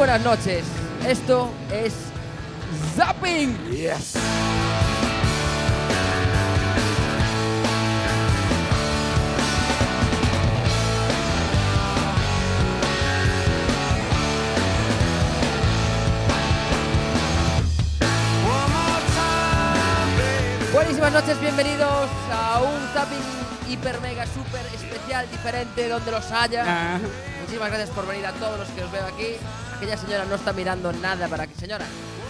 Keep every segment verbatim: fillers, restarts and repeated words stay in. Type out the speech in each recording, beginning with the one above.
buenas noches. Esto es Zapping. Yes. Buenísimas noches, bienvenidos a un Zapping hiper mega super especial, diferente, donde los haya. Ah. Muchísimas gracias por venir a todos los que os veo aquí. Aquella señora no está mirando nada para que... Señora,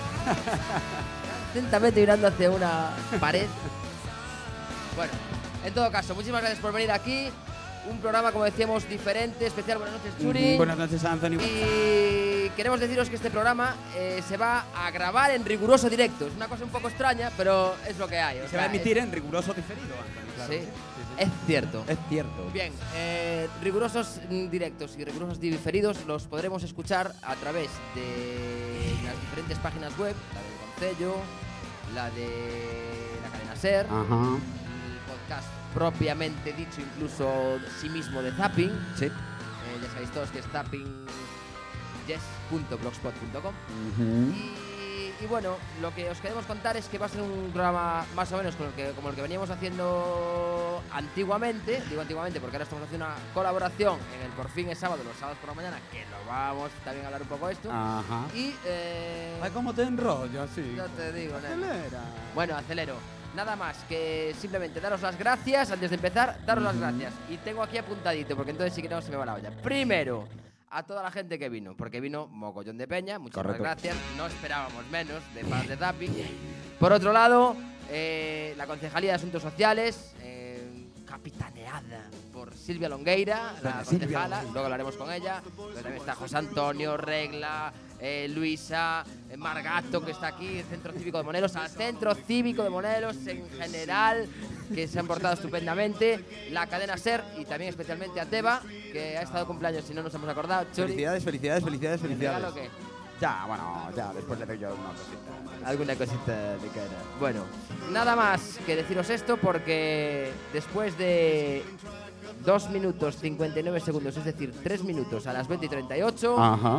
atentamente mirando hacia una pared. Bueno, en todo caso, muchísimas gracias por venir aquí. Un programa, como decíamos, diferente, especial. Buenas noches, Churi. Buenas noches, Anthony. Y queremos deciros que este programa eh, se va a grabar en riguroso directo. Es una cosa un poco extraña, pero es lo que hay. O Se sea, va a emitir es... en riguroso diferido, Anthony. Claro. Sí, Sí, sí. es cierto. Es cierto. Bien, eh, rigurosos mm, directos y rigurosos diferidos los podremos escuchar a través de las diferentes páginas web, la del Concello, la de la cadena SER, Ajá. el podcast propiamente dicho incluso sí mismo de Zapping. Sí. Eh, ya sabéis todos que es zapping yes punto blogspot punto com. Uh-huh. Y, y bueno, lo que os queremos contar es que va a ser un programa más o menos con el que, como el que veníamos haciendo antiguamente. Digo antiguamente porque ahora estamos haciendo una colaboración en el Por Fin es Sábado, los sábados por la mañana, que lo vamos también a hablar un poco de esto. Ajá. Y eh, Ay, cómo te enrollo así. ya te digo, nene. Acelera. Bueno, acelero. Nada más que simplemente daros las gracias. Antes de empezar, daros las Ujú. gracias. Y tengo aquí apuntadito, porque entonces sí que no se me va la olla. Primero, a toda la gente que vino, porque vino mogollón de peña. Muchas Correcto. gracias. No esperábamos menos de fans de Zapping. Por otro lado, eh, la Concejalía de Asuntos Sociales, eh, capitaneada por Silvia Longueira, la Doña Silvia concejala. Longueira. Luego hablaremos con ella. Pero también está José Antonio, Regla, eh, Luisa, eh, Margato, que está aquí, el Centro Cívico de Monelos, al Centro Cívico de Monelos en general, que se han portado estupendamente, la cadena SER y también especialmente a Teba, que ha estado de cumpleaños si no nos hemos acordado. Churi, Felicidades, felicidades, felicidades, ¿me regalo felicidades. qué? Ya, bueno, ya, después le doy yo una cosita. Alguna cosita de cara. Bueno, nada más que deciros esto porque después de dos minutos cincuenta y nueve segundos, es decir, tres minutos a las veinte y treinta y ocho, Ajá.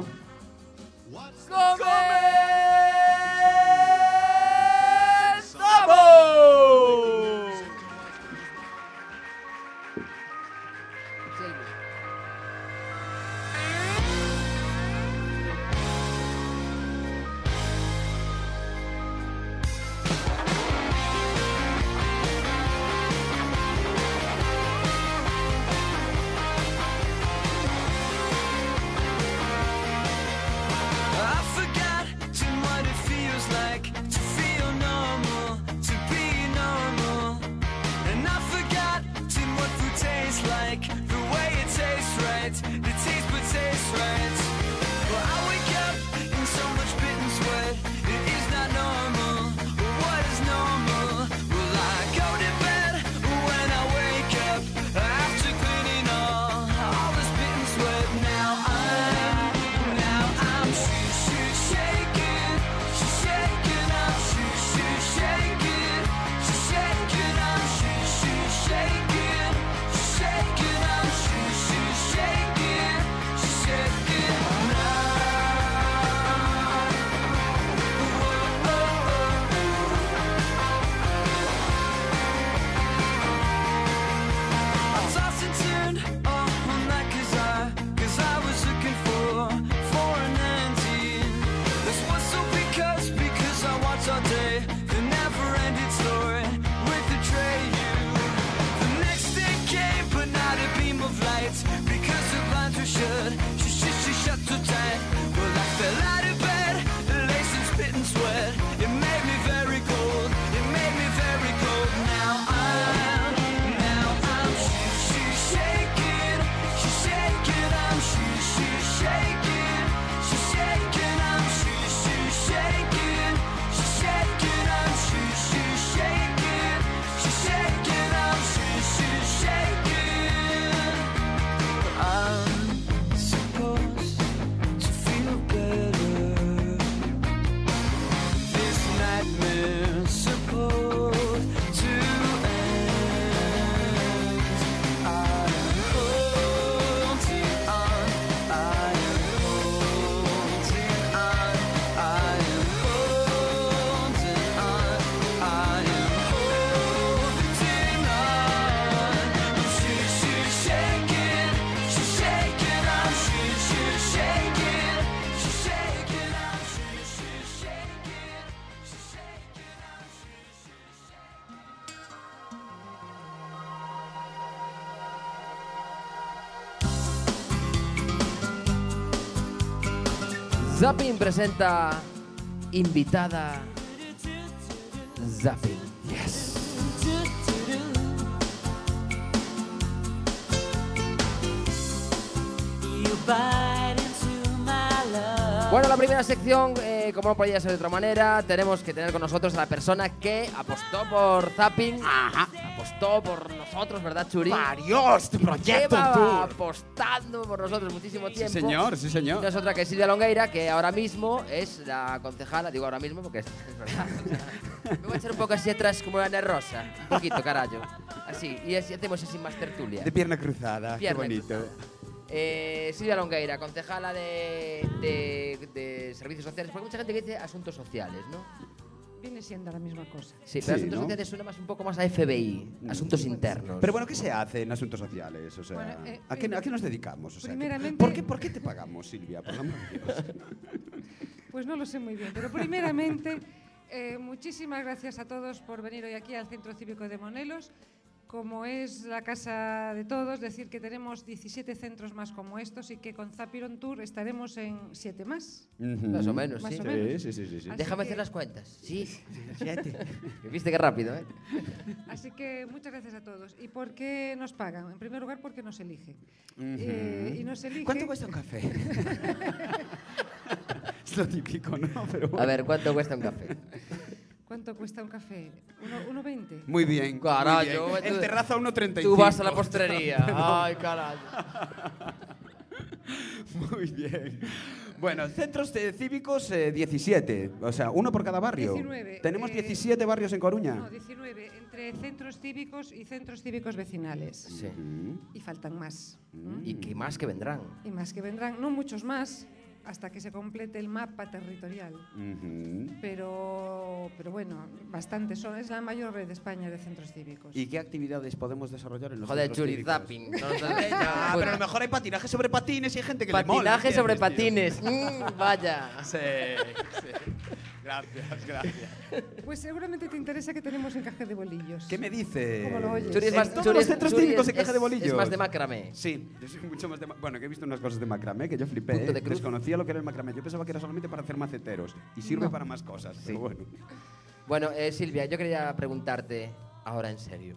¡comenzamos! Silvia. I forgot to Zapping presenta invitada Zapping. Yes. Bueno, la primera sección, eh, como no podía ser de otra manera, tenemos que tener con nosotros a la persona que apostó por Zapping. Ajá. Apostó por nosotros, ¿verdad, Churi? Varios tu proyecto Lleva tour. apostando por nosotros muchísimo tiempo. Sí, señor, sí, señor. No es otra que Silvia Longueira, que ahora mismo es la concejala, digo ahora mismo porque es, es verdad. O sea, me voy a echar un poco así atrás como la Rosa, un poquito, carajo. Así, y así hacemos así más tertulia. De pierna cruzada, Pierna qué bonito. cruzada. Eh, Silvia Longueira, concejala de, de, de Servicios Sociales, porque mucha gente que dice asuntos sociales, ¿no? Viene siendo la misma cosa. Sí, pero Sí, asuntos ¿no? sociales suena más un poco más a F B I, asuntos internos. Pero bueno, ¿qué se hace en asuntos sociales? O sea, Bueno, eh, ¿a, qué, ¿a qué nos dedicamos? O sea, primeramente- ¿por, qué, ¿Por qué te pagamos, Silvia? Por el amor de Dios. Pues no lo sé muy bien, pero primeramente, eh, muchísimas gracias a todos por venir hoy aquí al Centro Cívico de Monelos. Como es la casa de todos, decir que tenemos diecisiete centros más como estos y que con Zapiron Tour estaremos en siete más. Ujú. Más o menos, Más sí. o menos. Sí, sí, sí, sí. Así Déjame que- hacer las cuentas. Sí, siete. Viste qué rápido, ¿eh? Así que muchas gracias a todos. ¿Y por qué nos pagan? En primer lugar, porque nos eligen. Ujú. Eh, y nos elige... ¿Cuánto cuesta un café? Es lo típico, ¿no? Pero bueno. A ver, ¿cuánto cuesta un café? ¿Cuánto cuesta un café? Uno- uno veinte. Muy bien. Carajo, muy bien. tú- En terraza uno treinta y cinco. Tú vas a la postrería. Ay, carajo. Muy bien. Bueno, centros eh, cívicos eh, diecisiete, o sea, uno por cada barrio. diecinueve, Tenemos eh, diecisiete barrios en Coruña. No, diecinueve, entre centros cívicos y centros cívicos vecinales. Sí. Ujú. Y faltan más. Y que más que vendrán. Y más que vendrán, no muchos más, hasta que se complete el mapa territorial. Ujú. Pero, pero bueno, bastantes son. Es la mayor red de España de centros cívicos. ¿Y qué actividades podemos desarrollar en los Joder, centros Churi, cívicos? zapping. No, no, no, Ah, no, pero a lo mejor hay patinaje sobre patines y hay gente que le mola. patinaje sobre ¿entiendes, patines. Mm, vaya. tío? Sí, sí. Gracias, gracias. Pues seguramente te interesa que tenemos encaje de bolillos. ¿Qué me dices? ¿Cómo lo oyes? Churi es En más, todos Churi los es- centros Churi cívicos es- encaje de es- bolillos. Es más de macramé. Sí, yo soy mucho más de... ma- Bueno, que he visto unas cosas de macramé que yo flipé, Punto ¿eh? de cruz. Desconocía lo que era el macramé. Yo pensaba que era solamente para hacer maceteros. Y sirve No. para más cosas, pero bueno. Bueno, eh, Silvia, yo quería preguntarte, ahora en serio.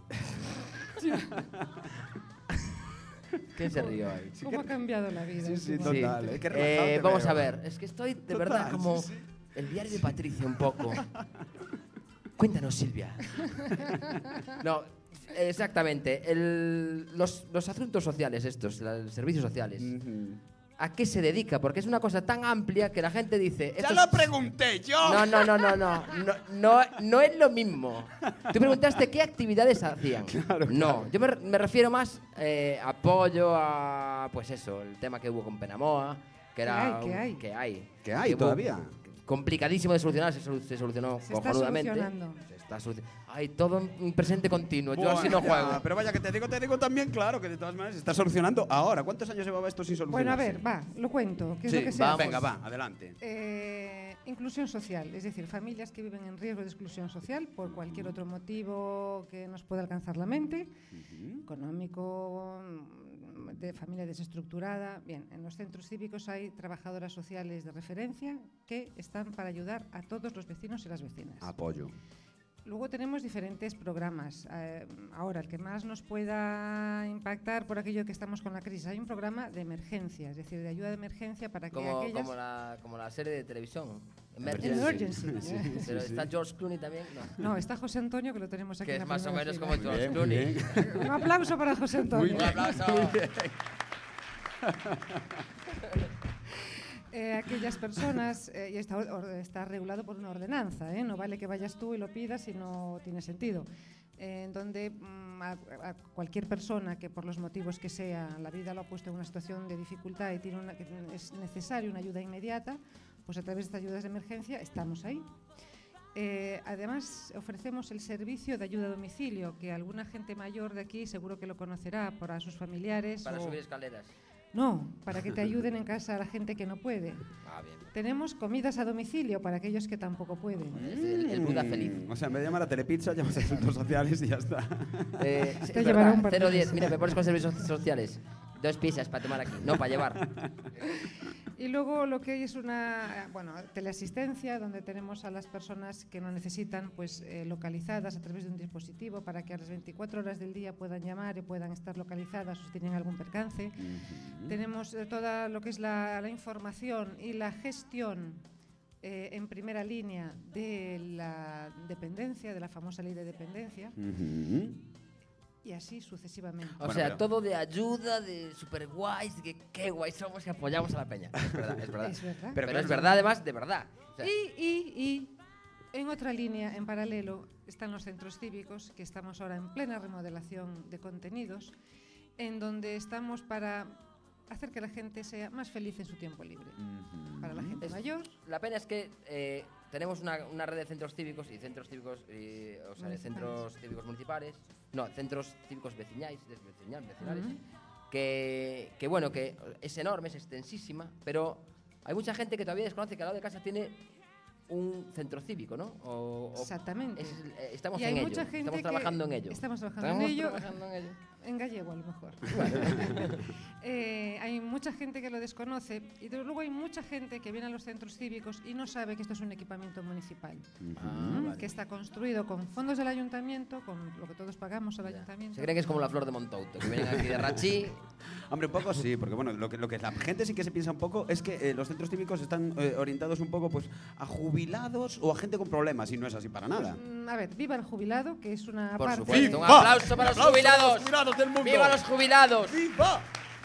¿Quién se rió ahí? ¿Cómo ha cambiado la vida? Sí, sí, últimamente? total. ¿eh? Qué Eh, relajado te vamos veo. a ver, es que estoy de Total, verdad sí, como sí. el diario de Patricia un poco. Cuéntanos, Silvia. No, exactamente. el- los, los asuntos sociales estos, los servicios sociales, Ujú. ¿a qué se dedica? Porque es una cosa tan amplia que la gente dice... ¡Ya esto lo es- pregunté yo! No, no, no, no, no, no, no, no es lo mismo. Tú preguntaste qué actividades hacían. Claro, no, yo me, re- me refiero más eh, apoyo a, pues eso, el tema que hubo con Penamoa, que era... ¿Qué hay? un- que hay. ¿Qué hay hubo- todavía? Complicadísimo de solucionar, se, solu- se solucionó Se está cojonudamente. solucionando. Se está solucion- Ay, todo en presente continuo, yo así no Bueno, ya, juego. Pero vaya, que te digo, te digo también, claro, que de todas maneras se está solucionando ahora. ¿Cuántos años llevaba esto sin Bueno, solucionarse? a ver, va, lo cuento. ¿Qué es Sí, lo que se va, hace? venga, va, adelante. Eh, inclusión social, es decir, familias que viven en riesgo de exclusión social por cualquier otro motivo que nos pueda alcanzar la mente, económico, mm, de familia desestructurada. Bien, en los centros cívicos hay trabajadoras sociales de referencia que están para ayudar a todos los vecinos y las vecinas. Apoyo. Luego tenemos diferentes programas. Eh, ahora, el que más nos pueda impactar por aquello que estamos con la crisis, hay un programa de emergencia, es decir, de ayuda de emergencia para que Como, aquellas... como, la, como la serie de televisión. Emergency. Sí, Pero sí, está sí. George Clooney también. No. No, está José Antonio, que lo tenemos aquí Que en es la más o primera menos fila. como George Muy bien, muy Clooney. bien. Un aplauso para José Antonio. Un aplauso. Eh, aquellas personas, eh, y está, or- está regulado por una ordenanza, ¿eh? No vale que vayas tú y lo pidas si no tiene sentido. Eh, en donde mm, a, a cualquier persona que por los motivos que sea la vida lo ha puesto en una situación de dificultad y tiene una, que es necesaria una ayuda inmediata, pues a través de estas ayudas de emergencia estamos ahí. Eh, además, ofrecemos el servicio de ayuda a domicilio, que alguna gente mayor de aquí seguro que lo conocerá para sus familiares. Para o- subir escaleras. No, para que te ayuden en casa a la gente que no puede. Ah, bien. Tenemos comidas a domicilio para aquellos que tampoco pueden. Es el, el Buda feliz. Mm, O sea, en vez de llamar a Telepizza, llamas a asuntos sociales y ya está. Eh, Te es llevará verdad, un par de cero diez. meses. Mira, me pones con servicios sociales. Dos pizzas para tomar aquí. No, para llevar. Y luego lo que hay es una, bueno, teleasistencia, donde tenemos a las personas que lo necesitan pues eh, localizadas a través de un dispositivo para que a las veinticuatro horas del día puedan llamar y puedan estar localizadas o si tienen algún percance. Uh-huh. Tenemos eh, toda lo que es la, la información y la gestión eh, en primera línea de la dependencia, de la famosa ley de dependencia. Uh-huh. Y así sucesivamente. O bueno, sea, pero... todo de ayuda, de super guays, de que qué guays somos y apoyamos a la peña. Es verdad, es verdad. Es verdad. Pero, pero es verdad, además, de verdad. O sea, y, y, y en otra línea, en paralelo, están los centros cívicos, que estamos ahora en plena remodelación de contenidos, en donde estamos para hacer que la gente sea más feliz en su tiempo libre. Uh-huh. Para la gente es, mayor. La pena es que eh, tenemos una, una red de centros cívicos y centros cívicos, y, o sea, de centros cívicos municipales, no, centros cívicos vecinales, vecinales, vecinales uh-huh. que, que bueno, que es enorme, es extensísima, pero hay mucha gente que todavía desconoce que al lado de casa tiene un centro cívico, ¿no? O, o Exactamente. Es, eh, estamos y hay en mucha ello, gente estamos trabajando en ello. Estamos trabajando estamos en ello. Trabajando en ello. En gallego, a lo mejor. eh, hay mucha gente que lo desconoce y de, luego hay mucha gente que viene a los centros cívicos y no sabe que esto es un equipamiento municipal, ah, ¿Mm? vale. que está construido con fondos del ayuntamiento, con lo que todos pagamos al ya. ayuntamiento. Se creen que es como la flor de Montouto, que vienen aquí de Rachí. Hombre, un poco sí, porque bueno, lo que, lo que la gente sí que se piensa un poco es que eh, los centros cívicos están eh, orientados un poco pues a jubilados o a gente con problemas, y no es así para nada. Pues, mm, a ver, viva el jubilado, que es una Por parte... supuesto, un ¡Viva! aplauso para los aplauso jubilados. Para los jubilados del mundo. ¡Viva los jubilados! ¡Viva!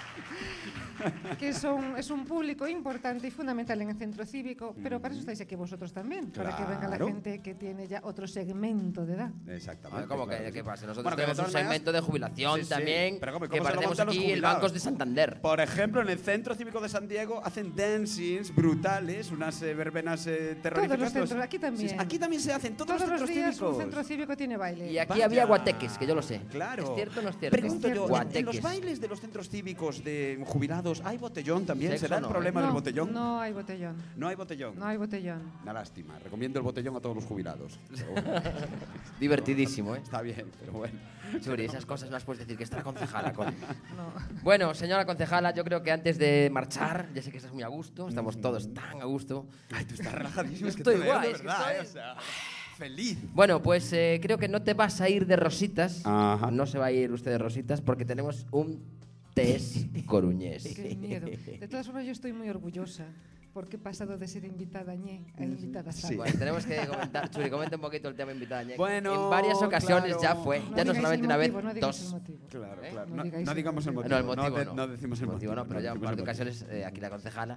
que son, es un público importante y fundamental en el centro cívico, pero para eso estáis aquí vosotros también, claro. para que venga la gente que tiene ya otro segmento de edad. Exactamente. Ah, ¿Cómo claro, que sí. qué pasa? Nosotros bueno, tenemos un segmento de jubilación sí, sí. también, pero ¿cómo, que cómo parecemos aquí el Bancos de Santander. Por ejemplo, en el Centro Cívico de San Diego hacen dancings brutales, unas eh, verbenas eh, terroríficas. Todos los centros, aquí también. Sí, aquí también se hacen, todos, todos los centros los días cívicos. un centro cívico tiene baile. Y aquí Vaya. había guateques, que yo lo sé. Claro. ¿Es cierto o no es cierto? Pregunto es yo, cierto. en los bailes de los centros cívicos de jubilados, ¿hay botellón también? Sexo ¿Será el no, problema no, del botellón? No hay botellón. No hay botellón. No hay botellón. Una lástima. Recomiendo el botellón a todos los jubilados. Bueno. Divertidísimo, ¿eh? Está bien, pero bueno. Churi, esas cosas no las puedes decir, que está la concejala. Con... No. Bueno, señora concejala, yo creo que antes de marchar, ya sé que estás muy a gusto, estamos todos tan a gusto. Ay, tú estás relajadísimo. Es que Estoy te veo, guay, de es que verdad, estoy- eh, o sea, feliz. Bueno, pues eh, creo que no te vas a ir de rositas. Ajá. No se va a ir usted de rositas porque tenemos un test coruñés. Qué miedo. De todas formas, yo estoy muy orgullosa porque he pasado de ser invitada ñe a invitada Sí. sal. Bueno, tenemos que comentar, Churi, comenta un poquito el tema invitada. Ñe. Bueno, en varias ocasiones claro. ya fue, No ya no digáis solamente el una motivo, vez, no digáis dos. el motivo. Claro, ¿Eh? claro. No No, digáis no el digamos el motivo. motivo. No, el motivo de- no. no decimos el motivo. no, pero ya no un decimos par de el motivo. ocasiones eh, aquí la concejala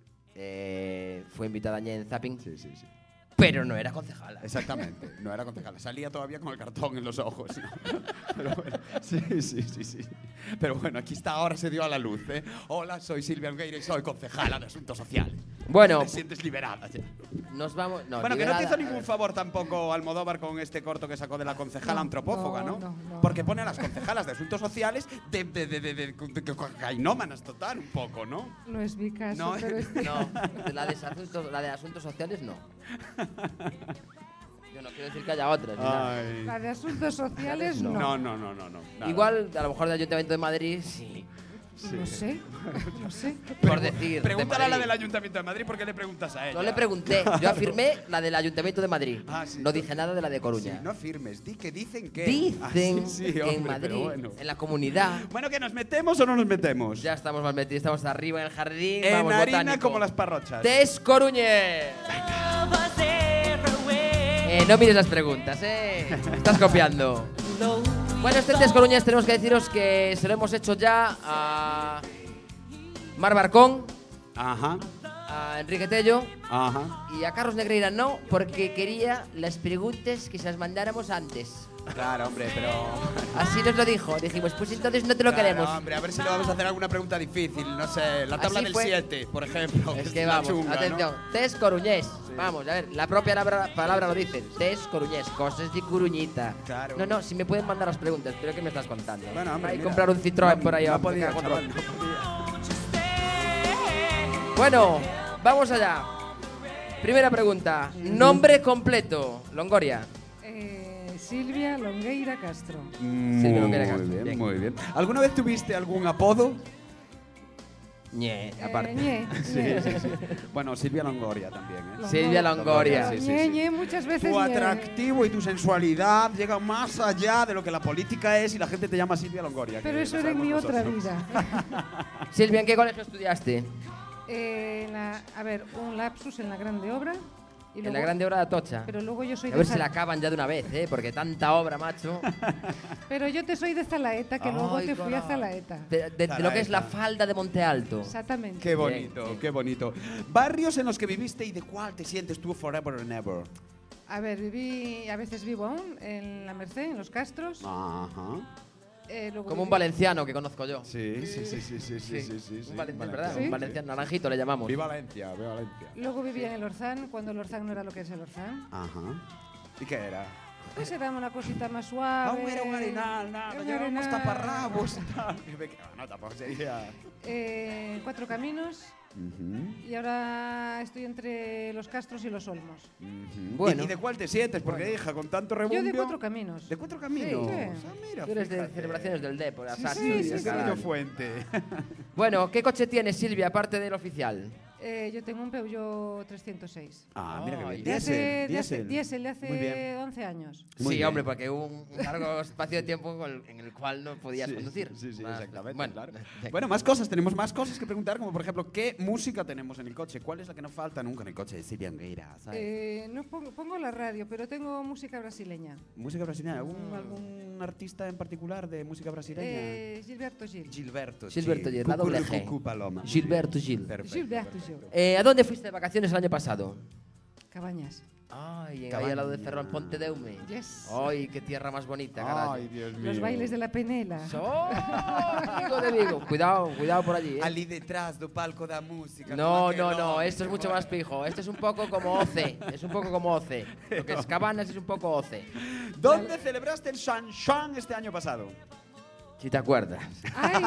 eh, fue invitada Ñe en Zapping, Sí, sí, sí. pero no era concejala. Exactamente, no era concejala. Salía todavía con el cartón en los ojos. ¿no? Pero bueno, sí, sí, sí, sí. Pero bueno, aquí está, ahora se dio a la luz. ¿eh? Hola, soy Silvia Algueira y soy concejala de Asuntos Sociales. Bueno, Te sientes liberada. ya. nos vamos. No, Bueno, que no te hizo liberada, ningún a ver. favor tampoco Almodóvar con este corto que sacó de la concejala No, antropófaga, ¿no? no, no, no. Porque pone a las concejalas de Asuntos Sociales de, de, de, de, de, de, de cocainómanas total, un poco, ¿no? No es mi caso, No, pero es No, la de, asuntos, la de asuntos sociales no. Yo no quiero decir que haya otras. ni nada. la de asuntos sociales no. No, no, no, no, no. nada. Igual, a lo mejor del Ayuntamiento de Madrid, sí. No sé, no sé. Por decir. de Pregúntale a la Madrid. del Ayuntamiento de Madrid, ¿por qué le preguntas a ella? No le pregunté, yo afirmé la del Ayuntamiento de Madrid. Ah, sí. No dije nada de la de Sí, Coruña. no firmes, di que dicen que. Dicen Ah, sí, sí, que hombre, en pero Madrid, bueno. en la comunidad, Bueno, ¿que nos metemos o no nos metemos? ya estamos más metidos, estamos arriba en el jardín. en vamos, harina botánico. como las parrochas. Test Coruñés. Eh, no mires las preguntas, ¿eh? Estás copiando. Bueno, este test Coruñés tenemos que deciros que se lo hemos hecho ya a Mar Barcón, Ajá, a Enrique Tello ajá. y a Carlos Negreira no, porque quería las preguntas que se las mandáramos antes. Claro, hombre, pero. Así nos lo dijo. Dijimos, pues entonces no te lo Claro, queremos. hombre, a ver si le vamos a hacer alguna pregunta difícil. No sé, la tabla Así del fue. siete, por ejemplo. Es es que una vamos, chunga, ¿no? atención, test coruñés. Vamos, a ver, la propia palabra, palabra lo dice. Test coruñés, cosas de Coruñita. Claro. No, no, si me pueden mandar las preguntas, pero ¿qué me estás contando? Bueno, hombre, Hay que mira, comprar un Citroën no- por ahí. No abajo, podía, me cago en chaval, rock. no podía. Bueno, vamos allá. Primera pregunta. Nombre completo. Longoria. Eh, Silvia Longueira Castro. Silvia Longueira Castro. Muy bien, Bien. muy bien. ¿Alguna vez tuviste algún apodo? ñe, Eh, aparte. ñe, Sí, ñe. sí, sí. Bueno, Silvia Longoria también, ¿eh? Silvia Longoria. Sí, sí, Ñe, sí. ñe, muchas veces Tu ñe. atractivo y tu sensualidad llegan más allá de lo que la política es y la gente te llama Silvia Longoria. Pero que eso lo era en mi sabemos otra nosotros. vida. Silvia, ¿en qué colegio estudiaste? Eh, en la- a ver, un lapsus en la grande obra. Y En luego- la grande obra de Atocha. Pero luego yo soy A de ver si Zal- la acaban ya de una vez, ¿eh? Porque tanta obra, macho. Pero yo te soy de Zalaeta, que luego Ay, te fui a caray. Zalaeta. De, de- de lo que es la Zalaeta. falda de Monte Alto. Exactamente. Qué bonito, Bien, bien. qué bonito. Barrios en los que viviste y de cuál te sientes tú forever and ever. A ver, viví, a veces vivo aún en la Merced, en los Castros. Ajá. Eh, luego Como un viví- valenciano que conozco yo. Sí, sí, sí, sí, sí, sí, sí, sí, sí. Un valenciano, Valencia. ¿verdad? ¿Sí? Un valenciano naranjito le llamamos. Viva Valencia, viva Valencia. Luego viví en el Orzán, cuando el Orzán no era lo que es el Orzán. Ajá. ¿Y qué era? Pues era una cosita más Ah, suave. era un arenal, nada, Era un llevábamos arenal. taparrabos y tal. Que me- No, tampoco sería... Eh, Cuatro Caminos. Ujú, Y ahora estoy entre los Castros y los Olmos. ujú. Bueno. ¿Y, y de cuál te sientes? Porque, Bueno. hija, con tanto Yo rebumbio... de Cuatro Caminos. ¿De cuatro caminos? Sí, Ah, sí. mira, Tú eres de fíjate. celebraciones del D, por Sí, Asaki, sí, sí, sí, sí. Camino Fuente. Bueno, ¿qué coche tienes, Silvia, aparte del oficial? Eh, yo tengo un Peugeot trescientos seis. Ah, mira que Ay, bien. De hace, Diésel, de hace, diésel. diésel, de Muy bien. hace once años. Muy sí, bien. hombre, porque hubo un largo espacio de tiempo con- en el cual no podías Sí, conducir. Sí, sí, Más- exactamente. Bueno, claro. venga. Bueno, más cosas, tenemos más cosas que preguntar, como por ejemplo, ¿qué música tenemos en el coche? ¿Cuál es la que no falta nunca en el coche de Silvia Longoria, ¿sabes? Eh, no pongo, pongo la radio, pero tengo música brasileña. ¿Música brasileña? ¿Algún, algún artista en particular de música brasileña? Eh, Gilberto Gil. Gilberto Gilberto Gil, la doble G. Cucu Paloma. Gilberto Gil. Perfecto, Gilberto perfecto. Gil. Eh, ¿A dónde fuiste de vacaciones el año pasado? Cabañas. Ay, ahí al lado de Ferrol, Ponte de Eume. Yes. Ay, qué tierra más bonita, carajo. Ay, Dios mío. Los bailes de la Penela. ¡Oh, Vigo de Vigo! Cuidado, cuidado por allí, ¿eh? Ali detrás do palco da música. No, como aquel no, no, hombre, esto es qué mucho bueno. más pijo. Esto es un poco como Oce. Es un poco como Oce. Lo que es Cabanas es un poco Oce. ¿Dónde celebraste el San Juan este año pasado? Si te acuerdas. Ay,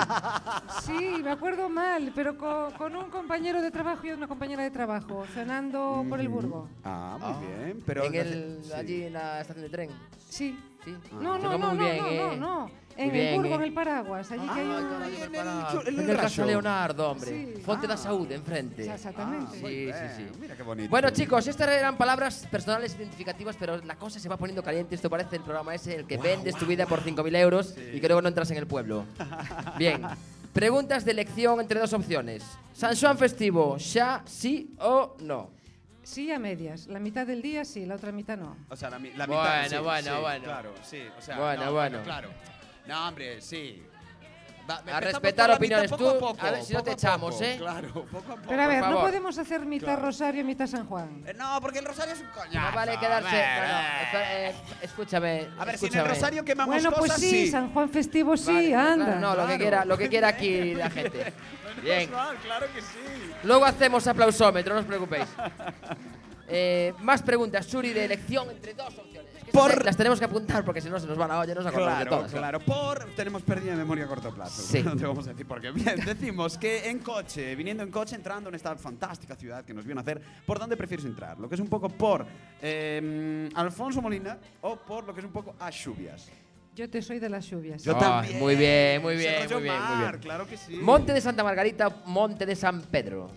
sí, me acuerdo mal, pero co- con, un compañero de trabajo y una compañera de trabajo, cenando por el Burgo. Ah, muy Ah. bien. Pero en el, sí. allí en la estación de tren. Sí. Sí. No, Se no, come no, muy no, bien, no, ¿eh? no, no. En Muy bien, el Burgo, ¿eh? en el Paraguas, allí que hay Ah, un... en el Preparado. chu- en el En el Raso. Casa Leonardo, hombre. Sí. Fonte da Ah. Saúde, enfrente. Exactamente. Ah, muy Sí, bien. sí, sí. Mira qué bonito. Bueno, chicos, estas eran palabras personales identificativas, pero la cosa se va poniendo caliente. Esto parece el programa ese en el que vendes tu vida por cinco mil euros y que luego no entras en el pueblo. Bien. Preguntas de elección entre dos opciones. San Juan festivo, ¿ya, sí o no? Sí, a medias. La mitad del día sí, la otra mitad no. O sea, la, mi- la Bueno, mitad. sí, bueno, sí, bueno. Claro, sí. O sea, Bueno, no, bueno. Claro. No, hombre, sí. Va, A empezamos respetar por la opiniones. mitad, poco Tú, a poco, a ver si no poco te a echamos, poco, ¿eh? Claro, poco a poco. Pero a ver, no favor. podemos hacer mitad Claro. Rosario y mitad San Juan. Eh, No, porque el rosario es un coñazo. No vale quedarse. a ver, no, no, eh. espera, eh, escúchame. A ver, si en el escúchame. rosario quemamos Bueno, pues cosas, sí, San Juan festivo sí, Vale, anda. claro, no, lo que Claro. quiera, lo que quiera aquí la gente. Menos Bien. mal, claro que sí. Luego hacemos aplausómetro, no os preocupéis. Eh, más preguntas, Churi, de elección entre dos opciones. Es que Por- estas las tenemos que apuntar porque si no se nos van a olla, no nos acordamos de Claro, todas. claro. Por tenemos pérdida de memoria a corto plazo. Sí. No te vamos a decir por qué. Bien, decimos que en coche, viniendo en coche, entrando en esta fantástica ciudad que nos vio nacer, ¿por dónde prefieres entrar? Lo que es un poco por eh, Alfonso Molina o por lo que es un poco a Lluvias. Yo te soy de las lluvias. Yo también. Muy bien, muy bien, Ese rollo muy bien, muy mar, bien. Claro que sí. Monte de Santa Margarita, Monte de San Pedro.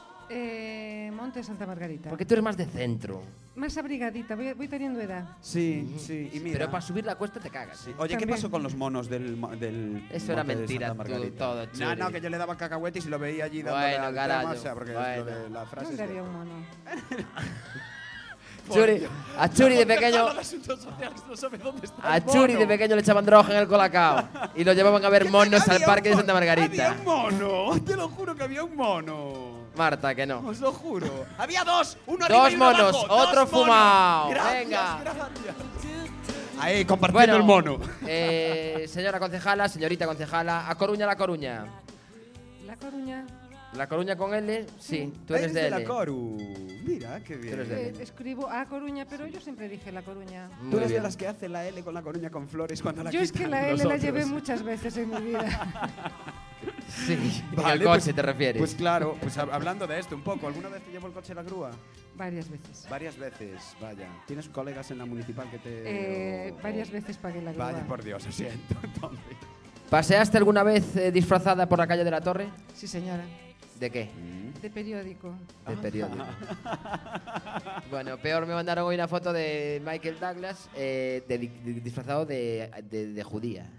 Eh, Monte Santa Margarita. Porque tú eres más de centro. Más abrigadita, voy, voy teniendo edad. Sí, sí. Y mira, Pero para subir la cuesta te cagas. sí. Oye, ¿qué También. pasó con los monos del, mo- del Eso era monte de mentira, Santa tú, Margarita? todo, No, Churi. no, que yo le daba cacahuete y si lo veía allí dándole Bueno, al carajo, tema, o sea, porque bueno. lo de la frase es ¿Dónde que- había un mono? Churi, a Churi de pequeño, a Churi de pequeño le echaban droga en el colacao y lo llevaban a ver monos al parque de Santa Margarita. Había un mono, te lo juro que había un mono. Marta, que no. Os lo juro. Había dos, uno arriba Dos y uno monos, abajo, otro dos monos. fumao. Gracias, Venga. gracias. Ahí, compartiendo el mono. eh, señora concejala, señorita concejala, a Coruña, La Coruña. La Coruña. La Coruña con L, sí, tú eres de la L. Coru. Mira, qué bien. eres de- Eh, escribo A Coruña, pero yo siempre dije La Coruña. Tú Muy eres de bien. las que hace la L con la Coruña con flores cuando la Yo es que quitan la los L la otros. llevé muchas veces en mi vida. Sí, en Vale, el coche pues- te refieres. Pues claro, pues hab- hablando de esto un poco, ¿alguna vez te llevó el coche a la grúa? Varias veces. Varias veces, vaya. ¿Tienes colegas en la municipal que te...? Eh, o- varias o- veces pagué la grúa. Vaya, por Dios, lo siento, entonces. ¿Paseaste alguna vez eh, disfrazada por la calle de la Torre? Sí, señora. ¿De qué? De periódico. De periódico. Bueno, peor me mandaron hoy una foto de Michael Douglas eh, de, de- disfrazado de, de, de judía.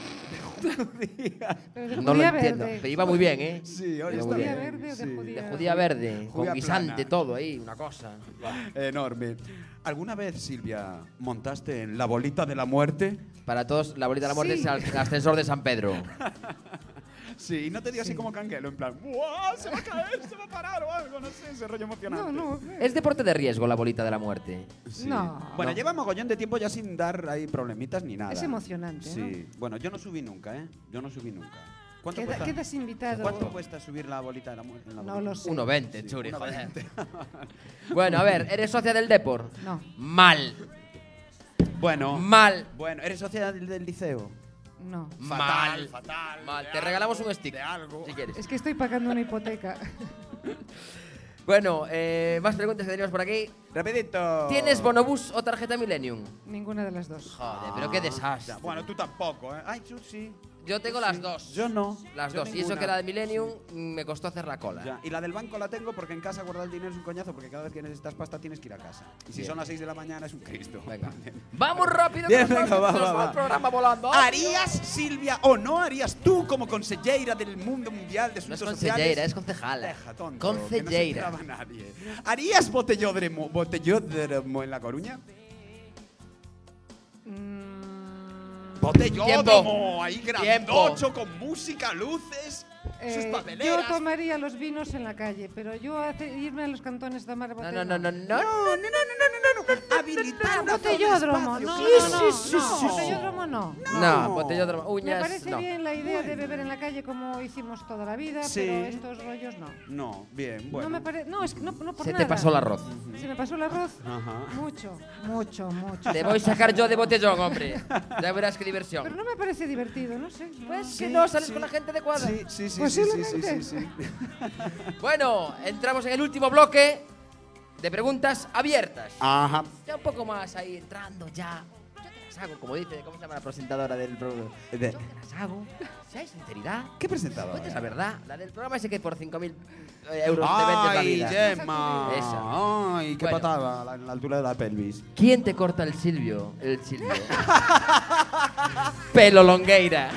Pero de No lo judía entiendo. verde. Pero iba muy bien, ¿eh? Sí, hoy Iba está muy ¿Judía bien. verde o de Sí. judía? De judía verde, Judía con guisante, plana. todo ahí, una cosa. Enorme. ¿Alguna vez, Silvia, montaste en la bolita de la muerte? Para todos, la bolita de la muerte Sí. es al- el ascensor de San Pedro. Sí, y no te dio así como canguelo, en plan, ¡buah! Se va a caer, se va a parar o algo, no sé, ese rollo emocionante. No, no. ¿Es deporte de riesgo la bolita de la muerte? Sí. No. Bueno, No. lleva mogollón de tiempo ya sin dar ahí problemitas ni nada. Es emocionante, Sí. Bueno, yo no subí nunca, ¿eh? Yo no subí nunca. ¿Cuánto Queda- cuesta? quedas invitado. ¿Cuánto cuesta subir la bolita de la muerte? en la No bolita? lo sé. uno veinte, Sí, churi, uno joder. veinte. Bueno, a ver, ¿eres socia del Depor? No. Mal. Bueno, Mal. bueno, ¿eres socia del, del liceo? No. Mal. fatal. Mal. de Te algo, regalamos un stick. De algo. Si quieres. Es que estoy pagando una hipoteca. Bueno, eh, más preguntas que tenemos por aquí. Rapidito. ¿Tienes bonobús o tarjeta Millennium? Ninguna de las dos. Joder, pero qué desastre. Ya, bueno, tú tampoco, ¿eh? Ay, tú sí. Yo tengo Tú las sí. dos. Yo no. Las Yo dos. Y eso ninguna. que la de Millennium mm, me costó hacer la cola. Ya, y la del banco la tengo porque en casa guardar el dinero es un coñazo porque cada vez que necesitas pasta tienes que ir a casa. Y si Bien. son las seis de la mañana es un Cristo. Venga. Vamos rápido, Bien, que nos venga, va- va, se nos va, va va. el programa volando. ¿Harías, Silvia, o no harías tú como consellera del mundo mundial de No es asuntos consellera, sociales? es concejala. Deja, tonto, que no se Consellera. enteraba nadie. ¿Harías botellódromo, botellódromo en La Coruña? Mm, Botellódromo, ahí Tiempo. grandocho, con música, luces, sus eh, yo papeleras. tomaría los vinos en la calle, pero yo hace- irme a los cantones a tomar No, botella. no, no, no, no. No, no, no, no, no, no, no. Habilitar una zona de Botellódromo, espacio, no, claro. no, no, no, botellódromo no. No, botellódromo, uñas, Me parece no. bien la idea de beber en la calle como hicimos toda la vida, Sí. pero estos rollos no. No, bien, bueno. No me parece, no, es que no, no por Se nada. te pasó el arroz. Se me pasó el arroz. Ajá. Mucho, mucho, mucho. Te voy a sacar yo de botellón, hombre. Ya verás qué diversión. Pero no me parece divertido, no sé. no. Pues que Sí, no sales sí. con la gente adecuada. Sí, sí, sí, sí, sí, Posiblemente. sí, sí, sí. Bueno, entramos en el último bloque de preguntas abiertas. Ajá. Ya un poco más ahí entrando ya. Yo te las hago, como dice, ¿cómo se llama la presentadora del programa? De- Yo te las hago. Si hay sinceridad. ¿Qué presentaba? Cuentes la verdad. La del programa ese que por cinco mil euros te vendes la Ay, vida. Gemma. Esa. Ay, qué Bueno. patada a la, en la altura de la pelvis. ¿Quién te corta el silvio? El silvio. Pelo Longueira.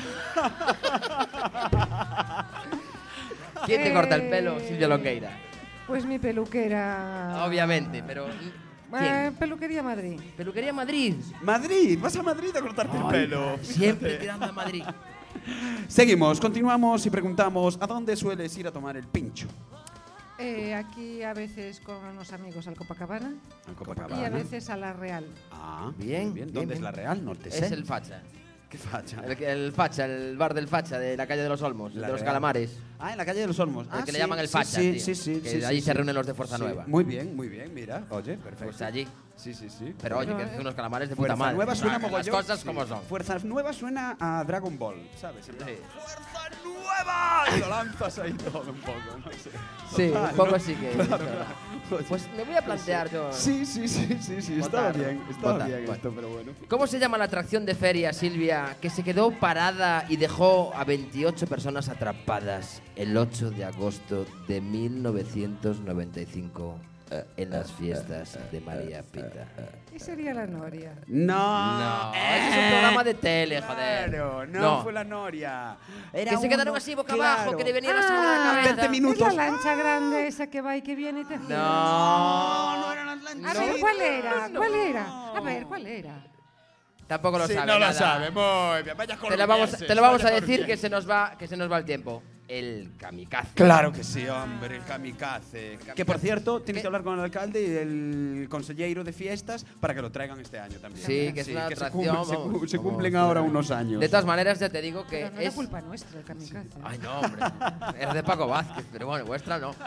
¿Quién te corta el pelo? Eh, Silvio Longueira. Pues mi peluquera. Obviamente, pero Eh, ¿quién? peluquería Madrid. Peluquería Madrid. Madrid, vas a Madrid a cortarte el pelo. Siempre tirando a Madrid. Seguimos, continuamos y preguntamos, ¿a dónde sueles ir a tomar el pincho? Eh, aquí a veces con unos amigos al Copacabana En y Copacabana. a veces a la Real. Ah, Bien, bien. bien, ¿Dónde es bien. la Real? No te Es sé. el Facha. ¿Qué facha? El, el Facha, el bar del Facha de la calle de los Olmos, La de los Real. calamares. Ah, en la calle de los Olmos. El Ah, que le sí, llaman el sí, Facha, Sí, tío, sí, sí. que sí, allí sí, se sí. reúnen los de Fuerza Sí, Nueva. Muy bien, muy bien, mira. Oye, perfecto. Pues allí. Sí, sí, sí. Pero oye, que Pero, hace eh, unos calamares de puta Fuerza madre. Nueva O sea, suena que mogollón. Las cosas sí. como son. Fuerza Nueva suena a Dragon Ball, ¿sabes? En plan, Sí. ¡Fuerza Nueva! Y lo lanzas ahí todo un poco, no sé. Sí, Total, un poco ¿no? sí que. Claro, claro. Pues me voy a plantear yo. Sí, sí, sí, sí, sí. Estaba Votar, bien, estaba votar, bien bueno. esto, pero bueno. ¿Cómo se llama la atracción de feria, Silvia, que se quedó parada y dejó a veintiocho personas atrapadas el ocho de agosto de mil novecientos noventa y cinco eh, en las fiestas de María Pita? Y sería la Noria. No, No, ese es un programa de tele, joder. Claro, no, No. fue la Noria. Era Que se quedaron uno- así boca claro. abajo, que le venía la sangre a la Ah, cabeza. veinte minutos. Es la lancha grande esa que va y que viene y te gira. No, No, no eran las A lanchas. ver, ¿cuál era? no. ¿Cuál era? A ver, ¿cuál era? Tampoco lo Sí, sabe. no lo nada. sabe, muy bien. Vaya Te lo vamos, coruñeses, te lo vamos a vaya decir que coruñeses. se nos va, que se nos va el tiempo. El kamikaze. Claro que sí, hombre, el kamikaze. Que por cierto, tienes ¿Qué? que hablar con el alcalde y el consellero de fiestas para que lo traigan este año también. Sí, que es una se atracción, cumplen- se, cu- vamos, se vamos, cumplen sí. ahora unos años. De todas maneras, ya te digo que Pero no es. era culpa nuestra el kamikaze. Ay, no, hombre. Es de Paco Vázquez, pero bueno, vuestra no.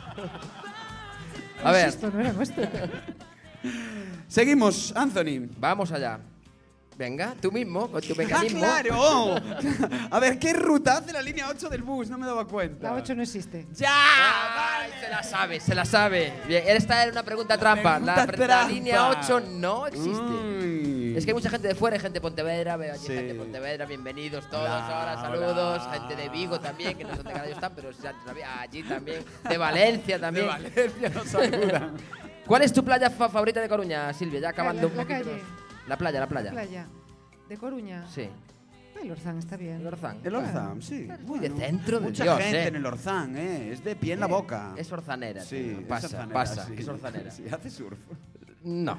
A ver, Esto no era nuestra. Seguimos, Anthony. vamos allá. Venga, tú mismo, con tu ¡Ah, mecanismo. claro! A ver, ¿qué ruta hace la línea ocho del bus? No me daba cuenta. La ocho no existe. ¡Ya! Ay, ¡Vale! se la sabe, se la sabe. Bien, esta era una pregunta trampa. Pregunta la, la trampa. línea ocho no existe. Uy. Es que hay mucha gente de fuera, hay gente de Pontevedra, veo allí Sí. gente de Pontevedra, bienvenidos todos, Hola, ahora saludos, hola. gente de Vigo también, que no sé dónde carajo están, pero ya sabía, allí también, de Valencia también. De Valencia nos saludan. ¿Cuál es tu playa fa- favorita de Coruña, Silvia? Ya acabando La- un la poquito. calle. La playa, la playa. La playa. De Coruña. Sí. El Orzán está bien. El Orzán. El Orzán, sí. Muy de centro de Mucha Dios, gente eh. en el Orzán, ¿eh? Es de pie en la boca. Es orzanera, Sí, tío. es Pasa, orzanera, pasa, sí. es orzanera. Sí, hace surf. No.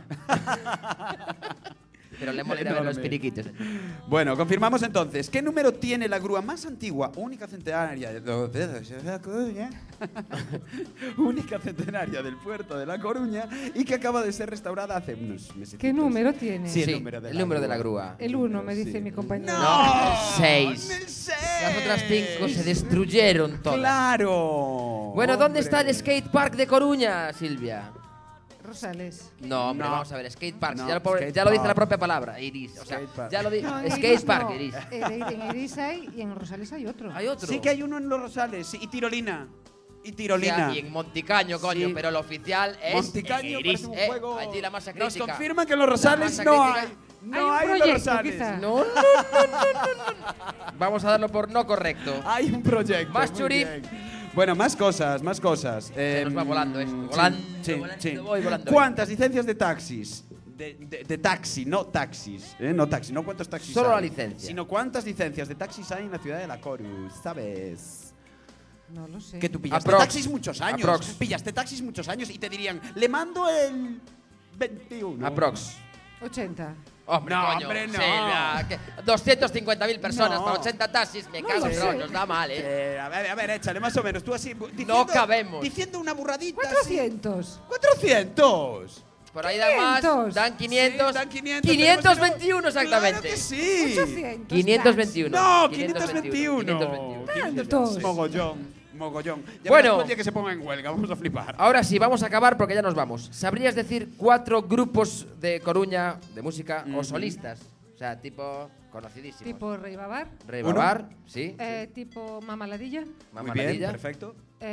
Pero le mola ir a ver los Enorme. piriquitos. Bueno, confirmamos entonces. ¿Qué número tiene la grúa más antigua, única centenaria de La Coruña? Única centenaria del puerto de La Coruña y que acaba de ser restaurada hace unos meses. ¿Qué número tiene? Sí, el Sí, número de el la número de grúa. la grúa. El uno, me Sí. dice mi compañero. No, el seis. ¡El seis! Las otras cinco se destruyeron todas. ¡Claro! Bueno, ¿dónde está el Hombre. skate park de Coruña, Silvia? Rosales. No, hombre, No. vamos a ver, skate park. No, ya, lo, po- skate ya lo dice la park. propia palabra, Iris. O sea, Skate park. ya lo dice. No, en Skate Iris park, no. Iris. En, en Iris hay y en Rosales hay otro. Hay otro. Sí que hay uno en Los Rosales, sí, y tirolina. Y tirolina. O sea, y en Monticaño, coño, Sí. pero lo oficial es Monticaño en Iris, parece un eh, juego. allí la masa Nos crítica. confirman que en Los La Rosales masa no hay. crítica. No Hay un hay en Los proyecto, Rosales. quizá. No, no, no, no, no, no. Vamos a darlo por no correcto. Hay un proyecto. Más muy churi. bien. Bueno, más cosas, más cosas. Se nos va Em, volando esto, sí, volando, sí, volando, sí. voy volando. ¿Cuántas licencias de taxis? De, de- de taxi, no taxis. ¿eh? No taxi, no cuántos taxis Solo hay, la licencia. Sino cuántas licencias de taxis hay en la ciudad de La Coru, ¿sabes? No lo sé. Que tú pillaste Aprox. taxis muchos años. Aprox. Pillaste taxis muchos años y te dirían, le mando el veintiuno. Aprox. ochenta. Hombre, No, coño, hombre, no. Silvia, que doscientas cincuenta mil personas No. para ochenta taxis, me No cago lo en sé. rollo, está mal, ¿eh? Eh, a ver, a ver, échale más o menos. Tú así. bu- Diciendo, cabemos. Diciendo una burradita. así. cuatrocientos. ¡cuatrocientos! Por ahí dan más, quinientos. dan quinientos. Sí, dan quinientos, quinientos pero veintiuno si no- exactamente. ¡Claro que sí! ochocientos. quinientos veintiuno. No, quinientos veintiuno. quinientos veintiuno. Tantos. Mogollón, mogollón. Ya Bueno. verás tú el día que se ponga en huelga, vamos a flipar. Ahora sí, vamos a acabar porque ya nos vamos. ¿Sabrías decir cuatro grupos de Coruña de música o Ujú. solistas? O sea, tipo conocidísimos. Tipo Rey Babar. Rey Uno. Babar, sí. Eh, tipo Mamaladilla. Mamá Muy bien, Ladilla. perfecto.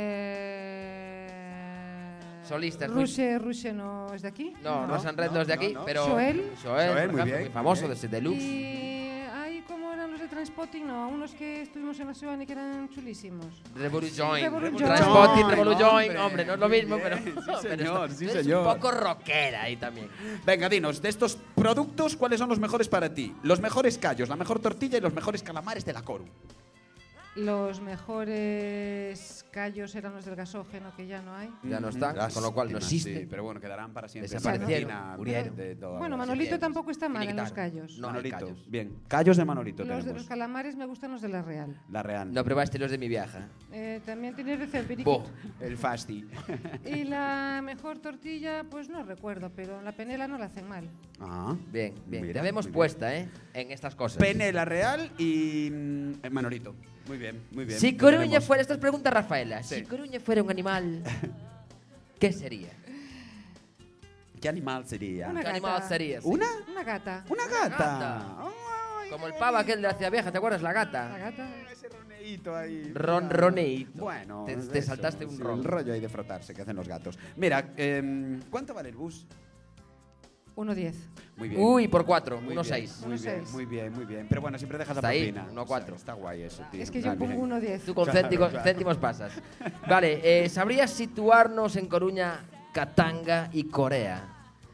Eh, Solistas, muy- Ruche, Ruche no es de aquí. No, No, Rosan Red no, no es de no, aquí, no. pero. Joel. Joel, Joel, por muy ejemplo, bien, muy famoso, muy desde Deluxe. Y hay como eran los de Transpotting, no, unos que estuvimos en la ciudad y que eran chulísimos. Revolujoin. Revolujoin. Transpotting, Hombre, Revolujoin. Hombre, no es lo muy mismo, bien, pero. sí, pero señor, esto- sí, es señor. un poco rockera ahí también. Venga, dinos, de estos productos, ¿cuáles son los mejores para ti? Los mejores callos, la mejor tortilla y los mejores calamares de la Coru. Los mejores callos eran los del gasógeno, que ya no hay. Ya no están, Lástima, con lo cual no existe. Sí, pero bueno, quedarán para siempre. Desaparecieron, en la retina murieron. de toda Bueno, la- Manolito bien, tampoco está mal en los finiquitaron. callos. No hay Manolito, callos. bien. Callos de Manolito Los de tenemos. los calamares me gustan los de la Real. La Real. No probaste los de mi viaja. Eh, también tienes de Celperiquito. Bo. El Fasti. Y la mejor tortilla, pues no recuerdo, pero la penela no la hacen mal. Ah. Bien, bien. Mira, Te vemos muy bien. puesta, ¿eh? En estas cosas. Pene, la Real y mm, eh, Manolito. Muy bien, muy bien. Si Lo Coruña tenemos. fuera, estas preguntas, Rafaela. Sí. Si Coruña fuera un animal, ¿qué sería? ¿Qué animal sería? Una ¿Qué gata. animal sería? ¿Una? Una gata. ¿Una gata? gata. Ay, Como el qué pavo aquel de la ciudad vieja, ¿te acuerdas? La La gata. gata. Ese roneíto ahí. Ron, roneíto. Bueno, Te, es te eso, saltaste un sí, ron. El rollo ahí de frotarse que hacen los gatos. Mira, em, ¿cuánto vale el bus? uno diez. Muy bien. Uy, por cuatro, Muy uno bien, seis. Muy Uno bien, seis. muy bien, muy bien. Pero bueno, siempre dejas Está la ahí, propina. uno cuatro. O sea, está guay eso, tío. Es que yo Está pongo bien. uno diez. Tú con Claro, céntimos, claro. céntimos pasas. Vale, eh, ¿sabrías situarnos en Coruña, Katanga y Corea?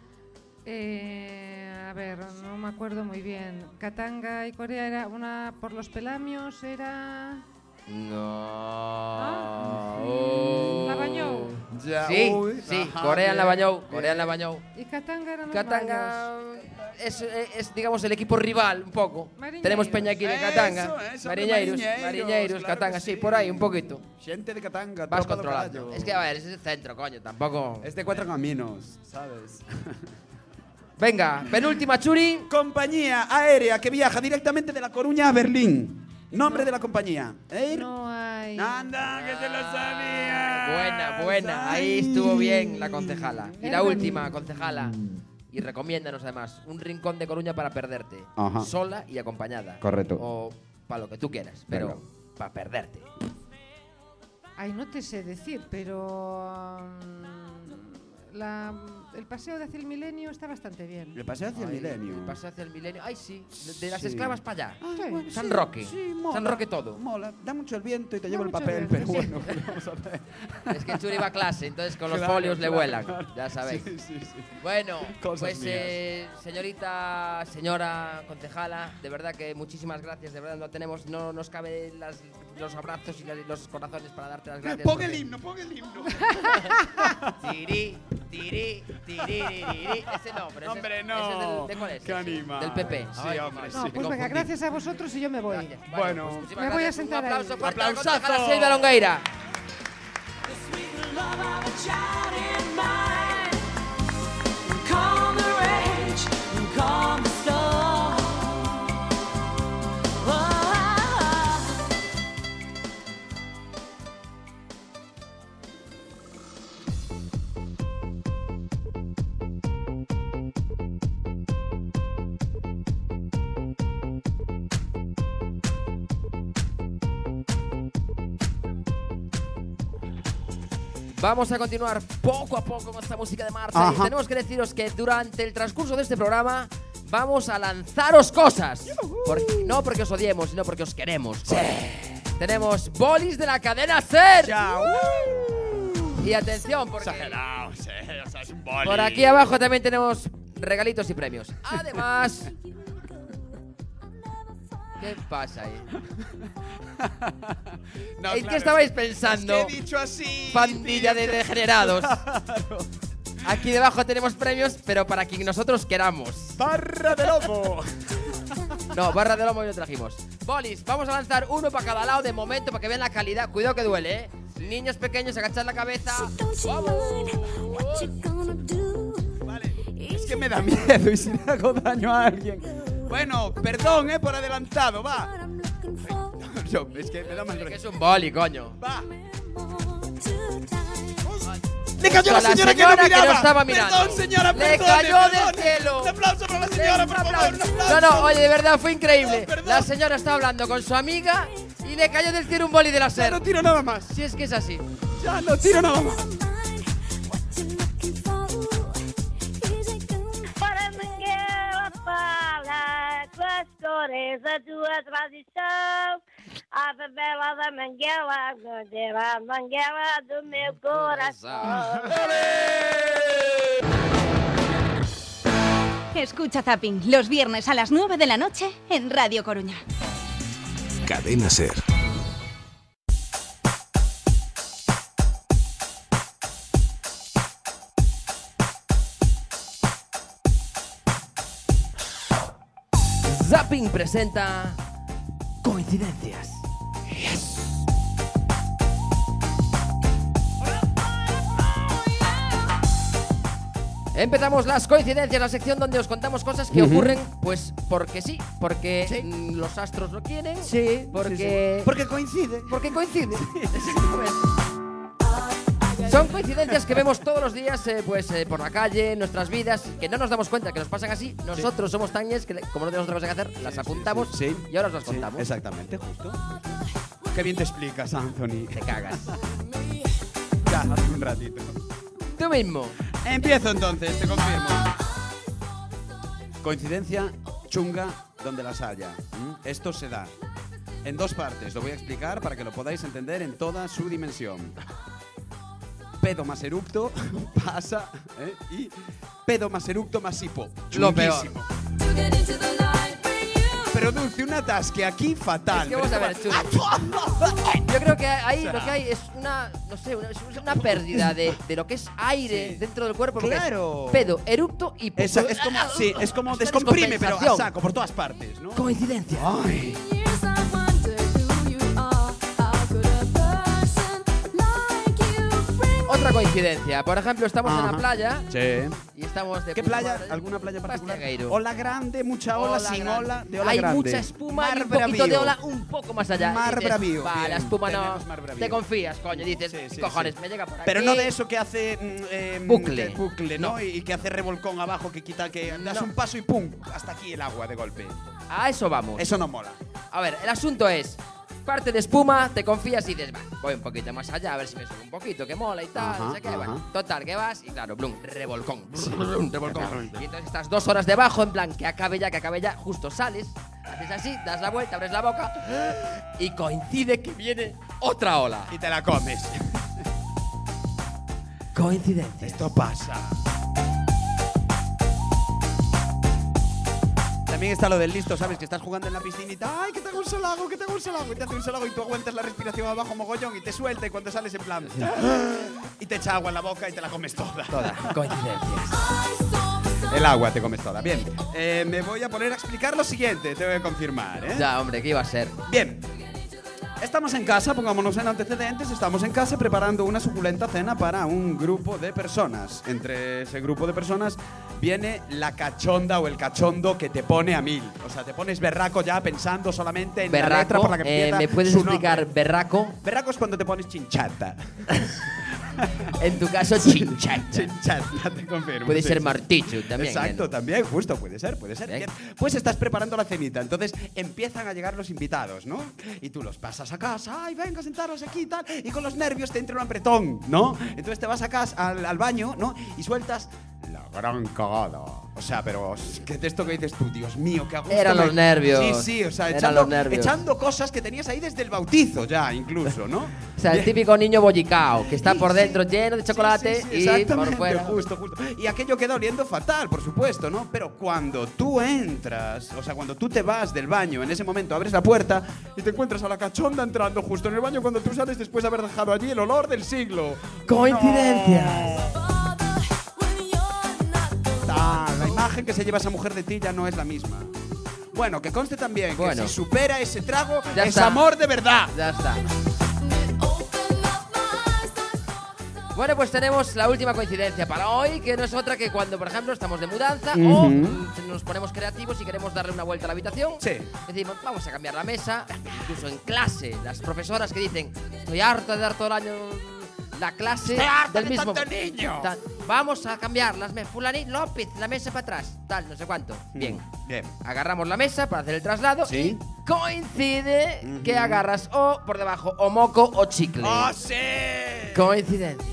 Eh, a ver, no me acuerdo muy bien. Katanga y Corea era una por los pelamios, era. No. Mm, La Bañou. Ya, Sí, uy, sí, ajá, Corea en la bien, Bañou, bien. Corea en la Bañou. Y Katanga eran los Katanga mayos. es, es, digamos, el equipo rival, un poco. Mariñeiros. Tenemos Peña aquí de Eso, Katanga. eso, Mariñeiros, mariñeiros, Mariñeiros, claro Katanga, que sí, sí. por ahí, un poquito. Gente de Katanga, Vas tropa do controlando. Rayo. Es que, a ver, ese es el centro, coño, tampoco. Es de cuatro caminos, ¿sabes? Venga, penúltima, Churi. Compañía aérea que viaja directamente de La Coruña a Berlín. Nombre de la compañía. Air. No hay. ¡Anda, que se lo sabía! Buena, buena. Ahí estuvo bien la concejala. Y la Air última, concejala. y recomiéndanos además un rincón de Coruña para perderte. Ajá. Sola y acompañada. Correcto. O para lo que tú quieras, pero para perderte. Ay, no te sé decir, pero um, la, el paseo de hacia el milenio está bastante bien. El paseo hacia Ay, el milenio. El paseo hacia el milenio. Ay, sí. De, de las Sí. esclavas para allá. Sí. bueno, San sí, Roque. Sí, mola. San Roque todo. Mola. Da mucho el viento y te Da lleva el mucho papel, el pero viento, bueno, ¿qué vamos a hacer? Es que el Churi va a clase, entonces con los Claro, folios le claro, vuelan. claro. Ya sabéis. Sí, sí, sí. Bueno, Cosas pues mías. eh, señorita, señora concejala, de verdad que muchísimas gracias. De verdad no tenemos, no nos cabe las, los abrazos y las- los corazones para darte las gracias. Pon el porque- himno, pon el himno. Tiri, tiri, tiri, tiri. Ese no, pero ese, Hombre, ese no. es del, ¿de cuál es? Qué Ese, animal. Del P P. Sí, Ay, hombre, madre, sí. No, me pues venga, confundí. gracias a vosotros y yo me voy. Gracias. Vale, Bueno. pues muchísimas Me voy a gracias. sentar Un aplauso ahí. fuerte a la ¡Aplausazo! concejala Silvia Longueira. Calm the rage and calm the storm. Oh, Vamos a continuar poco a poco con esta música de marcha. Ajá. Y tenemos que deciros que durante el transcurso de este programa vamos a lanzaros cosas. Porque- no porque os odiemos, sino porque os queremos. Tenemos bolis de la cadena SER. Chao. Y atención, porque Exagerado, sí, o sea, es un boli. por aquí abajo también tenemos regalitos y premios. Además... ¿Qué pasa ahí? No, ¿En claro, qué estabais es que- pensando? Es que he dicho así. Pandilla de tío. degenerados. Aquí debajo tenemos premios, pero para quien nosotros queramos. Barra de lobo. No, barra de lomo y lo trajimos. Bolis, vamos a lanzar uno para cada lado de momento para que vean la calidad. Cuidado que duele, ¿eh? Niños pequeños, agachad la cabeza. ¡Vamos! Vale. Es que me da miedo y si le hago daño a alguien. Bueno, perdón, eh, por adelantado, va. Yo, es que me da mal Que rollo. es un boli, coño. Va. ¡Le cayó la La señora, señora que no que miraba! no estaba mirando. ¡Perdón, señora, Le perdone, cayó del perdone! cielo. Un aplauso para la señora, por Un favor, aplauso. un aplauso. No, no, oye, de verdad fue increíble. Perdón. La señora estaba hablando con su amiga y le cayó del cielo un boli de la Ya SER. no tiro nada más. Si es que es así. Ya no tiro nada más. Para Mangueira fala com as cores da tua tradição. A favela da Mangueira, bandeira Mangueira do meu coração. Escucha Zapping los viernes a las nueve de la noche en Radio Coruña. Cadena SER. Zapping presenta Coincidencias. Empezamos las coincidencias, la sección donde os contamos cosas que Ujú. ocurren, pues porque sí, porque Sí. mm, los astros lo quieren, Sí, porque sí. Porque coincide. porque coincide. Exactamente. Son coincidencias que vemos todos los días, eh, pues eh, por la calle, en nuestras vidas, que no nos damos cuenta que nos pasan así. Nosotros somos tan ñes que, le- como no tenemos otra cosa que hacer, las apuntamos Sí, y ahora os las sí, contamos. exactamente, justo. Qué bien te explicas, Anthony. Te cagas. Ya, hace un ratito. Tú mismo. Empiezo entonces, te confirmo. Coincidencia chunga donde las haya. ¿Mm? Esto se da en dos partes. Lo voy a explicar para que lo podáis entender en toda su dimensión. Pedo más eructo pasa ¿eh? y pedo más eructo más hipo. Lo peor. Chunguísimo. Produce un atasque aquí fatal. Es que vamos a ver, Pero Chuli. Yo creo que ahí O sea. lo que hay es una, no sé, una, es una pérdida de, de lo que es aire Sí. dentro del cuerpo. porque Claro. Es pedo, eructo y Es, es como, sí, es como una descomprime, pero a descompensación. saco por todas partes, ¿no? Coincidencia. Ay. Otra coincidencia. Por ejemplo, estamos en Ajá. la playa Sí. y estamos de ¿Qué puta playa? madre. ¿Alguna playa particular? Bastiagueiro. Ola grande, mucha ola, Ola sin grande. ola, de ola Hay grande. mucha espuma Mar y un poquito bravío. de ola un poco más allá. Mar Y dices, bravío, Va, bien, la espuma no. tenemos mar bravío. Te confías, coño. Dices, Sí, sí, ¿qué cojones? sí. Me llega por aquí. Pero no de eso que hace mm, eh, Bucle. que- bucle, ¿no? No. Y, y que hace revolcón abajo, que quita, que das No. un paso y pum, hasta aquí el agua de golpe. A eso vamos. Eso no mola. A ver, el asunto es, parte de espuma, te confías y dices, va, voy un poquito más allá, a ver si me sube un poquito, que mola y tal, Ajá, no sé qué. ajá. Bueno, total, que vas y claro, blum, revolcón, blum, revolcón. Y entonces estás dos horas debajo, en plan, que acabe ya, que acabe ya, justo sales, haces así, das la vuelta, abres la boca y coincide que viene otra ola. Y te la comes. Coincidencia. Esto pasa. También está lo del listo, ¿sabes? Que estás jugando en la piscinita. ¡Ay, que tengo un solago, que tengo un solago! Y te hace un solago y tú aguantas la respiración abajo mogollón y te suelta y cuando sales en plan… y te echa agua en la boca y te la comes toda. Toda, coincidencias. El agua te comes toda. Bien, eh, me voy a poner a explicar lo siguiente, te voy a confirmar, ¿eh? Ya, hombre, ¿qué iba a ser? Bien. Estamos en casa, pongámonos en antecedentes, estamos en casa preparando una suculenta cena para un grupo de personas. Entre ese grupo de personas viene la cachonda o el cachondo que te pone a mil. O sea, te pones berraco ya pensando solamente en la letra Berraco, por la que eh, empieza ¿me puedes su explicar nombre. berraco? Berraco es cuando te pones chinchata. En tu caso, chinchata. Chinchata, te confirmo. Puede sí, ser sí. martillo también. Exacto, ¿eh? también, justo, puede ser, puede ser. Bien. Bien. Pues estás preparando la cenita, entonces empiezan a llegar los invitados, ¿no? Y tú los pasas a casa, ay, venga, sentaros aquí y tal, y con los nervios te entra un apretón, ¿no? Entonces te vas a casa, al, al baño, ¿no? Y sueltas la gran cagada. O sea, pero ¿qué es esto que dices tú? Dios mío, qué a gusto Eran me- los nervios. Sí, sí, o sea, Eran echando, los nervios. echando cosas que tenías ahí desde el bautizo ya, incluso, ¿no? O sea, el típico niño bollicao, que está Sí, por sí. dentro lleno de chocolate Sí, sí, sí, y por exactamente, fuera. justo, justo. Y aquello queda oliendo fatal, por supuesto, ¿no? Pero cuando tú entras, o sea, cuando tú te vas del baño, en ese momento abres la puerta y te encuentras a la cachonda entrando justo en el baño cuando tú sales después de haber dejado allí el olor del siglo. Coincidencias. Ah, la imagen que se lleva esa mujer de ti ya no es la misma. Bueno, que conste también Bueno. que si supera ese trago Ya es está. amor de verdad. Ya está. Bueno, pues tenemos la última coincidencia para hoy, que no es otra que cuando, por ejemplo, estamos de mudanza o Ujú. mm, nos ponemos creativos y queremos darle una vuelta a la habitación. Sí. Decimos, vamos a cambiar la mesa. Incluso en clase, las profesoras que dicen, estoy harta de dar todo el año la clase Estoy harta del de mismo. tanto niño. Tal. Vamos a cambiar las mesas. Fulani López, la mesa para atrás. Tal, no sé cuánto. Bien. Bien. Agarramos la mesa para hacer el traslado Sí. y coincide Ujú. que agarras o por debajo o moco o chicle. ¡Oh, sí! Coincidencia.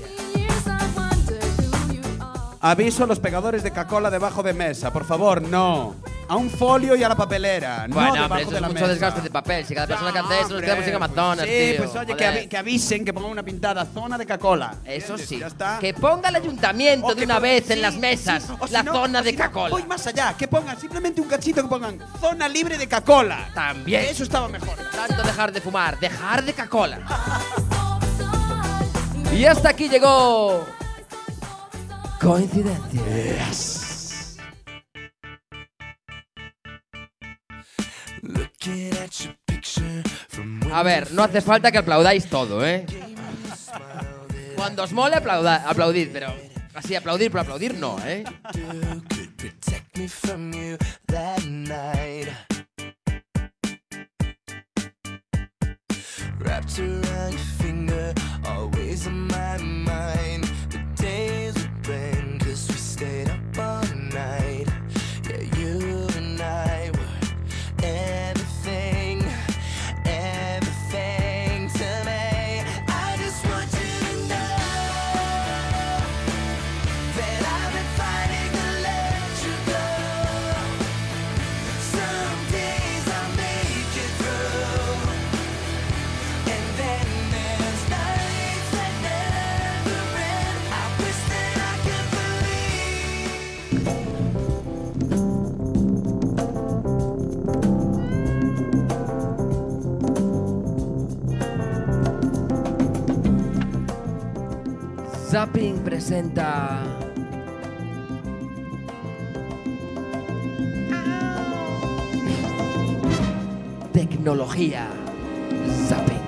Aviso a los pegadores de Coca-Cola debajo de mesa, por favor, no. A un folio y a la papelera, no Bueno, debajo hombre, eso de es la mucho mesa. desgaste de papel. Si cada persona que No, hace eso nos hombre, quedamos sin Amazonas, Sí, tío. pues oye, que, Joder. avi- que avisen, que pongan una pintada, zona de Coca-Cola. Eso ¿Entiendes? sí. Ya está. Que ponga el ayuntamiento O de que una pon- vez en sí, las mesas sí, o si la no- zona o de si no, Coca-Cola. Voy más allá, que pongan simplemente un cachito, que pongan zona libre de Coca-Cola. También. Eso estaba mejor. Tanto dejar de fumar, dejar de Coca-Cola. Y hasta aquí llegó. Coincidencia. A ver, no hace falta que aplaudáis todo, ¿eh? Cuando os mole, aplauda, aplaudid, pero así aplaudir por aplaudir no, ¿eh? Wrapped around your finger, always on my mind. The days were plain, cause we stayed up all night. Yeah, you and I were everything, everything to me. I just want you to know that I've been fighting to let you go. Some days I'll make it through. And then there's nights that never end. I wish that I could Zapping presenta. Tecnología. Zapping.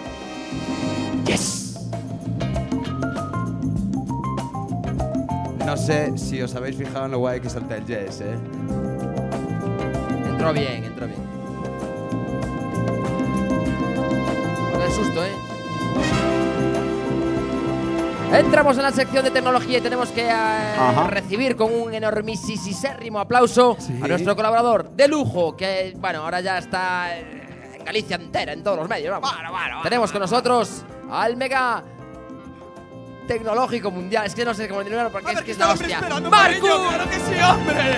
Yes. no sé si os habéis fijado en lo guay que salta el Jess, ¿eh? Entró bien, entró bien. Con el susto, ¿eh? Entramos en la sección de tecnología y tenemos que eh, recibir con un enormisísimo aplauso sí. a nuestro colaborador de lujo, que, bueno, ahora ya está en Galicia entera, en todos los medios. Vamos. Bueno, bueno, Tenemos con nosotros al mega tecnológico mundial. Es que no sé cómo decirlo porque es que es la hostia. ¡Marcus! ¡Claro que sí, hombre!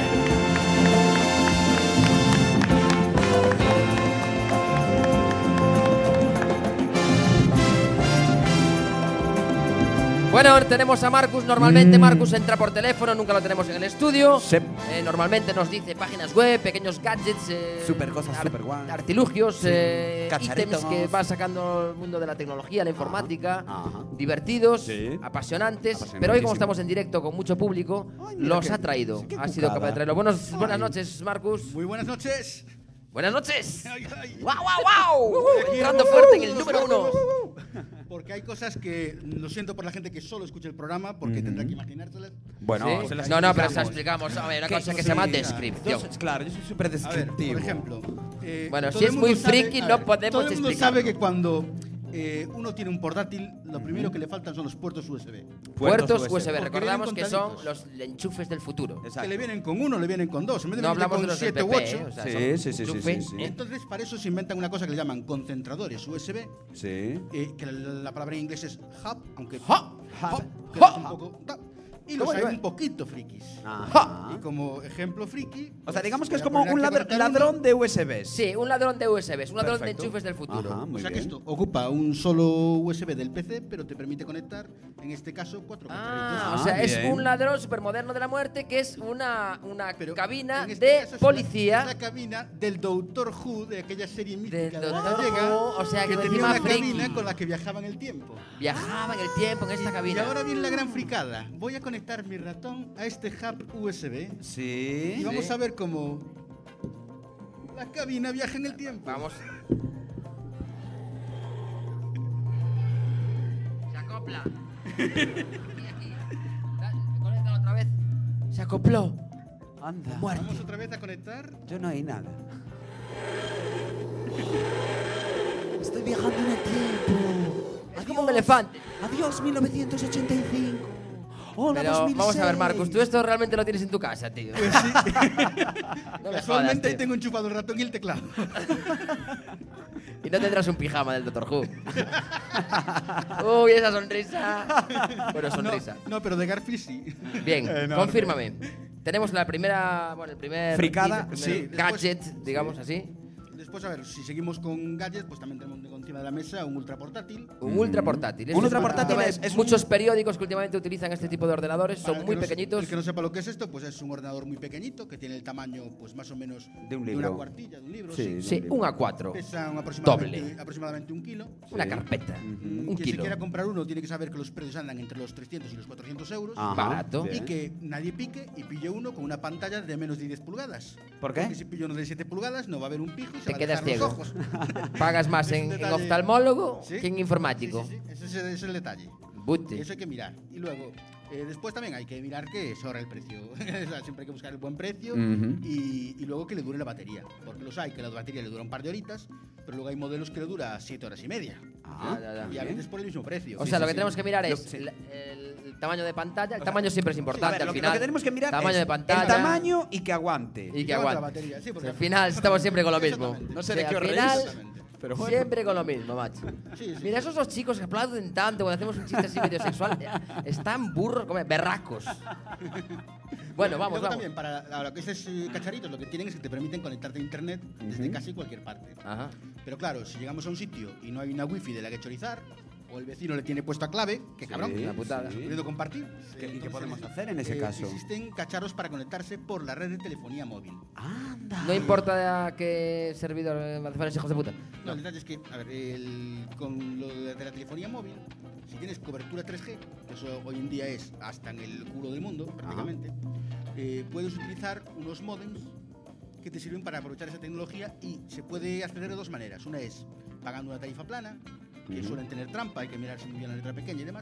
Bueno, tenemos a Marcus. Normalmente Marcus entra por teléfono, nunca lo tenemos en el estudio. Sí. Eh, normalmente nos dice páginas web, pequeños gadgets, eh, Super cosas, ar- super guay. artilugios, Sí. eh, Cacharritos. ítems que va sacando el mundo de la tecnología, la informática, Ajá. divertidos, Sí. apasionantes. Pero hoy, como estamos en directo con mucho público, Ay, mira los qué- ha traído. qué Ha sido cucada. capaz de traerlo. Buenos, buenas Ay. noches, Marcus. Muy buenas noches. Buenas noches. Ay, ay. ¡Wow, wow, wow! Entrando fuerte en el número uno. Porque hay cosas que lo siento por la gente que solo escucha el programa, porque tendrá que imaginárselas. Bueno, ¿Sí? se las No, no, pero se la explicamos. explicamos. A ver, una ¿Qué? cosa que Sí, se llama sí. descripción. Yo soy- claro, yo soy súper A ver, descriptivo. por ejemplo. eh, Bueno, todo si el es mundo muy sabe- friki, a no ver, podemos Todo el mundo explicarlo. sabe que cuando eh, uno tiene un portátil, lo primero que le faltan son los puertos U S B. Puertos U U S S B. B. Porque Recordamos vienen que son contaditos. los enchufes del futuro. Exacto. Que le vienen con uno, le vienen con dos. En vez de No venirte hablamos de con los del siete P u P, ocho. ¿eh? O sea, Sí, son sí, sí, sí, enchufe, sí, sí. ¿eh? Entonces, para eso se inventan una cosa que le llaman concentradores U S B, Sí. eh, que la, la palabra en inglés es hub, aunque Hub. hub, Hub. queda Hub. un poco, ta, y ¿Cómo los hay iba? un poquito frikis. Ajá. Y como ejemplo friki, O sea, pues, digamos que es voy a como poner un aquí a ladr- conectar uno. ladrón de U S Bs. Sí, un ladrón de U S Bs, un ladrón Perfecto. de enchufes del futuro. Ajá, muy O sea que bien. esto ocupa un solo U S B del P C, pero te permite conectar, en este caso, cuatro Ah, cacharritos. o sea, Ah, es bien. un ladrón supermoderno de la muerte que es una, una Pero cabina en este de caso es policía. La, es la cabina del Doctor Who, de aquella serie mítica Del de la Doctor gallega, Who, o sea, que que tenía encima una friki. cabina con la que viajaba en el tiempo. Viajaba en el tiempo en esta Y cabina. ahora viene la gran fricada. Voy a conectar mi ratón a este hub U S B Sí. y vamos Sí. a ver cómo la cabina viaja en el tiempo. Vamos. Se acopla. Aquí, aquí. Da- Conéctalo otra vez. Se acopló. Anda. Muerte. Vamos otra vez a conectar. Yo no hay nada. Estoy viajando en el tiempo. Es como un elefante. Adiós, mil novecientos ochenta y cinco. Hola, Pero dos mil seis. vamos a ver, Marcus, tú esto realmente lo tienes en tu casa, tío. Pues sí. No me jodas, Casualmente ahí tío. tengo enchufado el ratón y el teclado. Y no tendrás un pijama del Doctor Who. Uy, esa sonrisa. Bueno, sonrisa. No, no, pero de Garfield sí. Bien, Enorme. confírmame. Tenemos la primera, bueno, el primer Fricada, el primer sí. gadget, digamos así. Después, a ver, si seguimos con gadgets, pues también tenemos encima de la mesa un ultra portátil. Un ultra portátil. Un ultra portátil es- es un- muchos periódicos que últimamente utilizan este tipo de ordenadores, Para son el muy que no se- pequeñitos. El que no sepa lo que es esto, pues es un ordenador muy pequeñito que tiene el tamaño, pues más o menos De un una libro. cuartilla, de un libro. Sí, Sí. Sí, un A cuatro, Pesa un aproximadamente, Doble. aproximadamente un kilo. una Sí. carpeta, Mm, un Quien se kilo. quiera comprar uno tiene que saber que los precios andan entre los trescientos y los cuatrocientos euros. Ajá, Barato. bien. Y que nadie pique y pille uno con una pantalla de menos de diez pulgadas. ¿Por qué? Porque si pillo uno de siete pulgadas no va a haber un pijo y se Te va a quedas dejar ciego. los ojos. Pagas más Es un en, en detalle- oftalmólogo ¿Sí? que en informático. Sí, sí, sí. Ese es el, ese es el detalle. Bute. Eso hay que mirar. Y luego, eh, después también hay que mirar que sobra el precio. O sea, siempre hay que buscar el buen precio Ujú. y, y luego que le dure la batería. Porque los hay que la batería le dura un par de horitas, pero luego hay modelos que le dura siete horas y media. Ah, Ya, ya, ya. Y a veces por el mismo precio. O Sí, sea, sí, lo que sí. tenemos que mirar Lo- es sí. el, el tamaño de pantalla. El tamaño siempre es A importante ver, al lo, que- final. lo que tenemos que mirar tamaño es de pantalla. el tamaño y que aguante. Y que aguante la aguante. batería, sí, porque al final estamos siempre con lo mismo. Exactamente. No sé Sí, de qué al os reís, final, Exactamente. Pero bueno. siempre con lo mismo, macho. Sí, sí, Mira, sí. esos dos chicos que aplauden tanto cuando hacemos un chiste así medio sexual, eh, están burros, como berracos. Bueno, vamos, Luego vamos. también, para ahora, que estos eh, cacharitos lo que tienen es que te permiten conectarte a internet desde Ujú. casi cualquier parte. Ajá. Pero claro, si llegamos a un sitio y no hay una wifi de la que chorizar, o el vecino le tiene puesta clave, que cabrón, Sí, una putada. sí. pudiendo compartir. ¿Qué- y qué Entonces, podemos hacer en ese eh, caso? Existen cacharros para conectarse por la red de telefonía móvil. Anda. No importa qué servidor, eh, hace hijos de puta. No, el detalle es que, a ver, el- con lo de la telefonía móvil, si tienes cobertura tres G, que eso hoy en día es hasta en el culo del mundo, prácticamente, eh, puedes utilizar unos modems que te sirven para aprovechar esa tecnología y se puede acceder de dos maneras. Una es pagando una tarifa plana, que Ujú. suelen tener trampa, hay que mirarse muy bien la letra pequeña y demás.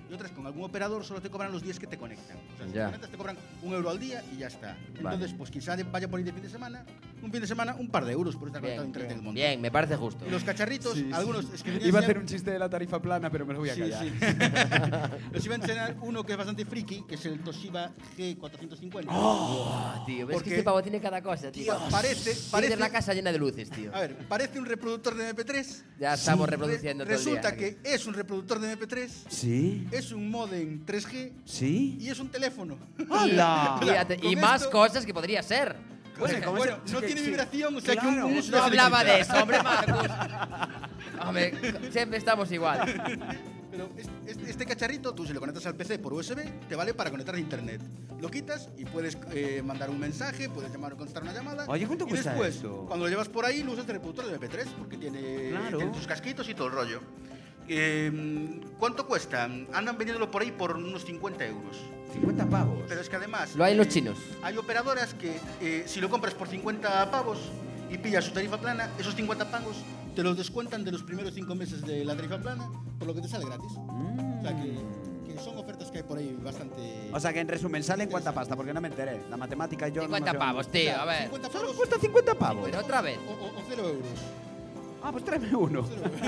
y otras con algún operador solo te cobran los días que te conectan. O sea, si Ya. te conectas te cobran un euro al día y ya está. Vale. Entonces, pues quizá de- vaya por ahí de fin de semana, un fin de semana, un par de euros por estar conectado a Bien, internet en el bien, mundo. bien, me parece justo. Y los cacharritos, Sí, sí. algunos es que venían Iba a ya- hacer un chiste de la tarifa plana, pero me lo voy a Sí, callar. sí. Les iba a enseñar uno que es bastante friki, que es el Toshiba G cuatrocientos cincuenta. Oh, tío, ves Porque- que este pavo tiene cada cosa, tío. Tío, parece- Tiene parece- la casa llena de luces, tío. A ver, parece un reproductor de eme pe tres. Ya estamos Re- reproduciendo todo el día. Resulta que es un reproductor de eme pe tres, ¿Sí? es un modem tres G ¿Sí? y es un teléfono. ¡Hala! Fíjate, y Con más esto- cosas que podría ser. Bueno, ¿cómo Bueno, se- no que- tiene sí. vibración, o sea que Claro. un, un No se hablaba quita. de eso, hombre, Marcus. Hombre, siempre estamos igual. Pero es- es- este cacharrito, tú si lo conectas al pe ce por u ese be, te vale para conectar a internet. Lo quitas y puedes eh, mandar un mensaje, puedes llamar o contestar una llamada. Oye, ¿cuánto y cuesta después, esto? cuando lo llevas por ahí, lo usas de reproductor de eme pe tres, porque tiene, Claro. tiene tus casquitos y todo el rollo. Eh, ¿Cuánto cuesta? Andan vendiéndolo por ahí por unos cincuenta euros. cincuenta pavos. Pero es que además... Lo hay en los eh, chinos. Hay operadoras que eh, si lo compras por cincuenta pavos y pillas su tarifa plana, esos cincuenta pavos te los descuentan de los primeros cinco meses de la tarifa plana, por lo que te sale gratis. O sea que, que son ofertas que hay por ahí bastante... O sea que en resumen, ¿sale en cuánta pasta? Porque no me enteré. La matemática y yo cincuenta no nos pavos, O tío, sea, a ver. cincuenta ¿Solo pavos cuesta cincuenta pavos? Pero otra vez. o, o- o cero euros. Ah, pues tráeme uno.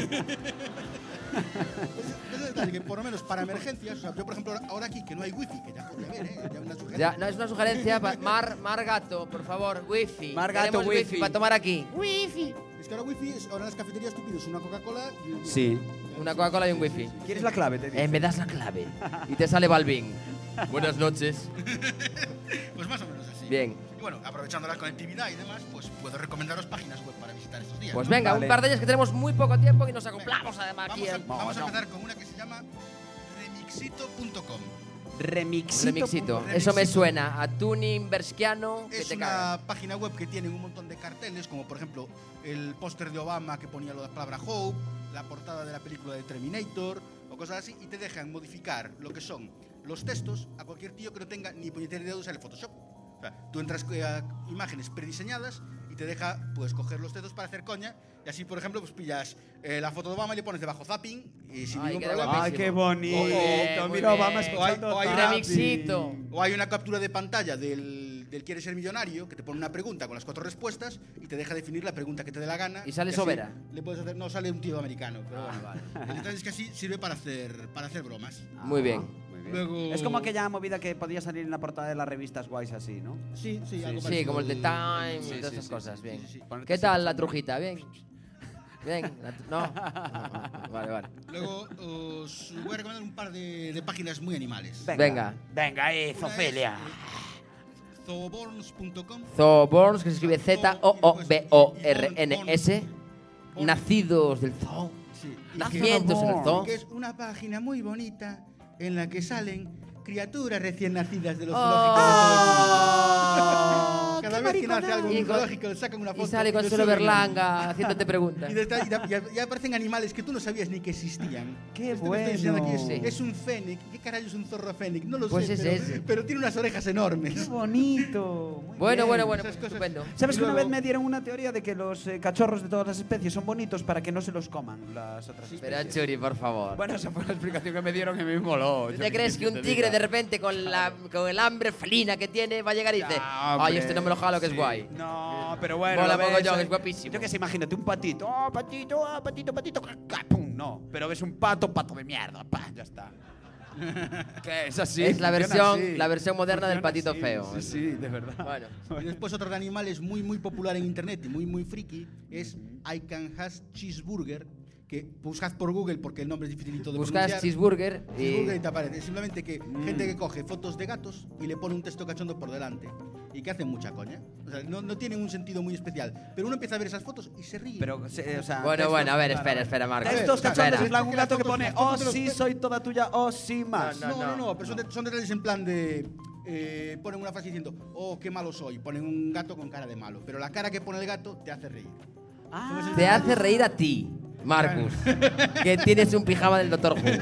Es el detalle que por lo menos para emergencias, o sea, yo por ejemplo ahora aquí que no hay wifi, que ya podría haber, ¿eh? Ya una sugerencia. Ya, no es una sugerencia. pa- Mar, Mar Gato, por favor, wifi. Mar Gato, Queremos wifi. para tomar aquí. Es que ahora wifi, es, ahora en las cafeterías tú pides una Coca-Cola y... Sí. Una Coca-Cola y un wifi. ¿Quieres la clave? Te digo? Eh, me das la clave. Y te sale Balvin. Buenas noches. Pues más o menos así. Bien. Y bueno, aprovechando la conectividad y demás, pues puedo recomendaros páginas web para visitar estos días. Pues ¿no? venga, Vale. un par de ellas que tenemos muy poco tiempo y nos acoplamos además aquí. Vamos a, en- vamos a No, empezar con una que se llama remixito punto com. Remixito. Remixito. punto- Eso me Remixito. suena a tuning berskiano que Es te una cagas. página web que tiene un montón de carteles, como por ejemplo el póster de Obama que ponía la palabra Hope, la portada de la película de Terminator o cosas así, y te dejan modificar lo que son los textos a cualquier tío que no tenga ni puñetera idea de usar el Photoshop. O sea, tú entras eh, a imágenes prediseñadas y te deja pues coger los textos para hacer coña, y así por ejemplo pues pillas eh, la foto de Obama y le pones debajo zapping y sin Ay, ningún queda problema. Ay, qué Muy bonito. bien, muy Mira, Obama bien. escuchando O hay- o hay Tapi. remixito. O hay una captura de pantalla del, del Quiere ser millonario que te pone una pregunta con las cuatro respuestas y te deja definir la pregunta que te dé la gana. ¿Y sale así Sobera? Le puedes hacer, no, sale un tío americano. Pero Ah, bueno. El detalle es que así sirve para hacer, para hacer bromas. Muy bien. Muy bien. Luego- Es como aquella movida que podía salir en la portada de las revistas guays así, ¿no? Sí, sí, algo Sí, parecido. como el de Time Sí, y todas sí, esas sí, cosas. sí, Bien. sí, sí. Ponerte ¿Qué así tal pensando. la trujita? Bien. Bien. la tru- no. Vale, vale. Luego os voy a recomendar un par de, de páginas muy animales. Venga. Venga, eh, Una es, Zofilia. eh, zooborns punto com. Zooborns, que se escribe Z O O B O R N S. Nacidos del zoo. Sí, y Nacimientos en el zoo. que es una página muy bonita en la que salen criaturas recién nacidas de los Oh. zoológicos. Cada vez que nace algo en Y un con- zoológico le sacan una foto. Y sale con lo Suelo suben. Berlanga haciéndote preguntas. Y, de- y, y- y aparecen animales que tú no sabías ni que existían. Qué Este que estoy enseñando aquí es, bueno. es un fénix. ¿Qué carajo es un zorro fénix? No lo Pues sé, es pero, ese. pero tiene unas orejas enormes. Qué bonito. Muy Bueno, bien. bueno, bueno, Esas pues cosas. estupendo. ¿Sabes Y que una luego- vez me dieron una teoría de que los eh, cachorros de todas las especies son bonitos para que no se los coman las otras Pero especies? Churi, por favor. Bueno, esa fue la explicación que me dieron y me moló. ¿Tú Yo te qué crees quieres que un te tigre diga. de repente con, la, con el hambre felina que tiene va a llegar y dice, Ya, ay, hombre, este no me lo jalo que es sí. guay? No, pero bueno. Mola lo ves, mogollón, eh, es guapísimo. Yo que sé, imagínate un patito. Oh, patito, oh, patito, patito. ca- pum, No, pero ves un pato, pato de mierda. Pa, ya está. Que es así. Es la funciona versión- así. la versión moderna del Funciona patito así, feo. Sí, sí, de verdad. Bueno, Y después otro de animales muy muy popular en internet y muy muy friki es I Can Has Cheeseburger, que buscad por Google porque el nombre es dificilito de buscas pronunciar. cheeseburger Cheeseburger y y... te aparece. Es simplemente que gente que coge fotos de gatos y le pone un texto cachondo por delante y que hacen mucha coña. O sea, no, no tienen un sentido muy especial, pero uno empieza a ver esas fotos y se ríe. Pero, se- o sea, Bueno, textos- bueno, a ver, claro, espera, espera, Marco. Textos Espera. cachondos, en Espera. plan un gato que pone, Las oh fotos de los sí, pe- soy toda tuya, oh sí, más. No, No, no, no, pero son, de- son detalles en plan de. eh, ponen una frase diciendo, oh, qué malo soy. Ponen un gato con cara de malo. Pero la cara que pone el gato te hace reír. Ah. Te hace reír a ti, Marcus, que tienes un pijama del Doctor Who.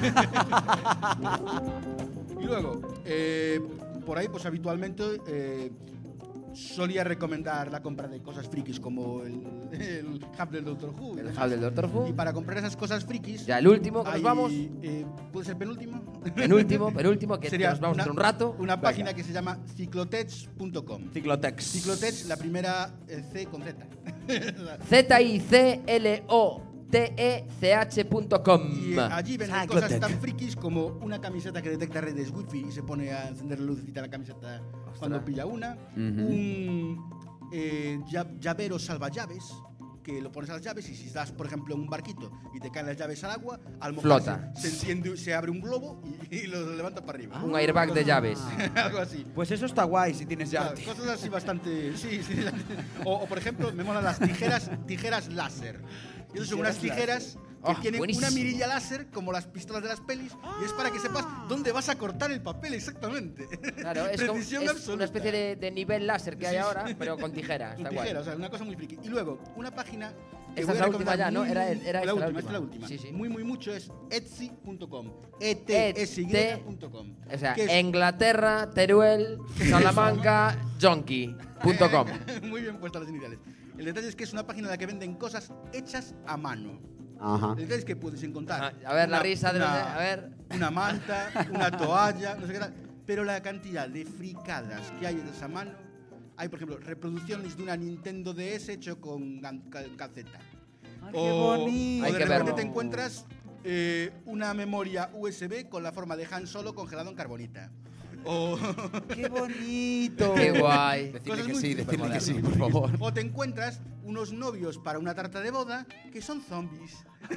Y luego, eh, por ahí, pues habitualmente eh, solía recomendar la compra de cosas frikis como el, el hub del Doctor Who. El hub del Doctor Who. Y para comprar esas cosas frikis... Ya el último, que nos hay, vamos. Eh, ¿Puede ser penúltimo? Penúltimo, penúltimo, que Sería nos vamos una, dentro de un rato. Una Venga. página que se llama ciclotech punto com. Ciclotex. Ciclotech, la primera eh, C con Z. Z I C L O T E C H punto com. Y eh, allí venden Cyclotech. cosas tan frikis como una camiseta que detecta redes wifi y se pone a encender la lucecita de la camiseta cuando pilla una. Un eh, lla- llavero salvallaves que lo pones a las llaves y si estás, por ejemplo, en un barquito y te caen las llaves al agua, al mojarse Flota. se enciende, se abre un globo y, y lo levanta para arriba. Un airbag de llaves. Algo así. Pues eso está guay si tienes Claro, ya. cosas así bastante. Sí, sí. O, o, por ejemplo, me molan las tijeras, tijeras láser. Y esas son unas tijeras que Oh, tienen buenísimo. una mirilla láser como las pistolas de las pelis y es para que sepas dónde vas a cortar el papel exactamente. Claro, es, como- Precisión es absoluta. una especie de, de nivel láser que hay Sí, sí. ahora, pero con tijera. Con Está tijera, guay. o sea, una cosa muy friki. Y luego, una página que Esta voy es a la última recomendar ya, ¿no? muy, Era- muy- era esta la la última, última. esta es la última. Sí, sí. Muy, muy mucho es etsy punto com. E T S Y punto com. O sea, que es- Inglaterra, Teruel, Salamanca, Jonky punto com. Muy bien puestas las iniciales. El detalle es que es una página en la que venden cosas hechas a mano. Ajá. El detalle es que puedes encontrar. Ajá, a ver, la risa de los de- una- a ver. Una manta, una toalla, no sé qué tal. Pero la cantidad de fricadas que hay hechas a mano. Hay, por ejemplo, reproducciones de una Nintendo D S hecho con gan- cal- calceta. Ay, qué bonito. O Hay de que repente verlo. te encuentras eh, una memoria U S B con la forma de Han Solo congelado en carbonita. O, ¡Qué bonito! Qué guay. Cosas Decirle que muy sí, decirle que sí, muy por frikis. favor. O te encuentras unos novios para una tarta de boda que son zombies.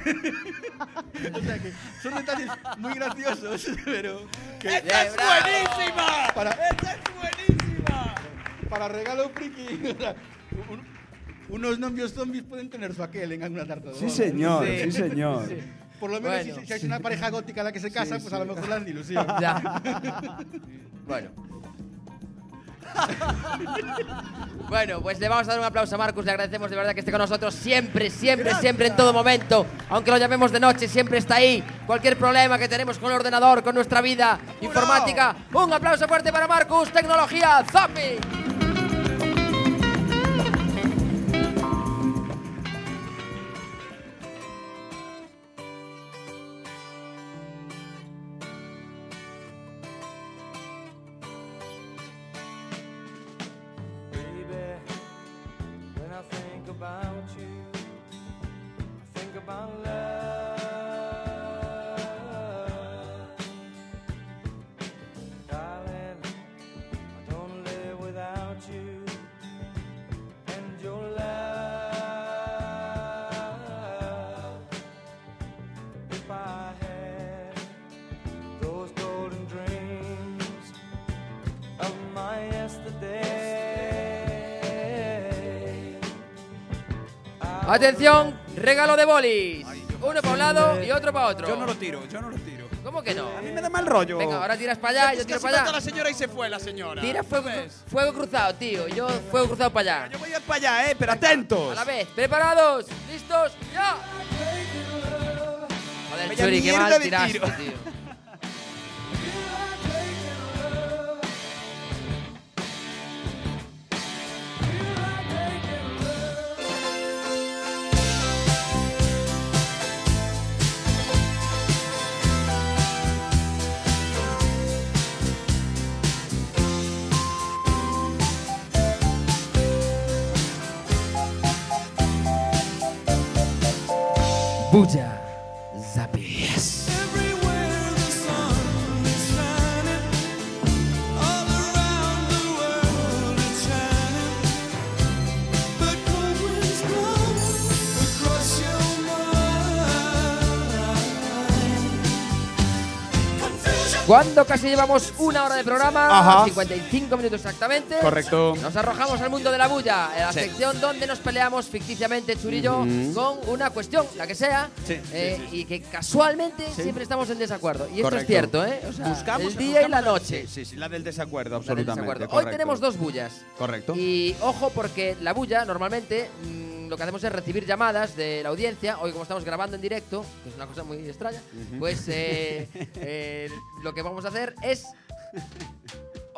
O sea que son detalles muy graciosos, pero que ¡Esta es buenísima! para, ¡Esta es buenísima! Para regalo friki. O sea, un- unos novios zombies pueden tener su aquel en alguna tarta de boda. Sí, señor, Sí. sí, señor. Por lo menos Bueno. si, si hay una pareja gótica la que se casa, pues a lo mejor la dan ilusión. Ya. Bueno. Bueno, pues le vamos a dar un aplauso a Marcus, le agradecemos de verdad que esté con nosotros siempre, siempre, siempre, en todo momento. Aunque lo llamemos de noche, siempre está ahí. Cualquier problema que tenemos con el ordenador, con nuestra vida informática. Un aplauso fuerte para Marcus, tecnología, Zapping. Baby, when I think about you, I think about love. Darling, I don't live without you and your love. If I had those golden dreams of my yesterday. Atención, regalo de bolis. Uno para un lado y otro para otro. Yo no lo tiro, yo no lo tiro. ¿Cómo que no? A mí me da mal rollo. Venga, ahora tiras para allá, yo Es que tiro se para mete a la allá. señora y se fue la señora. Tira fuego, ¿Ves? fuego cruzado, tío. Yo fuego cruzado para allá. Yo voy a ir para allá, eh, pero atentos. A la vez, preparados, listos, ya. Joder, Vaya Churi, qué mierda mal de tiraste, tiro. tío. Bulla Zappies. Everywhere the sun is shining, all around the world it's shining. But cold winds blow across your mind. Confusion. Cuando casi llevamos una hora de programa, Ajá. cincuenta y cinco minutos exactamente. Correcto. Nos arrojamos al mundo de la bulla, en la Sí. sección donde nos peleamos ficticiamente, Churi y yo, Ujú. con una cuestión, la que sea, Sí, eh, sí, sí. y que casualmente Sí. siempre estamos en desacuerdo. Y esto Correcto. es cierto, ¿eh? O sea, Buscamos el día y la buscamos- noche. Sí, sí, sí, la del desacuerdo, La del absolutamente. desacuerdo. Hoy correcto. tenemos dos bullas. Correcto. Y ojo, porque la bulla normalmente mm, lo que hacemos es recibir llamadas de la audiencia. Hoy, como estamos grabando en directo, que es una cosa muy extraña, pues eh, eh, lo que vamos a hacer es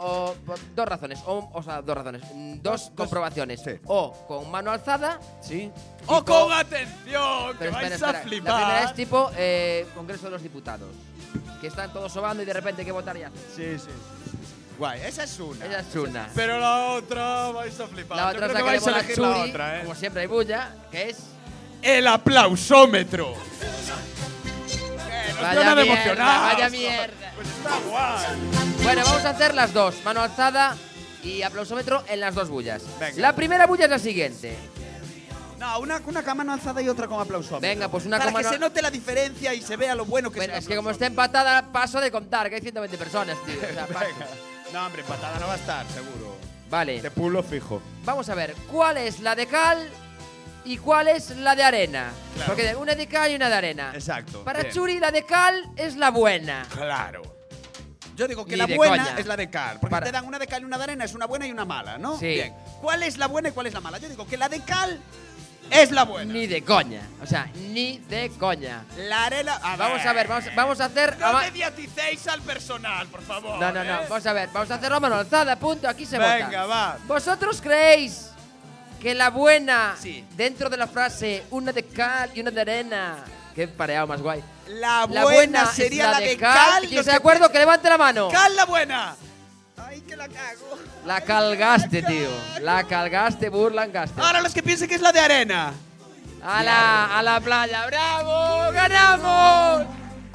o po- dos razones, o, o sea, dos razones, mm, dos, Dos- dos- comprobaciones. sí. O con mano alzada, Sí. Tipo- ¡Oh, con atención! ¡Que pero vais espera, espera. a La flipar! primera es tipo eh, Congreso de los Diputados, que están todos sobando y de repente hay que votar ya. Sí, sí. Guay, esa es una. Esa es una. Pero la otra vais a flipar. La Yo otra es creo la que que vais a le mola elegir la Churi, otra, ¿eh? como siempre hay bulla, que es… El aplausómetro. Eh, nos Vaya veo nada mierda, emocionados. vaya mierda. Pues está guay. Bueno, vamos a hacer las dos, mano alzada y aplausómetro en las dos bullas. Venga. La primera bulla es la siguiente. No, una, una con mano alzada y otra con aplausómetro. Venga, pues una Para con que mano- se note la diferencia y se vea lo bueno que Bueno, es. es el que como está aplausómetro. empatada, paso de contar, que hay ciento veinte personas, tío. O sea, paso. Venga. No, hombre, patada no va a estar, seguro. Vale, Te pulo fijo. vamos a ver, ¿cuál es la de cal y cuál es la de arena? Claro. Porque hay una de cal y una de arena. Exacto. Para bien. Churi, la de cal es la buena. Claro. Yo digo que Ni la de buena coña. es la de cal. Porque Para- te dan una de cal y una de arena, es una buena y una mala, ¿no? Sí. Bien. ¿Cuál es la buena y cuál es la mala? Yo digo que la de cal es la buena. Ni de coña. O sea, ni de coña. La arena. A Vamos a ver, vamos, vamos a hacer. No ama- mediaticéis al personal, por favor. No, no, no. ¿eh? Vamos a ver, vamos a hacerlo a mano alzada, punto. Aquí se vota. Venga, va. ¿Vosotros creéis que la buena, Sí. dentro de la frase, una de cal y una de arena? Qué pareado más guay. La, La buena, es sería la de cal. cal. ¿Quién los se de que acuerdo? piensen- Que levante la mano. ¡Cal la buena! ¡Ay, que la cago! La calgaste, tío. La calgaste, burlangaste. Ahora los que piensen que es la de arena. A la, a la playa. ¡Bravo! ¡Ganamos!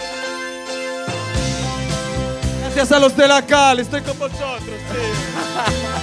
Gracias a los de la cal, estoy con vosotros, tío.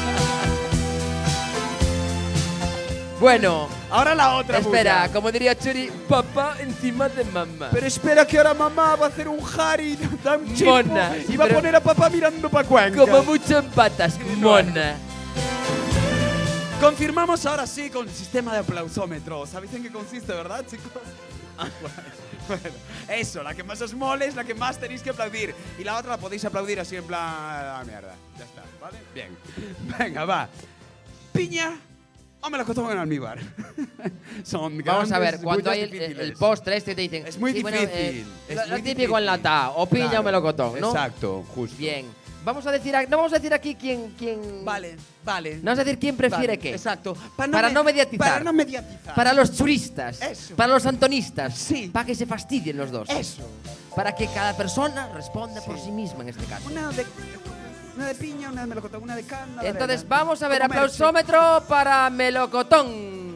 Bueno, Ahora la otra. espera, bulla. como diría Churi, papá encima de mamá. Pero espera que ahora mamá va a hacer un Harry, da un chimpo Mona, y sí, va a pero- poner a papá mirando pa' Cuenca. Como mucho en patas, mona. Confirmamos ahora sí con el sistema de aplausómetro. ¿Sabéis en qué consiste, verdad, chicos? Ah, bueno, bueno, eso, la que más os mole es la que más tenéis que aplaudir. Y la otra la podéis aplaudir así en plan… Ah, mierda, ya está, ¿vale? Bien. Venga, va. Piña o melocotón en almíbar. Son Vamos a ver, grandes cuando bullas hay el, difíciles. el postre este te dicen… Es muy sí, bueno, difícil, eh, es lo, lo muy típico difícil. enlatado, o piña Claro, o melocotón, ¿no? Exacto, justo. Bien. Vamos a decir, a- no vamos a decir aquí quién… quién Vale, vale. No vamos a decir quién prefiere Vale, qué. Exacto. Para no mediatizar. Para no mediatizar. Para los churistas. Eso. Para los antonistas. Sí. Para que se fastidien los dos. Eso. Para que cada persona responda por Sí. sí misma en este caso. Una de, una de piña, una de melocotón, una de can, una de Entonces arena. vamos a ver, Como Merche. aplausómetro para melocotón.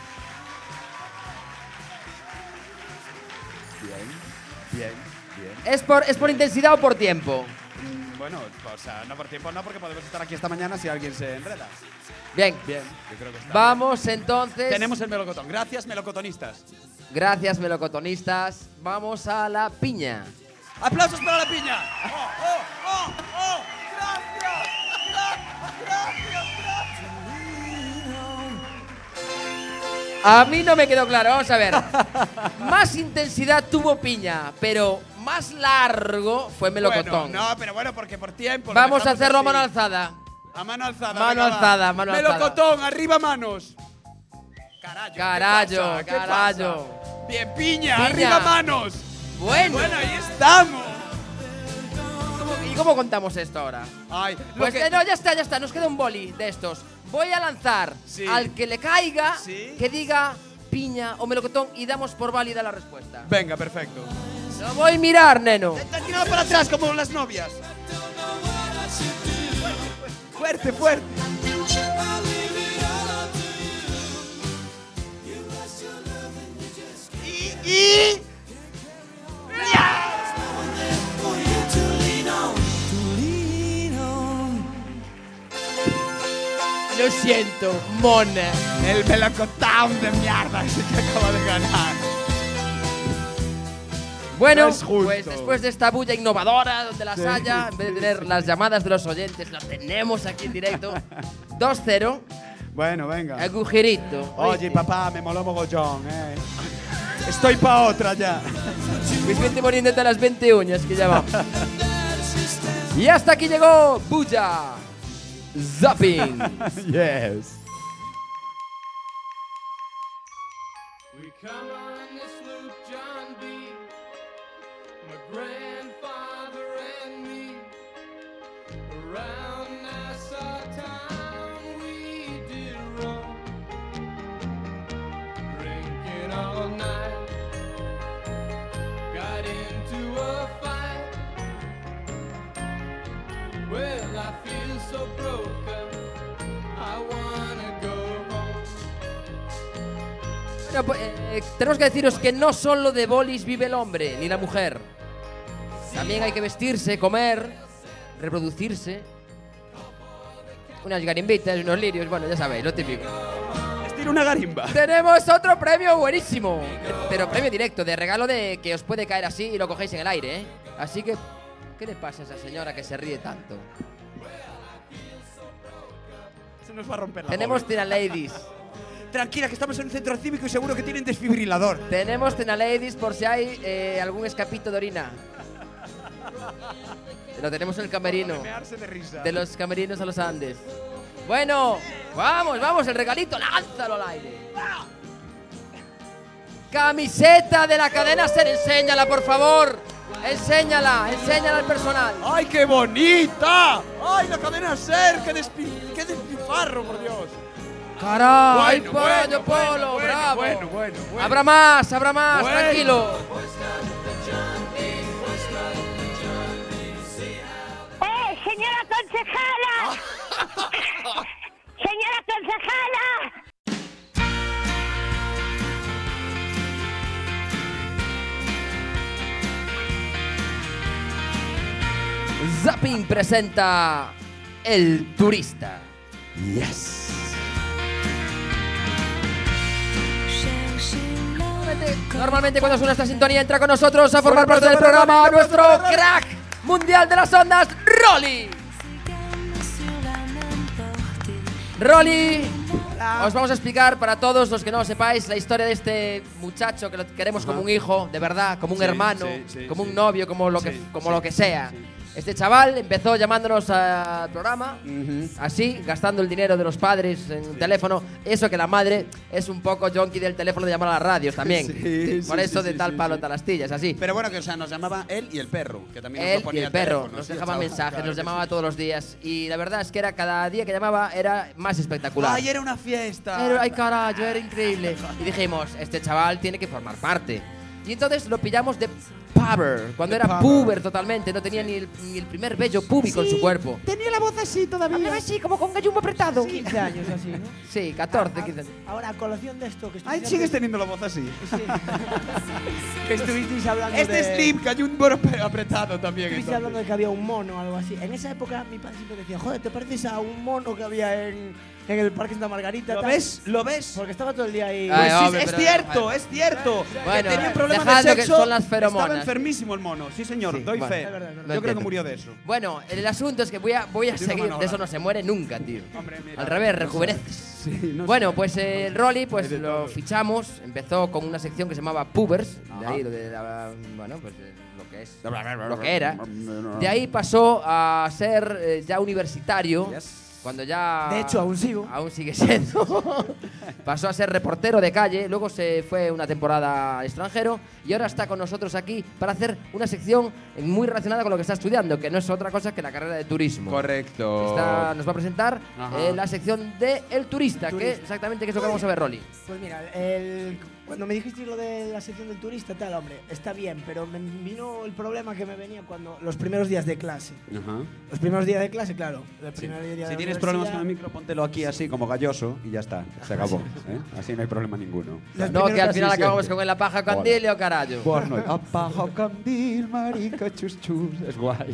Bien, bien, bien. ¿Es por, ¿Es por intensidad o por tiempo? Mm, Bueno, o sea, no por tiempo, no, porque podemos estar aquí esta mañana si alguien se enreda. Bien. Bien, yo creo que está Vamos entonces. bien. Tenemos el melocotón. Gracias, melocotonistas. Gracias, melocotonistas. Vamos a la piña. ¡Aplausos para la piña! ¡Oh, oh, oh, oh! ¡Gracias! ¡Gracias! ¡Gracias! A mí no me quedó claro. Vamos a ver. Más intensidad tuvo piña, pero más largo fue melocotón. Bueno, no, pero bueno, porque por tiempo. lo Vamos a dejamos hacerlo a así. mano alzada. A mano alzada. Mano venga, va. alzada, mano alzada. Melocotón, arriba manos. Carallo. ¿qué Carallo, pasa? ¿Qué carallo. pasa? Bien, piña, Piña. arriba manos. Bueno. Bueno, ahí estamos. ¿Y cómo contamos esto ahora? Ay, lo Pues que- eh, no, ya está, ya está. Nos queda un boli de estos. Voy a lanzar Sí. al que le caiga Sí. que diga piña o melocotón y damos por válida la respuesta. Venga, perfecto. Lo voy a mirar, neno. Está tirado para atrás como las novias. Fuerte, fuerte. Y, y... Lo siento, mona. El melocotón de mierda ese que acaba de ganar. Bueno, No es justo. pues después de esta bulla innovadora, donde las Sí. haya, en vez de tener las llamadas de los oyentes, las tenemos aquí en directo. dos cero, Bueno, venga. agujerito. Oye, papá, me moló mogollón, eh. Estoy pa' otra ya. Pues vete poniéndote las veinte uñas que ya vamos. Y hasta aquí llegó Bulla Zapping. Yes. We come on this loop, John B. My grandfather and me. Around so broken. I wanna go home. Bueno, pues, eh, tenemos que deciros que no solo de bolis vive el hombre ni la mujer. También hay que vestirse, comer, reproducirse. Unas garimbitas, unos lirios, bueno, ya sabéis, lo típico. Vestir una garimba. Tenemos otro premio buenísimo, pero premio directo, de regalo de que os puede caer así y lo cogéis en el aire, ¿eh? Así que, ¿qué le pasa a esa señora que se ríe tanto? Se nos va a romper la Tenemos pobre. Tina Ladies. Tranquila, que estamos en un centro cívico y seguro que tienen desfibrilador. Tenemos Tina Ladies por si hay eh, algún escapito de orina. Lo tenemos en el camerino. Mearse de risa. De los camerinos a los Andes. Bueno, vamos, vamos, el regalito, lánzalo al aire. Camiseta de la cadena SER, enséñala, por favor. Enséñala, enséñala al personal. ¡Ay, qué bonita! ¡Ay, la cadena SER! ¡Qué, despi- qué despilfarro, por Dios! ¡Caray, Bueno, pollo, bueno, polo, bueno, bravo! bueno, bueno, bueno. Habrá más, habrá más, Bueno. tranquilo. ¡Eh, señora concejala! ¡Señora concejala! Zapping presenta El Turista. Yes. Normalmente cuando suena esta sintonía entra con nosotros a formar parte del programa nuestro crack mundial de las ondas, Rolly. Rolly, os vamos a explicar para todos los que no lo sepáis la historia de este muchacho que lo queremos como un hijo, de verdad, como un Sí, hermano, sí, sí, como sí. un novio, como lo que, Sí, como sí, lo que sea. sí, sí. Este chaval empezó llamándonos al programa, así, gastando el dinero de los padres en teléfono. Eso que la madre es un poco junkie del teléfono de llamar a las radios también. Sí, Por sí, eso sí, de sí, tal sí, palo, sí. tal astillas, así. Pero bueno, que o sea, nos llamaba él y el perro, que también nos Él lo y ponía el perro teléfono, nos sí, dejaba chaval, mensajes, claro nos que llamaba sí. todos los días. Y la verdad es que era cada día que llamaba era más espectacular. ¡Ay, era una fiesta! Era, ay, carajo, era increíble. Y dijimos, este chaval tiene que formar parte. Y entonces lo pillamos de puber, cuando De era puber. puber totalmente, no tenía ni, el, ni el primer vello púbico en su cuerpo. Tenía la voz así todavía. Hablaba así, como con gallumbo apretado. quince años así, ¿no? Sí, catorce, quince años. Ahora, a colación de esto que Ay, estuvisteis sigues antes- teniendo la voz así. Sí. que estuvisteis hablando Este de... slip, que hay un boro apretado también. Estuvisteis hablando de que había un mono o algo así. En esa época mi padre siempre decía, joder, ¿te pareces a un mono que había en, en el Parque Santa Margarita? ¿Lo tal?". ves? ¿Lo ves? Porque estaba todo el día ahí. Ay, Pues sí, hombre, es pero- cierto, es cierto. Bueno, que tenía problemas de dejadlo que sexo. son las feromonas. Estaba enfermísimo el mono. Sí, señor, Sí, doy bueno, fe. es verdad, es verdad. Yo creo que entiendo. murió de eso. Bueno, el asunto es que voy a, voy a De una seguir, mano de eso ahora. no se muere nunca, tío. Hombre, mira, Al revés, no rejuveneces. sé. Sí, no Bueno, sé. pues eh, el Rolly pues Hay de lo todo. fichamos, empezó con una sección que se llamaba Pubers, de Ajá. ahí lo de la- bueno, pues de lo que es, lo que era. De ahí pasó a ser eh, ya universitario, Yes. cuando ya De hecho, aún sigo. aún sigue siendo. Pasó a ser reportero de calle, luego se fue una temporada al extranjero y ahora está con nosotros aquí para hacer una sección muy relacionada con lo que está estudiando, que no es otra cosa que la carrera de turismo. Correcto. Está- nos va a presentar Ajá. eh, la sección de El Turista, que Turista. exactamente qué es lo que vamos a ver, Rolly. Pues mira, el- cuando me dijiste lo de la sección del turista, tal, hombre, está bien, pero me vino el problema que me venía cuando los primeros días de clase. Ajá. Los primeros días de clase, claro. El Sí. primer día de Si la tienes problemas con universidad, el micro, póntelo aquí así como galloso y ya está. Se acabó. ¿eh? Así no hay problema ninguno. Los No, que al primeros- final sí, acabamos siempre. con el apaja candil o carajo. Porno. Apaga o candil, marica, chus chus. Es guay.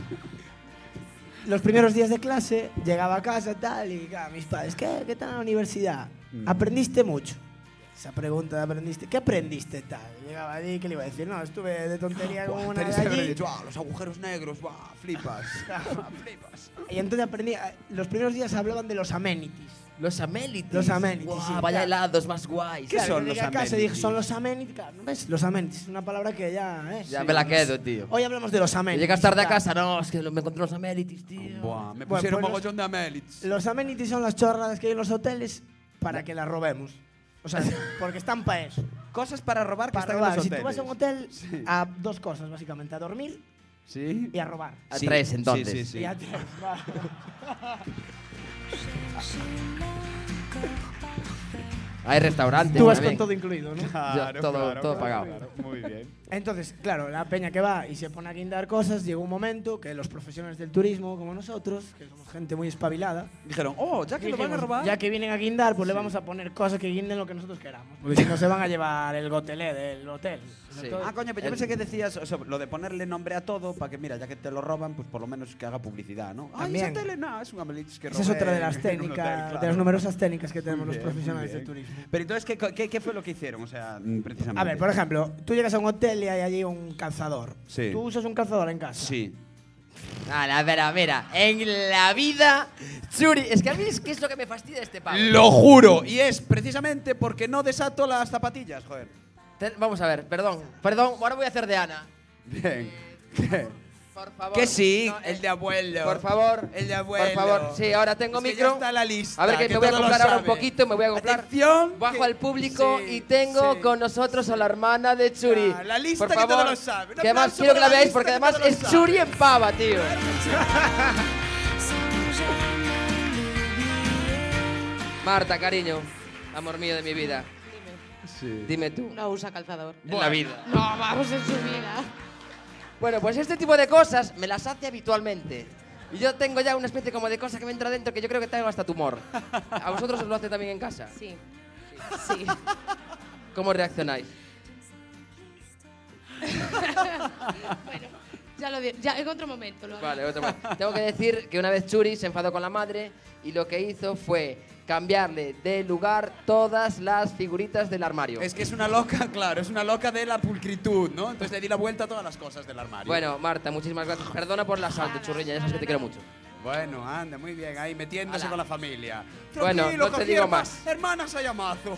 Los primeros días de clase, llegaba a casa tal y claro, mis padres, ¿qué, qué tal en la universidad? Mm. ¿Aprendiste mucho? Esa pregunta de aprendiste, ¿qué aprendiste tal? Llegaba allí, ¿qué le iba a decir? No, estuve de tontería como una de Tenés que haber allí. dicho, "Ah, los agujeros negros, guau, flipas. flipas. Y entonces aprendí, eh, los primeros días hablaban de los amenities. Los amenities. Los amenities, Guau, sí, vaya claro. helados más guays. ¿Qué Claro, son yo los llegué a casa y dije, amenities? son los amenities, claro, ¿no ves? Los amenities, es una palabra que ya, ¿eh? Ya Sí. me la quedo, tío. Hoy hablamos de los Y amenities. llegas tarde a tal. casa, no, es que me encontré los amenities, tío. Buah, me Bueno, pusieron pues mogollón de amenities. Los amenities son las chorradas que hay en los hoteles para que las robemos. O sea, porque están para eso. Cosas para robar que Para están robar. en los Si hoteles. tú vas a un hotel, Sí. a dos cosas, básicamente. A dormir Sí. y a robar. A Sí. tres, entonces. Sí, sí, sí. Y a tres, va. Hay restaurante. Tú vas también. con todo incluido, ¿no? Claro, todo- claro, todo claro, pagado. claro. Muy bien. Entonces, claro, la peña que va y se pone a guindar cosas, llega un momento que los profesionales del turismo, como nosotros, que somos gente muy espabilada, dijeron, oh, ya que lo van a dijimos, robar. ya que vienen a guindar, pues le vamos a poner cosas que guinden lo que nosotros queramos. Porque si no se van a llevar el gotelé del hotel. Sí. Ah, coño, pero yo pensé que decías o sea, lo de ponerle nombre a todo para que, mira, ya que te lo roban, pues por lo menos que haga publicidad, ¿no? También. Ay, esa tele, no, es una melitz que Esa es robé otra de las en un técnicas, hotel, claro. de las numerosas técnicas que tenemos Muy los bien, profesionales muy del bien. turismo. Pero entonces, ¿qué, qué, qué fue lo que hicieron? O sea, mm, precisamente. A ver, por ejemplo, tú llegas a un hotel y hay allí un calzador. Sí. ¿Tú usas un calzador en casa? Sí. A ver, a ver, en la vida, Churi, es que a mí es que es lo que me fastidia este pavo. Lo juro. Y es precisamente porque no desato las zapatillas, joder. Te- vamos a ver, perdón, perdón, ahora voy a hacer de Ana. Bien. ¿Qué? Por favor. Que sí, No, el de abuelo. Por favor. El de abuelo. Por favor, sí, ahora tengo Es que micro. ya está la lista, A ver, que, que me voy a todo lo acoplar ahora un sabe. poquito, me voy a acoplar. Atención, Bajo que- al público sí, y tengo sí. con nosotros a la hermana de Churi. Ah, la lista Por que todo favor, lo sabe. Un que además aplauso quiero que para la la veáis lista porque que además todo lo es sabe. Churi en pava, tío. Marta, cariño, amor mío de mi vida. Sí. Dime tú. No usa calzador. En la vida. No, vamos en su vida. Bueno, pues este tipo de cosas me las hace habitualmente. Y yo tengo ya una especie como de cosa que me entra dentro que yo creo que tengo hasta tumor. ¿A vosotros os lo hace también en casa? Sí. Sí. ¿Cómo reaccionáis? Bueno, ya lo di- ya en otro momento lo haré. Vale, otro más. Tengo que decir que una vez Churi se enfadó con la madre y lo que hizo fue cambiarle de lugar todas las figuritas del armario. Es que es una loca, claro, es una loca de la pulcritud, ¿no? Entonces le di la vuelta a todas las cosas del armario. Bueno, Marta, muchísimas gracias. Perdona por el asalto, churriña, ya sabes que te quiero mucho. Bueno, anda, muy bien, ahí metiéndose Ala. con la familia. Bueno, Tranquilo, no te cogí digo herma- más. Hermanas Sayamazo.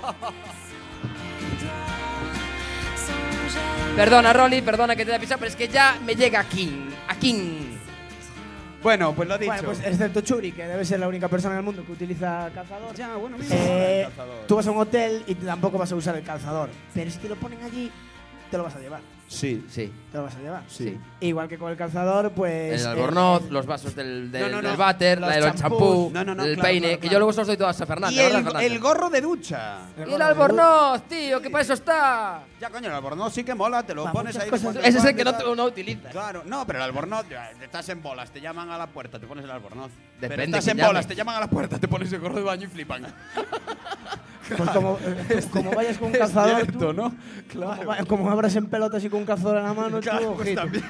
Perdona, Rolly, perdona que te haya pisado, pero es que ya me llega aquí, aquí. Bueno, pues lo dicho. Bueno, pues excepto Churi, que debe ser la única persona en el mundo que utiliza calzador. Ya, bueno, mira, Eh, el calzador. tú vas a un hotel y tampoco vas a usar el calzador. Pero si te lo ponen allí, te lo vas a llevar. Sí. Sí. Te lo vas a llevar. Sí. Igual que con el calzador, pues. El eh, albornoz, los vasos del, del, No, no, no. del váter, Los la- el champús. champú, No, no, no, el claro, peine, claro, que claro. yo luego se los doy todo a Fernández. Y ¿verdad, el, Fernández? el gorro de ducha. Y el albornoz, tío, que para eso está. Ya, coño, el albornoz sí que mola, te lo Pa' pones muchas ahí. de cosas. cuando Ese es el en que no, cuando tú y tal. no utilizas. Claro, no, pero el albornoz, ya, estás en bolas, te llaman a la puerta, te pones el albornoz. pero Depende estás quién en bolas, llame. te llaman a la puerta, te pones el gorro de baño y flipan. Pues como, eh, como vayas con un Es calzador. cierto, tú, ¿no? Como, va- como abras en pelotas y con un calzador en la mano, Claro, tú, pues ojito. también.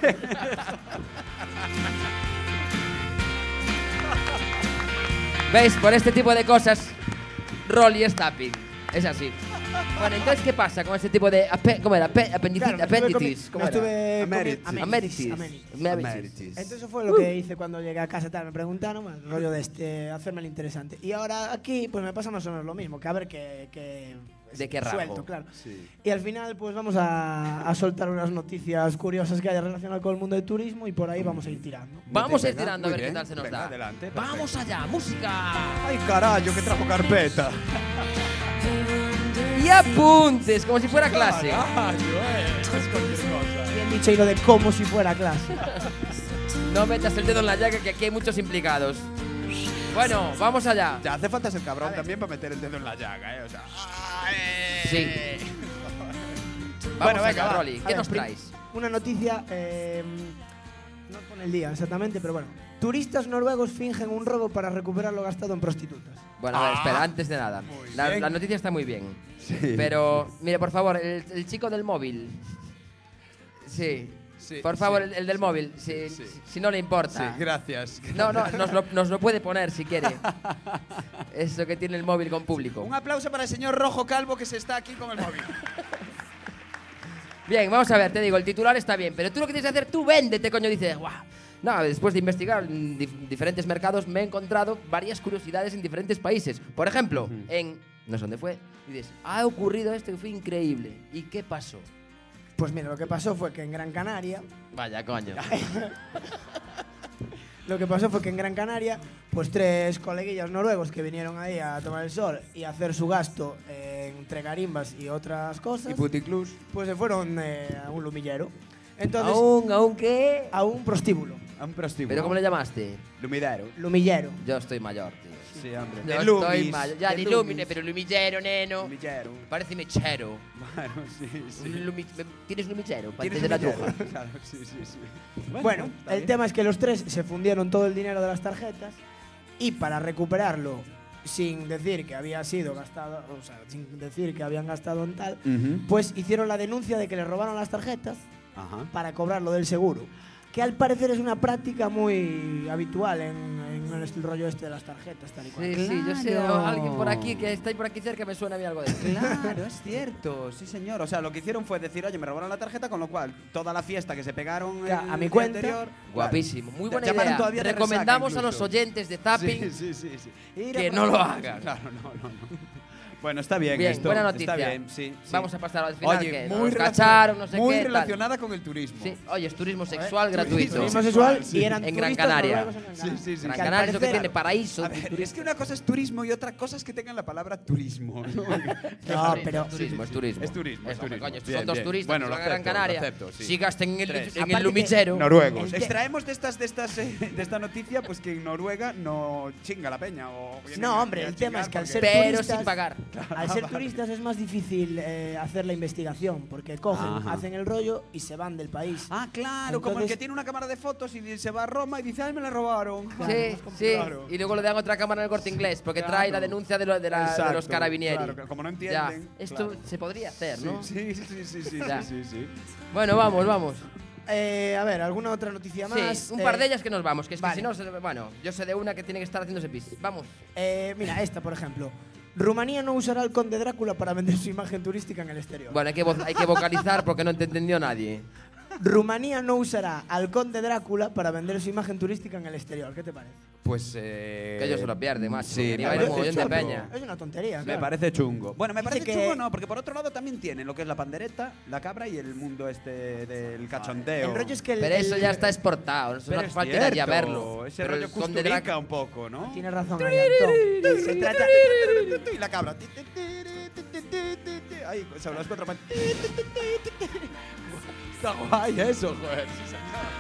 ¿Veis? Por este tipo de cosas, Rolly es tapping. Es así. Bueno, entonces, ¿qué pasa con este tipo de. ape- ¿Cómo era? Ape- apendicit- Claro, me estuve apéndicis. comi- ¿Cómo me era? estuve comi- Amenities. Amenities. Amenities. Amenities. Entonces eso fue lo que hice cuando llegué a casa, tal, me preguntaron, bueno, el rollo de este, hacerme el interesante. Y ahora aquí, pues me pasa más o menos lo mismo, que a ver qué... qué ¿De qué rasgo? suelto, claro. Sí. Y al final, pues vamos a, a soltar unas noticias curiosas que haya relacionadas con el mundo del turismo y por ahí vamos a ir tirando. Vamos a ir Venga, tirando a muy ver bien. qué tal se nos Venga, da. adelante, Vamos allá, música. Ay, carajo, que trajo carpeta. Y apuntes, como si fuera clase. Carajo, eh, es cualquier cosa. Bien dicho, y lo de como si fuera clase. No metas el dedo en la llaga, que aquí hay muchos implicados. Bueno, vamos allá. Ya hace falta ser cabrón también para meter el dedo en la llaga, ¿eh? O sea. Sí. Vamos Bueno, allá, venga, va. Rolly. A ¿Qué ver, nos prim- traes? Una noticia, eh, no pone el día exactamente, pero bueno. Turistas noruegos fingen un robo para recuperar lo gastado en prostitutas. Bueno, a ver, espera, antes de nada. muy La, bien. la noticia está muy bien. Sí. Pero, mire, por favor, el, el chico del móvil. Sí. Sí, Por favor, sí, el, el del móvil, si, sí. si- si no le Sí, importa. gracias. No, no, nos lo, nos lo puede poner si quiere. Eso que tiene el móvil con público. Un aplauso para el señor Rojo Calvo que se está aquí con el móvil. Bien, vamos a ver, te digo, el titular está bien, pero tú lo que tienes que hacer, tú véndete, coño, dices, guau. No, después de investigar en dif- diferentes mercados me he encontrado varias curiosidades en diferentes países. Por ejemplo, en, no sé dónde fue, y dices, ha ocurrido esto que fue increíble. ¿Y qué pasó? Pues mira, lo que pasó fue que en Gran Canaria, Vaya, coño. lo que pasó fue que en Gran Canaria, pues tres coleguillas noruegos que vinieron ahí a tomar el sol y a hacer su gasto eh, entre garimbas y otras cosas, Y puticlus. pues se fueron eh, a un lumillero. Entonces, ¿Aún, aún qué? a un prostíbulo. A un prostíbulo. ¿Pero cómo le llamaste? Lumidero. Lumillero. Yo estoy mayor, tío. Sí, hombre. No De estoy Loomis, mal. Ya, de di Loomis. Lumine, pero lumillero, neno. Lumillero. Parece mechero. Bueno, sí, sí. Un lumi- ¿Tienes lumillero? Para ¿Tienes de la lumillero? truja. Claro, sí, sí, sí. Bueno, está el bien. tema es que los tres se fundieron todo el dinero de las tarjetas y para recuperarlo sin decir que había sido gastado, o sea, sin decir que habían gastado en tal, Ujú. pues hicieron la denuncia de que les robaron las tarjetas Ajá. para cobrarlo del seguro. Que al parecer es una práctica muy habitual en, en el rollo este de las tarjetas, tal y cual. Sí, sí, yo sé. Claro. Alguien por aquí que está ahí por aquí cerca me suena a mí algo de eso. Claro, es cierto, sí señor. O sea, lo que hicieron fue decir, oye, me robaron la tarjeta, con lo cual toda la fiesta que se pegaron Claro, el a mi día cuenta. anterior, Guapísimo, muy buena llamaron idea. todavía de Recomendamos resaca a los incluso. oyentes de Zapping Sí, sí, sí, sí. Ir a que no lo probar- hagan. Claro, no, no, no. Bueno, está bien, Bien, esto. buena noticia. Está bien, sí, sí. Vamos a pasar al final. Oye, que muy, nos relaciona- cacharon, no sé muy qué, tal. relacionada con el turismo. Sí, oye, es turismo sexual gratuito. Turismo sexual y eran en Gran turistas Canaria. noruegos en Gran Sí, Canaria. sí, sí. Gran Que al Canaria es lo que parecer- tiene paraíso. A ver, es que una cosa es turismo y otra cosa es que tengan la palabra turismo. No, No, pero Es turismo, es turismo. Es turismo, es Eso, turismo. coño, estos Bien, son dos bien. turistas Bueno, que lo se van a Gran acepto, lo Canaria. acepto, sí. Si gastan en el, Tres. en Aparte el lumillero. Noruegos. El te- Extraemos de estas, de estas, eh, de esta noticia, pues que en Noruega no chinga la peña o vienen No, a- hombre, a el tema chingar es que al porque- ser Pero turistas, sin pagar. al ser turistas es más difícil eh, hacer la investigación porque cogen, Ajá. hacen el rollo y se van del país. Ah, claro, como el Entonces- que tiene una cámara de fotos y se va a Roma y dice, ay, me la robaron. Sí, sí. Claro. Y luego le dan otra cámara en el Corte Inglés porque Claro. trae la denuncia de, lo- de, la- de Exacto, los carabinieri. claro, que como no Ya, entienden, esto claro. se podría hacer, ¿no? Sí, sí, sí, sí, sí, Ya. sí, sí, sí. Bueno, vamos, vamos. Eh, a ver, ¿alguna otra noticia más? Sí, un par Eh, de ellas que nos vamos, que es que vale. si no, se- bueno, yo sé de una que tiene que estar haciéndose pis. Vamos. Eh, mira, esta, por ejemplo. Rumanía no usará al conde Drácula para vender su imagen turística en el exterior. Bueno, hay que, vo- hay que vocalizar porque no te entendió nadie. Rumanía no usará al conde Drácula para vender su imagen turística en el exterior. ¿Qué te parece? Pues eh, Que ellos se lo pierden, macho. Sí, Ni me va a ir un parece mogollón de chungo. peña. Es una tontería. Me claro. parece chungo. Bueno, me Dice parece que- chungo no, porque por otro lado también tiene lo que es la pandereta, la cabra y el mundo este del cachondeo. El rollo es que el, Pero eso el- ya está exportado, no Pero hace es falta ir allí a cierto, verlo. Ese Pero rollo el conde Kusturica Drácula- un poco, ¿no? Tiene razón, ahí, Antón. Se trata... Y la cabra. Ahí, sobre las cuatro pan- Está guay eso, joder. Sí,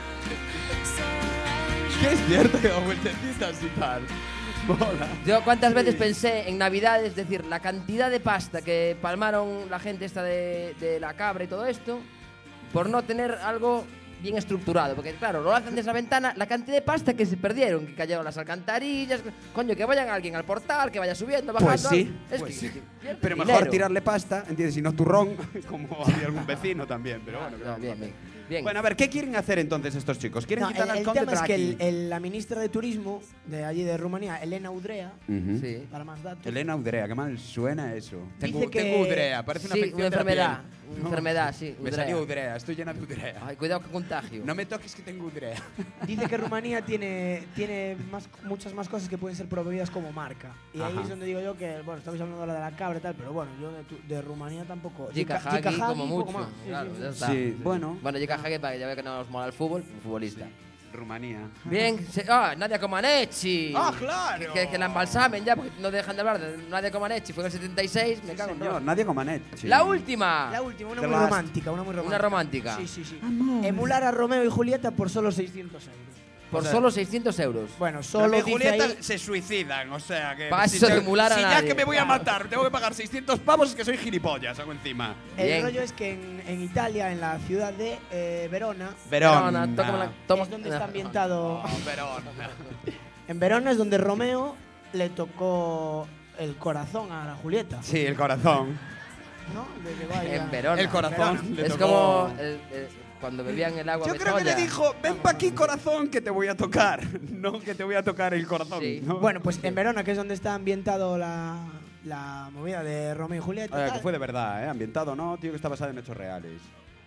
señor. Que es cierto que da vueltecitas y tal. Mola. Yo cuántas Sí. veces pensé en Navidad, es decir, la cantidad de pasta que palmaron la gente esta de, de la cabra y todo esto, por no tener algo bien estructurado. Porque claro, lo lanzan desde la ventana, la cantidad de pasta que se perdieron, que cayeron las alcantarillas, coño, que vayan alguien al portal, que vaya subiendo, bajando. Pues sí, es pues que, sí. que pierde Pero dinero. mejor tirarle pasta, ¿entiendes? Y no turrón, como había algún vecino también. Pero bueno, No, ¿qué vamos a bien, hacer? bien, bien. Bueno, a ver, ¿qué quieren hacer entonces estos chicos? ¿Quieren No, quitar el, al el conde tema es que el- Draki? el- la ministra de Turismo de allí de Rumanía, Elena Udrea, Ujú. Sí. para más datos, Elena Udrea, qué mal suena eso. Tengo, Dice que- tengo Udrea, parece una Sí, afección una de la enfermedad, piel. una No. enfermedad, sí, Me Udrea. salió Udrea, estoy llena de Udrea. Ay, cuidado que contagio. No me toques que tengo Udrea. dice que Rumanía tiene, tiene más, muchas más cosas que pueden ser promovidas como marca. Y ahí Ajá. es donde digo yo que, bueno, estamos hablando ahora de la cabra y tal, pero bueno, yo de, tu- de Rumanía tampoco. Jika Jika- Hagi Jika Hagi, como poco mucho. más. Sí, Claro, sí, sí. ya está. Sí, bueno. Bueno, Jika Hagi, para que ya vea que no nos mola el fútbol, un futbolista. Rumanía. Bien, se- ah, Nadia Comaneci. ¡Ah, claro! Que, que la embalsamen ya, porque no dejan de hablar de Nadia Comaneci. Fue en el setenta y seis, me Sí, cago en señor, Dios. Nadia Comanet. sí. La última. La última, una The muy last. romántica, una muy romántica. Una romántica. Sí, sí, sí. Emular a Romeo y Julieta por solo seiscientos euros. Por O sea, solo seiscientos euros. Bueno, solo Romeo y dice Julieta ahí- se suicidan, o sea que. Paso de emular a si ya nadie. que me voy a matar, tengo que pagar seiscientos pavos, es que soy gilipollas, hago encima. El Bien. rollo es que en, en Italia, en la ciudad de eh, Verona, Verona. tócame la- toma- es donde está ambientado. Oh, Verona. En Verona es donde Romeo le tocó el corazón a la Julieta, Sí, el corazón. ¿no? Le llegó ahí a- En Verona. El corazón. Verona. le Es tocó. como el- el- cuando bebían el agua Yo de creo que le soya. dijo, ven pa' aquí corazón que te voy a tocar. No que te voy a tocar el corazón. Sí. ¿no? Bueno, pues en Verona, que es donde está ambientado la, la movida de Romeo y Julieta. Oye, tal. que fue de verdad, ¿eh? Ambientado no, tío, que está basado en hechos reales.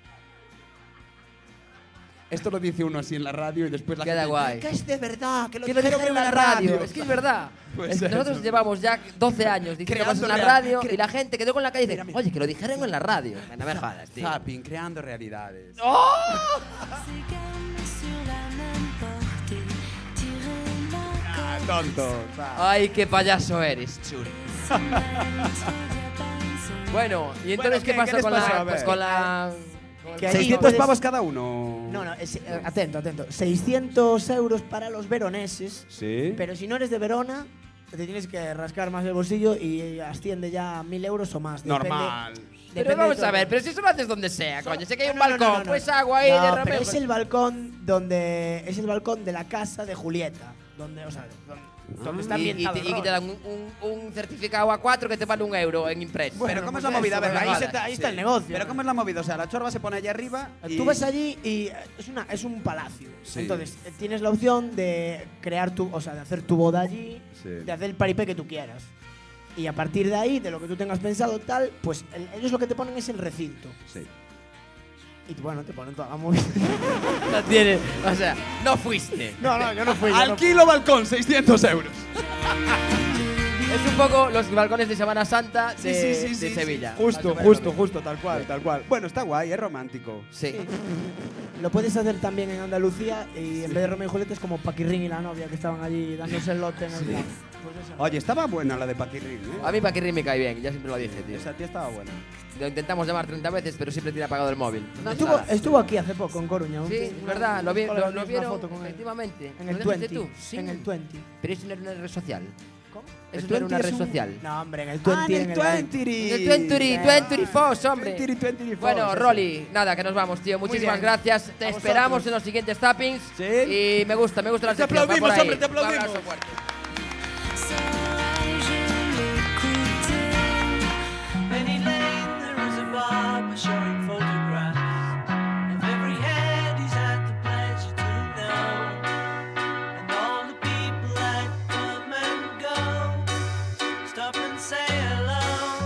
Esto lo dice uno así en la radio y después la Queda gente guay. que es de verdad, que lo Que lo dijeron dijeron en la radio. Es que es verdad. Pues Es- eso. nosotros llevamos ya doce años diciendo Creando cosas en la real- radio cre- y la gente quedó con la calle y dice, Mira, mira. oye, que lo dijeron en la radio. No me jodas, tío. Zapping, creando realidades. ¡Oh! Ah, tonto. Ay, qué payaso eres, churi. Bueno, y entonces, Bueno, ¿qué ¿qué- pasó qué les con, pasó? A la, ver. pues con la... con el- Que ahí ¿seiscientos puedes- pavos cada uno? No, no, es- eh, atento, atento. seiscientos euros para los veroneses, Sí. pero si no eres de Verona, te tienes que rascar más el bolsillo y asciende ya a mil euros o más. Depende- Normal. Pero depende vamos de a ver, todo. pero si eso lo haces donde sea, coño. Sé que hay un No, no, no, balcón, no, no. pues agua ahí No, de pero repente. es el balcón donde es el balcón de la casa de Julieta, donde, o sea, donde, donde está y, y ambientado te, el y que te rollo. dan un, un, un certificado A cuatro que te vale un euro en impreso. Bueno, pero ¿cómo es pues la movida? A ver, eso, la ahí, gala. se ta- ahí está Sí. el negocio. Pero ¿cómo es la movida? O sea, la chorba se pone allá arriba y... Tú vas allí y eh, es una es un palacio. Sí. Entonces, eh, tienes la opción de crear tu, o sea, de hacer tu boda allí, Sí. de hacer el paripé que tú quieras. Y a partir de ahí, de lo que tú tengas pensado tal, pues el- ellos lo que te ponen es el recinto. Sí. Y bueno, te ponen toda la movida. No tiene, o sea, no fuiste. No, no, yo no fui. yo no fui. Alquilo balcón, seiscientos euros. Es un poco los balcones de Semana Santa de, Sí, sí, sí, de sí, Sevilla. sí. Justo, Más o menos justo, lo mismo. justo, tal cual, tal cual. Bueno, está guay, es romántico. Sí. Lo puedes hacer también en Andalucía y en vez de Romeo y Julieta es como Paquirrín y la novia que estaban allí dándose el lote en el plan. Pues eso. Oye, estaba buena la de Paquirrín, ¿eh? A mí Paquirri me cae bien, ya siempre lo dije, tío. Esa tía estaba buena. Lo intentamos llamar treinta veces, pero siempre tiene apagado el móvil. ¿Dónde Estuvo, estará? estuvo aquí hace poco en Coruña. un Sí, fin- es verdad, lo, vi, colega lo, mío lo hizo una vieron foto con él. efectivamente. En ¿Lo el dijiste veinte. tú? Sí. En el veinte. Pero eso no era una red social. ¿Cómo? Eso El no era una veinte red es un- social. No, hombre, en el Ah, veinte. en el Twenty. En el Twenty, Twenty Fox, hombre. Twenty, Twenty Fox, Bueno, eso. Rolly, nada, que nos vamos, tío. Muchísimas bien. gracias. Te A esperamos vosotros. en los siguientes tappings. Sí. Y me gusta, me gusta la Te sección. Va por aplaudimos, ahí. hombre, te Un abrazo aplaudimos. fuerte. Penny Lane, there is a barber showing photographs of every head he's had the pleasure to know, and all the people that come and go stop and say hello.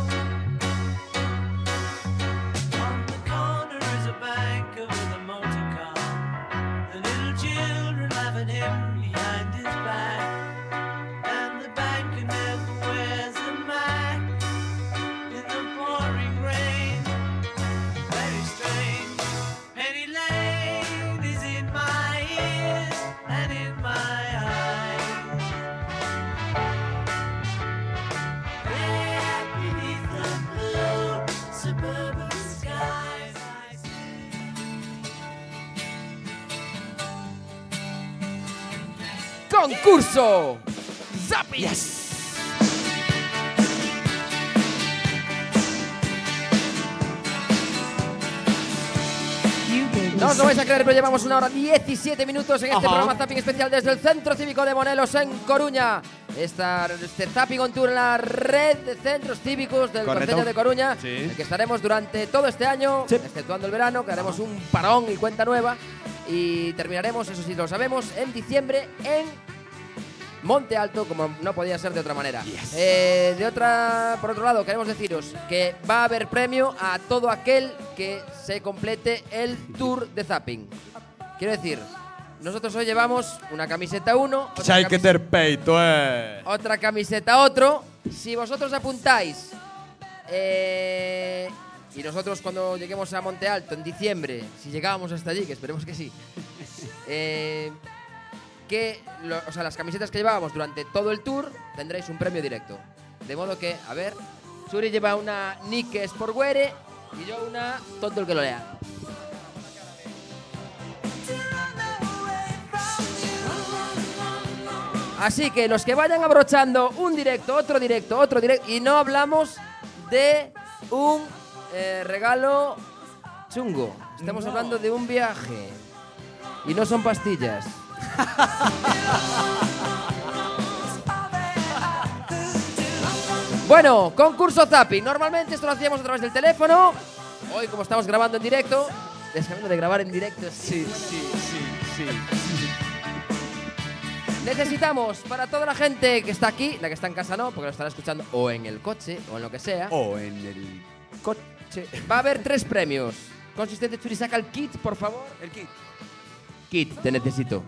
On the corner is a banker with a motor car, the little children laughing him behind his back, and the banker never wears a mask in the pouring rain. Very strange. Penny Lane is in my ears and in my eyes. There beneath the blue suburban skies. ¡Concurso! ¡Zapping! No os lo vais a creer, pero llevamos una hora diecisiete minutos en este Ajá. programa Zapping especial desde el Centro Cívico de Monelos en Coruña. Esta, este Zapping on Tour en la red de centros cívicos del Correcto. Concello de Coruña, Sí. en el que estaremos durante todo este año, Sí. exceptuando el verano, que haremos un parón y cuenta nueva. Y terminaremos, eso sí lo sabemos, en diciembre en Monte Alto, como no podía ser de otra manera. Eh, de otra, por otro lado, queremos deciros que va a haber premio a todo aquel que se complete el tour de Zapping. Quiero decir, nosotros hoy llevamos una camiseta uno, otra, Hay que camis- tener peito, eh. otra camiseta otro. Si vosotros apuntáis eh, y nosotros cuando lleguemos a Monte Alto en diciembre, si llegábamos hasta allí, que esperemos que sí, eh, que lo- o sea, las camisetas que llevábamos durante todo el tour tendréis un premio directo. De modo que, a ver, Suri lleva una Nike Sportwear y yo una Tonto el que lo lea. Así que los que vayan abrochando un directo, otro directo, otro directo, y no hablamos de un eh, regalo chungo. Estamos No. hablando de un viaje. Y no son pastillas. Bueno, concurso Zapping. Normalmente esto lo hacíamos a través del teléfono. Hoy, como estamos grabando en directo, dejando de grabar en directo. Sí, sí, sí, sí. Necesitamos para toda la gente que está aquí, la que está en casa no, porque lo estará escuchando o en el coche o en lo que sea. O en el coche. Va a haber tres premios. Consistente, Churi, saca el kit, por favor. El kit. Kit, te necesito.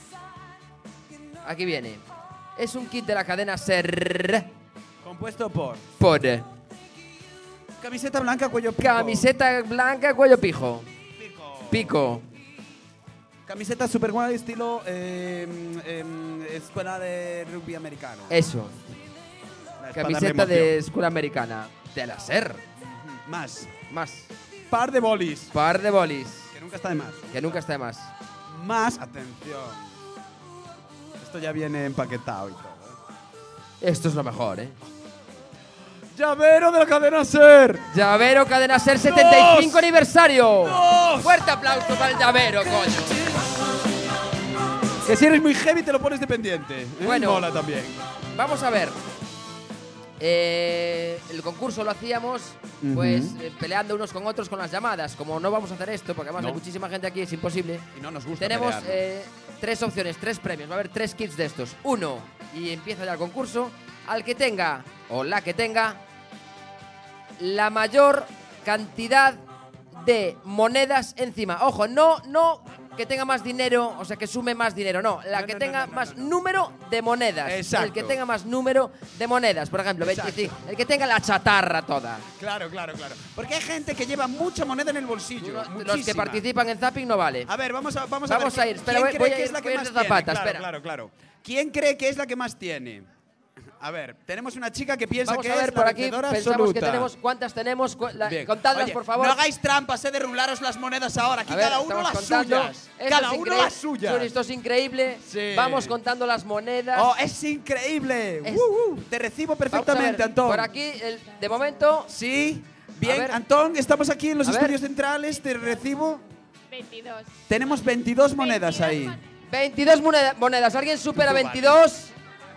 Aquí viene. Es un kit de la cadena Ser. Compuesto por Por camiseta blanca, cuello pico. camiseta blanca, cuello pijo. Pico. Pico. Camiseta super guay estilo eh, em, escuela de rugby americano. Eso. La espada Camiseta de remoción. escuela americana. De la Ser. Más. Más. Par de bolis. Par de bolis. Que nunca está de más. Que nunca está de más. Más, atención. Esto ya viene empaquetado y todo. ¿eh? Esto es lo mejor, ¿eh? Llavero de la cadena SER. Llavero Cadena SER setenta y cinco ¡Dos! aniversario. ¡Dos! Fuerte aplauso para el llavero, coño. Que si eres muy heavy te lo pones de pendiente. ¿eh? Bueno. Mola también. Vamos a ver. Eh, el concurso lo hacíamos pues Ujú. eh, peleando unos con otros con las llamadas. Como no vamos a hacer esto, porque además No. hay muchísima gente aquí, es imposible. Y no nos gusta Tenemos pelearnos. eh, tres opciones, tres premios. Va a haber tres kits de estos. Uno, y empieza ya el concurso. Al que tenga, o la que tenga, la mayor cantidad de monedas encima. Ojo, no, no que tenga más dinero, o sea, que sume más dinero, no. La No, que no, tenga no, no, más no, no. número de monedas. Exacto. El que tenga más número de monedas. Por ejemplo, Exacto. veinticinco. El que tenga la chatarra toda. Claro, claro, claro. Porque hay gente que lleva mucha moneda en el bolsillo. Los que muchísima. participan en Zapping no vale. A ver, vamos a, vamos a Vamos ver. a ir, espera, ¿Quién voy- cree voy a que ir- es la que voy a ir más de zapata, tiene? Claro, espera. claro, claro. ¿Quién cree que es la que más tiene? A ver, tenemos una chica que piensa Vamos que a ver es la por aquí. vencedora Pensamos absoluta. que tenemos. ¿Cuántas tenemos? Cu- la- Bien. Contadlas, Oye, por favor. No hagáis trampas, he de rularos las monedas ahora. Aquí A ver, cada uno estamos las contando. suyas. Esto Cada es uno increíble. las suyas. Churi, esto es increíble. Sí. Vamos contando las monedas. Oh, es increíble. Es- Uh, uh, te recibo Vamos a perfectamente, ver, Antón. Por aquí, el- de momento. Sí. A Bien, ver. Antón, estamos aquí en los A ver. estudios centrales. Te recibo. veintidós. Tenemos veintidós monedas ahí. veintidós moneda- monedas. ¿Alguien supera Vale. veintidós?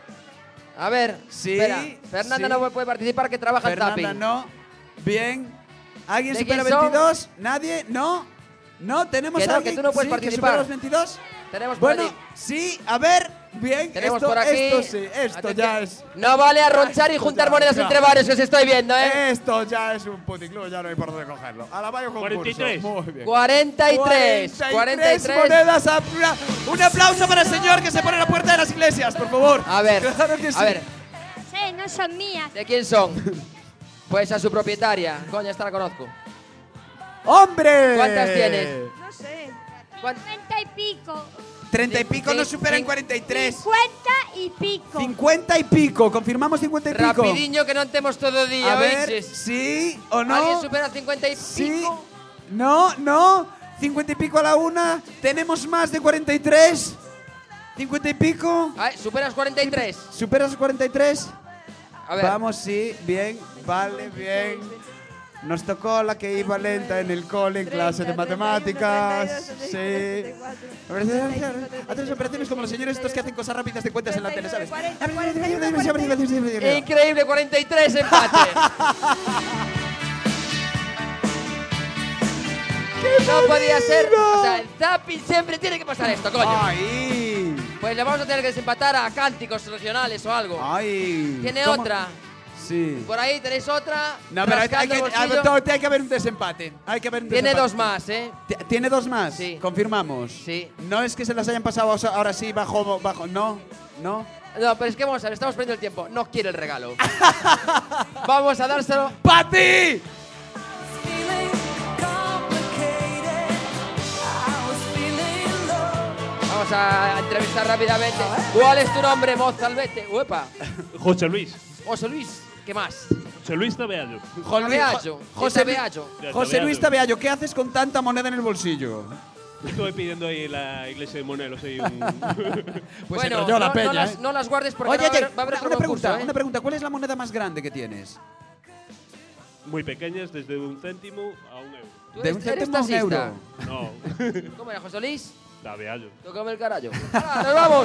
A ver. Sí, Espera. Fernanda sí. no puede participar, que trabaja Fernanda, en Zapping. no. Bien. ¿Alguien ¿De supera quién son? veintidós? ¿Nadie? ¿No? ¿No? ¿Tenemos Que no, que alguien tú no puedes sí, participar. que supera los veintidós? Tenemos por Bueno, allí. sí, a ver. Bien, Tenemos esto, por aquí. esto sí, esto Atención. ya es. No vale arronchar y Esto juntar ya, monedas claro. entre varios, que os estoy viendo, ¿eh? Esto ya es un puticlub, ya no hay por dónde cogerlo. A la vaya concurso. cuarenta y tres. Muy bien. cuarenta y tres. cuarenta y cuarenta y tres tres. monedas. a- Un aplauso para el señor que se pone a la puerta de las iglesias, por favor. A ver. Claro que sí. A ver. Sí, no son mías. ¿De quién son? Pues a su propietaria. Coño, esta la conozco. ¡Hombre! ¿Cuántas tienes? No sé. ¿Cuán- Cincuenta y pico. Treinta y pico Sí, no superan sí. cuarenta y tres. Cincuenta y pico. Cincuenta y pico. ¿Confirmamos cincuenta y pico? Rapidiño, que no temos todo el día, A ver, ¿oíches? sí o no. ¿Alguien supera cincuenta y Sí. pico? No, no. Cincuenta y pico a la una. ¿Tenemos más de cuarenta y tres? ¿Cincuenta y pico? Ay, ¿superas cuarenta y tres? ¿Superas cuarenta y tres? A ver. Vamos, sí, bien, vale, bien. Nos tocó la que iba lenta en el cole, en clase de matemáticas. Sí. Haces operaciones como los señores estos que hacen cosas rápidas de cuentas en la tele, ¿sabes? Increíble, cuarenta y tres empate. No podía ser. O sea, en Zapping siempre tiene que pasar esto, coño. ¡Ay! Pues le vamos a tener que desempatar a cánticos regionales o algo. ¡Ay! Tiene ¿Cómo? otra. Sí. Por ahí tenéis otra. No, pero hay, hay rascando que, el bolsillo. a ver, hay que haber un desempate. Hay que haber un Tiene desempate. dos más, ¿eh? Ti- ¿Tiene dos más? Sí. Confirmamos. Sí. No es que se las hayan pasado ahora- ahora sí bajo, bajo. No, no. No, pero es que vamos a ver, estamos perdiendo el tiempo. No quiere el regalo. Vamos a dárselo. ¡Pa' ti! Vamos a entrevistar rápidamente. ¿Cuál es tu nombre, Mozalbete? Uepa. José Luis. José Luis. ¿Qué más? José Luis Tabeallo. José, Tabeallo. José, Tabeallo. José Luis Tabeallo, ¿qué haces con tanta moneda en el bolsillo? Estuve pidiendo ahí en la iglesia de Monelos ahí un… Pues bueno, enrolló la no, peña, no las, ¿eh? no las guardes porque Oye, ahora va a oye, haber, va a haber una, otro una concurso, pregunta, ¿eh? una pregunta. ¿Cuál es la moneda más grande que tienes? muy pequeñas, desde un céntimo a un euro. ¿Tú ¿De eres- un eres céntimo a un taxista? euro? No, ¿Cómo era, José Luis? Tabeallo. Tócame el carajo. ¡Hala, ¡nos vamos!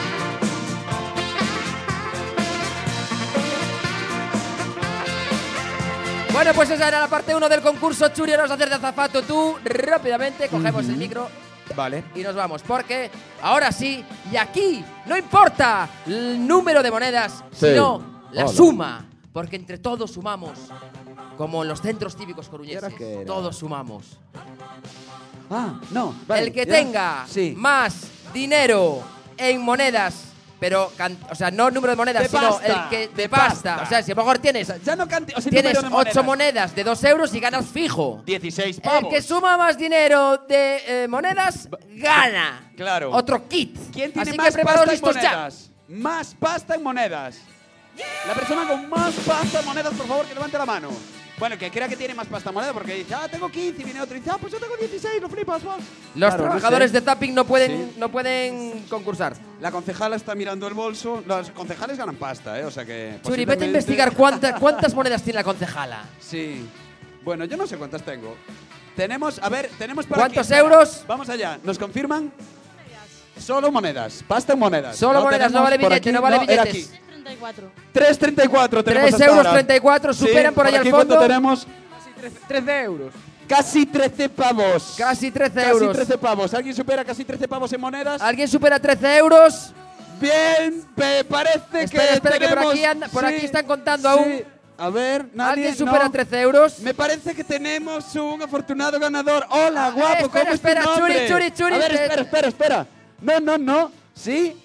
Bueno, pues esa era la parte uno del concurso. Churi, ahora vas a hacer de azafato tú. Rápidamente cogemos el micro Vale. y nos vamos. Porque ahora sí, y aquí no importa el número de monedas, Sí. sino la Hola. suma. Porque entre todos sumamos. Como en los centros cívicos coruñeses. ¿Y ahora qué era? Todos sumamos. Ah, no. Vale, El que ya. tenga Sí. más dinero en monedas, pero, can- o sea, no número de monedas, De sino pasta, el que de, de pasta. pasta. O sea, si a lo mejor tienes, Ya no canti- o sea, tienes número de ocho monedas. monedas de dos euros y ganas fijo. dieciséis El pavos. que suma más dinero de eh, monedas, gana. Claro. Otro kit. ¿Quién tiene Así más que preparaos pasta en listos ya. monedas? Más pasta en monedas. La persona con más pasta en monedas, por favor, que levante la mano. Bueno, que crea que tiene más pasta moneda porque dice, ah, tengo quince y viene otro y dice, ah, pues yo tengo dieciséis, lo flipas, vos. Los Claro, trabajadores no sé. de Zapping no pueden, Sí. no pueden concursar. La concejala está mirando el bolso. Los concejales ganan pasta, ¿eh? O sea que. Churi, vete a posiblemente- investigar cuánta- cuántas monedas tiene la concejala. Sí. Bueno, yo no sé cuántas tengo. Tenemos, a ver, tenemos por ¿Cuántos aquí- euros? Vamos allá. ¿Nos confirman? Solo monedas. Pasta en monedas. Solo monedas, no tenemos vale por billete, aquí, no vale era billetes. aquí. treinta y cuatro. tres treinta y cuatro tenemos tres hasta euros ahora. treinta y cuatro, superan Sí, por allá aquí al fondo. ¿cuánto tenemos? trece euros. Casi trece pavos. Casi trece Casi euros. trece pavos. ¿Alguien supera casi trece pavos en monedas? ¿Alguien supera trece euros? Bien, me parece Espera, que espera, que por tenemos- aquí, anda- por sí, aquí están contando sí. aún. A ver, nadie. ¿Alguien supera no. trece euros? Me parece que tenemos un afortunado ganador. Hola, Ah, guapo, eh, espera, ¿cómo es tu espera, Churi, nombre? Churi, Churi, A ver, te- espera, espera, espera. No, no, no. ¿Sí?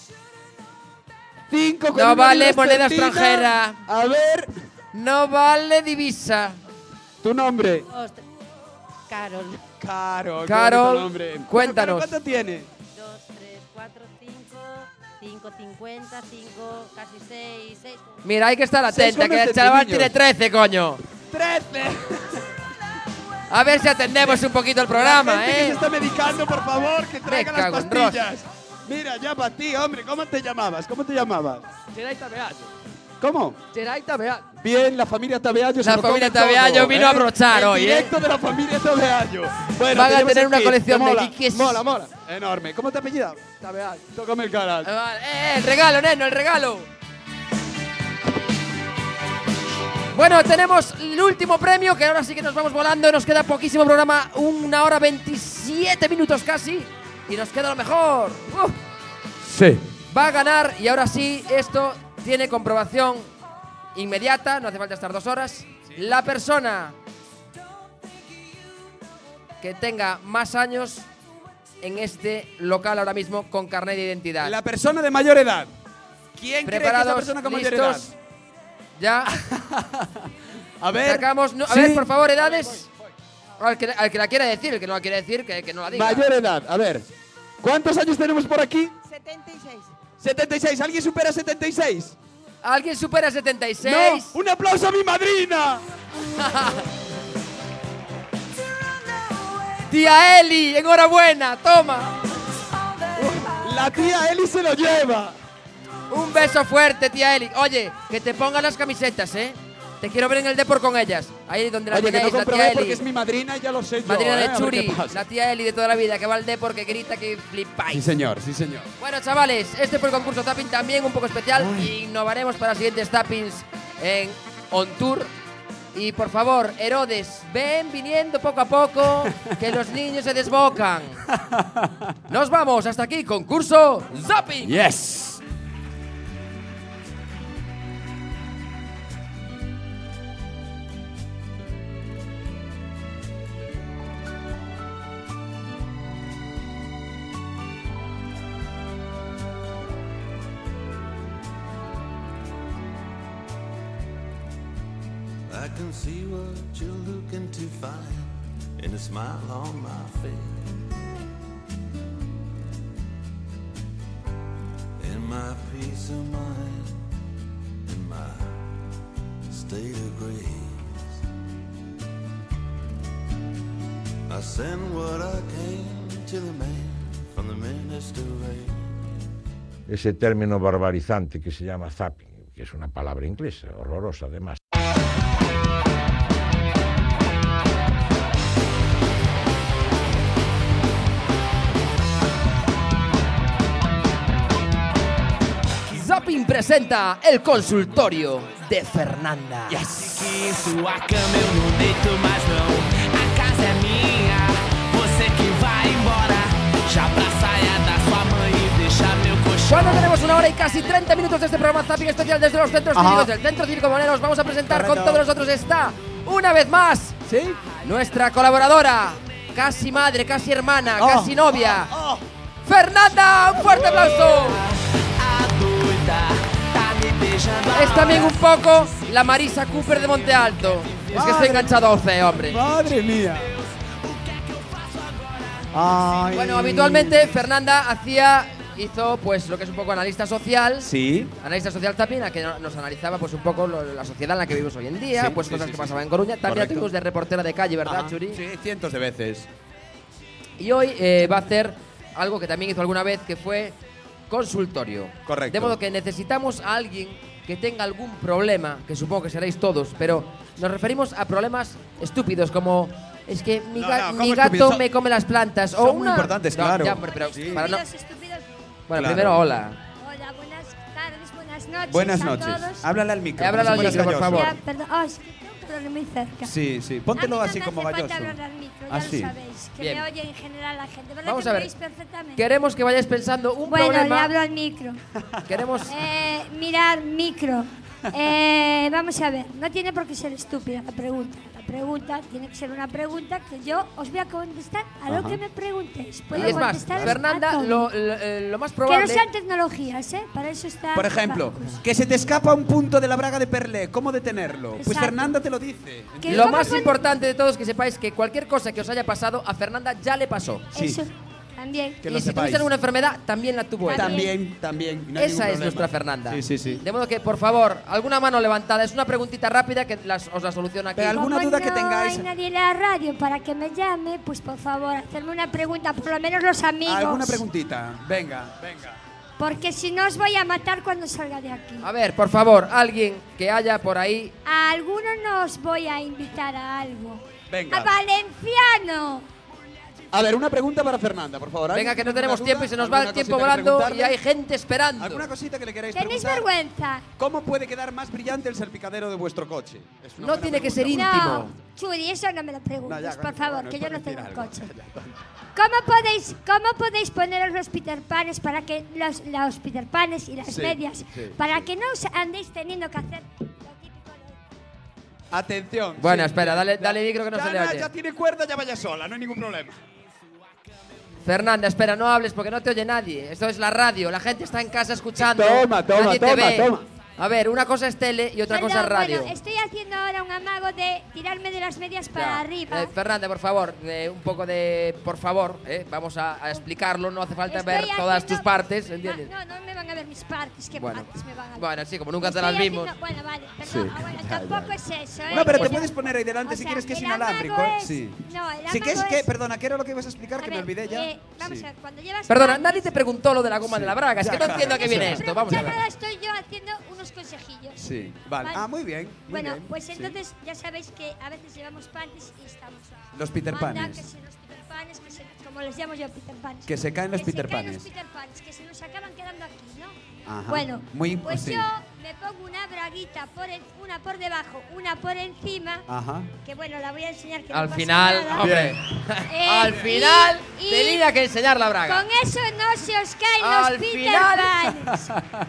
Cinco con No una vale libra moneda esterlina. extranjera. A ver, No vale divisa. tu nombre. Ostras. Carol. Caro, qué Carol, bonito nombre. cuéntanos. Bueno, ¿cuánto tiene? dos, tres, cuatro, cinco, cinco, cincuenta, cinco, casi seis, seis. Mira, hay que estar Seis atenta, con que el los chaval centillos. tiene trece, coño. ¡Trece! A ver si atendemos un poquito el La programa, gente que se ¿eh? está medicando, por favor, que traiga Me las cago en pastillas. Mira, ya para ti, hombre. ¿Cómo te llamabas? ¿Cómo te llamabas? ¿Cómo? Bien, la familia Tabeallo. se La lo familia come todo, Tabeallo vino ¿eh? a brochar En hoy, ¿eh? directo de la familia Tabeallo. Bueno, Van a tenemos tener una el kit. colección ¿Te de mola? kikis. Mola, mola. Enorme. ¿Cómo te apellidas? Tabeallo. Tócame el canal. Vale, eh, el regalo, neno, el regalo. Bueno, tenemos el último premio, que ahora sí que nos vamos volando. Nos queda poquísimo programa, una hora veintisiete minutos casi. Y nos queda lo mejor. Uf. Sí. Va a ganar, y ahora sí, esto tiene comprobación inmediata, no hace falta estar dos horas. La persona que tenga más años en este local ahora mismo con carnet de identidad. La persona de mayor edad. ¿Quién cree que es la ¿Preparados? persona con mayor edad? ¿Listos? Ya. A ver. Sacamos, no- a Sí. ver, por favor, edades. Al que, al que la quiera decir, el que no la quiere decir, que, que no la diga. Mayor edad. A ver. ¿Cuántos años tenemos por aquí? setenta y seis. setenta y seis. ¿Alguien supera setenta y seis? ¿Alguien supera setenta y seis? ¡No! ¡Un aplauso a mi madrina! Tía Eli, enhorabuena, toma. La tía Eli se lo lleva. Un beso fuerte, tía Eli. Oye, que te pongan las camisetas, ¿eh? Te quiero ver en el Depor con ellas. Ahí donde las Oye, que no tenéis, la comprobé tía porque Eli. es mi madrina y ya lo sé yo. Madrina ¿eh? A de ver Churi, qué pasa. la tía Eli de toda la vida, que va al Depor, que grita, que flipáis. Sí, señor, sí, señor. Bueno, chavales, este fue el concurso Tapping también un poco especial. Innovaremos para siguientes Tappings en On Tour. Y por favor, Herodes, ven viniendo poco a poco, que los niños se desbocan. Nos vamos, hasta aquí, concurso Zapping. Yes. I can see what you're looking to find in a smile on my face. In my peace of mind, in my state of grace, I send what I can to the man from the minister race. Ese término barbarizante que se llama zapping, que es una palabra inglesa, horrorosa además. Zapping presenta el consultorio de Fernanda. Que em sua cama eu não deito mais não. A casa é minha, você que vai embora. Já pra saia da sua mãe e deixa meu colchão. Cuando tenemos una hora y casi treinta minutos de este programa Zapping especial desde los centros Ajá. cívicos del Centro Cívico Moneros, vamos a presentar con Correcto. todos nosotros está, una vez más, nuestra colaboradora, casi madre, casi hermana, Oh, casi novia, Fernanda, un fuerte aplauso. Es también un poco la Marisa Cooper de Monte Alto. Es que estoy Madre- enganchado a Oce, hombre. Madre mía. Ay. Bueno, habitualmente Fernanda hacía hizo pues lo que es un poco analista social. Sí. Analista social también, a que no- nos analizaba pues un poco lo- la sociedad en la que vivimos hoy en día, Sí, pues sí, cosas sí, que sí, pasaban sí. en Coruña. También la Correcto. tuvimos de reportera de calle, ¿verdad, Ajá. Churi? Sí, cientos de veces. Y hoy eh, va a hacer algo que también hizo alguna vez, que fue consultorio. Correcto. De modo que necesitamos a alguien que tenga algún problema, que supongo que seréis todos, pero nos referimos a problemas estúpidos como es que mi, No, ga- no, ¿cómo mi estúpidos? gato Son- me come las plantas. son o muy una... importantes, No, claro. ya, pero, pero Sí. para no- Estúpidos, estúpidos. Bueno, Claro. primero hola. Hola, buenas tardes, buenas noches. Buenas a noches. todos. Háblale al micro. Eh, háblale como si al fueras micro, por galloso. favor. Ya, perdón, oh, es que tengo que hablarle muy cerca. Sí, sí. Póntelo A mí no así me como hace galloso. falta hablar al micro, ya Ah, lo sí. sabéis. Que Bien. me oye en general la gente. ¿Verdad Vamos que a me ver. oís perfectamente? Queremos que vayáis pensando un Bueno, problema. le hablo al micro. Queremos. Eh, mirar, micro. Eh, vamos a ver, no tiene por qué ser estúpida la pregunta. La pregunta tiene que ser una pregunta que yo os voy a contestar a lo Ajá. que me preguntéis. Puedo Y es más, contestaros a Fernanda, todo. lo, lo- eh, lo más Que probable. no sean tecnologías, ¿eh? Para eso está. Por ejemplo, Bacus. que se te escapa un punto de la braga de Perlé. ¿Cómo detenerlo? Pues Exacto. Fernanda te lo dice. Que Lo ¿cómo más pon- importante de todo es que sepáis que cualquier cosa que os haya pasado, a Fernanda ya le pasó. Eso, también. Que y lo si sepáis. tuviste alguna enfermedad, también la tuvo ella. También, también. y no hay Esa ningún es problema. nuestra Fernanda. Sí, sí, sí. De modo que, por favor, alguna mano levantada. Es una preguntita rápida que las- os la soluciona aquí. Pero alguna Como duda que no tengáis. hay nadie en la radio para que me llame, pues por favor, hacerme una pregunta, por lo menos los amigos. ¿Alguna preguntita? Venga, venga. Porque si no os voy a matar cuando salga de aquí. A ver, por favor, alguien que haya por ahí. A alguno no os voy a invitar a algo. Venga. ¡A Valenciano! A ver, una pregunta para Fernanda, por favor. Venga, que no tenemos ¿Alguna tiempo y se nos va ¿Alguna el tiempo cosita que volando y preguntarle? hay gente esperando. ¿Alguna cosita que le queráis ¿Tenéis preguntar? vergüenza? ¿Cómo puede quedar más brillante el salpicadero de vuestro coche? Es una No buena tiene que ser pregunta. íntimo. No, Churi, eso no me lo preguntes, No, ya, por bueno, favor, bueno, que es yo por no decir tengo algo. coche. ¿Cómo podéis, ¿Cómo podéis poneros los Peter Panes para que los, los Peter Panes y las Sí, medias, sí, para que no os andéis teniendo que hacer Atención. Bueno, sí. espera, dale, dale micro que no ya, se le ya, oye. ya tiene cuerda, ya vaya sola, no hay ningún problema. Fernanda, espera, no hables porque no te oye nadie. Esto es la radio, la gente está en casa escuchando. Toma, toma, nadie te toma, ve. toma. A ver, una cosa es tele y otra Perdón, cosa es radio. Bueno, estoy haciendo ahora un amago de tirarme de las medias para Ya. arriba. Eh, Fernanda, por favor, eh, un poco de. Por favor, eh, vamos a, a explicarlo, no hace falta Estoy ver todas haciendo- tus partes, Ma- ¿entiendes? No, no me van a ver mis partes, ¿qué Bueno. partes me van a ver? Bueno, sí, como nunca te Estoy las vimos. haciendo- Bueno, vale, perdón, Sí. ah, bueno, Ya, tampoco ya. es eso, ¿eh? No, pero te Yo- puedes poner ahí delante o si sea, quieres que es el inalámbrico. amago ¿eh? es- Sí. No, el Sí, que es amago que, es- perdona, ¿qué era lo que ibas a explicar? A Que me ver, olvidé ya. eh, vamos Sí. a ver, cuando llevas Perdona, partes- nadie te preguntó lo de la goma Sí. de la braga. Es Ya, que no claro. entiendo a qué Eso viene me esto. Vamos a pregunta ver. nada, estoy yo haciendo unos consejillos. Sí, vale. Vale. Ah, muy bien. muy Bueno, bien. pues Sí. entonces ya sabéis que a veces llevamos panties y estamos. Los Peter Anda, Panes. que si los Peter Panes, que se- como les llamo yo Peter Panes. Que se caen los Que Peter se caen Panes. los Peter Panes, que se nos acaban quedando aquí, ¿no? Ajá. Bueno, Muy- pues sí. yo me pongo una braguita, por en- una por debajo, una por encima, Ajá. que bueno, la voy a enseñar que Al no pasa final, nada. hombre. Eh, Al y- final y tenía que enseñar la braga. Con eso no se os caen Al los Peter final. Panes.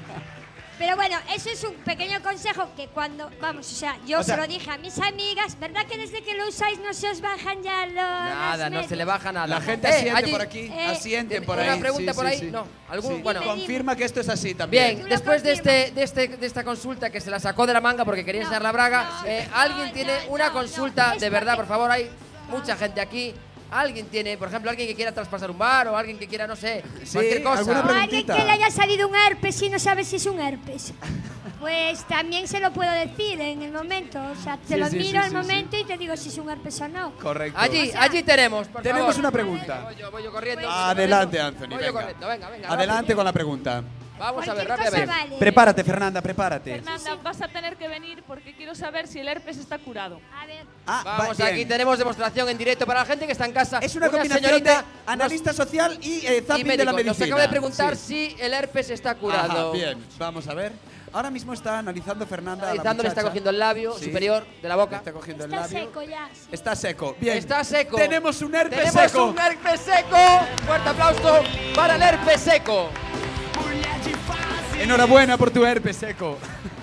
Pero bueno, eso es un pequeño consejo que cuando, vamos, o sea, yo O sea- se lo dije a mis amigas, ¿verdad que desde que lo usáis no se os bajan ya los Nada, no se le baja nada. La gente Eh, asiente allí- por aquí. eh, asienten por una ahí. pregunta sí, por sí, ahí. sí. No, algún, Sí. bueno. Confirma que esto es así también. Bien, después de, este, de, este, de esta consulta que se la sacó de la manga porque quería enseñar la braga, eh, alguien tiene una consulta, de verdad, por favor, hay mucha gente aquí. Alguien tiene, por ejemplo, alguien que quiera traspasar un bar o alguien que quiera, no sé, cualquier cosa. alguna O alguien preguntita. que le haya salido un herpes y no sabe si es un herpes. Pues también se lo puedo decir en el momento. O sea, te Sí, lo sí, miro sí, al sí, momento y te digo si es un herpes o no. Correcto. Allí, O sea, allí tenemos, por Tenemos favor. una pregunta. Voy yo, voy yo corriendo. Adelante, Anthony. Voy yo venga. corriendo, venga, venga. Adelante rápido. con la pregunta. Vamos a ver, Cualquier cosa rápidamente. vale. Prepárate, Fernanda, prepárate. Fernanda, vas a tener que venir porque quiero saber si el herpes está curado. A ver. Ah, Vamos, va- aquí bien. tenemos demostración en directo para la gente que está en casa. Es una, combinación señorita de analista social y eh, y zapping médico. de la Nos medicina. acaba de preguntar Sí. si el herpes está curado. Ajá, bien, vamos a ver. Ahora mismo está analizando Fernanda. a la Analizando, le está muchacha. cogiendo el labio Sí. superior de la boca. Le está cogiendo Está el labio. seco ya. sí. Está seco. Bien. Está seco. Tenemos un herpes Tenemos seco. un herpes seco. Fuerte aplauso para el herpes seco. Enhorabuena por tu herpes seco.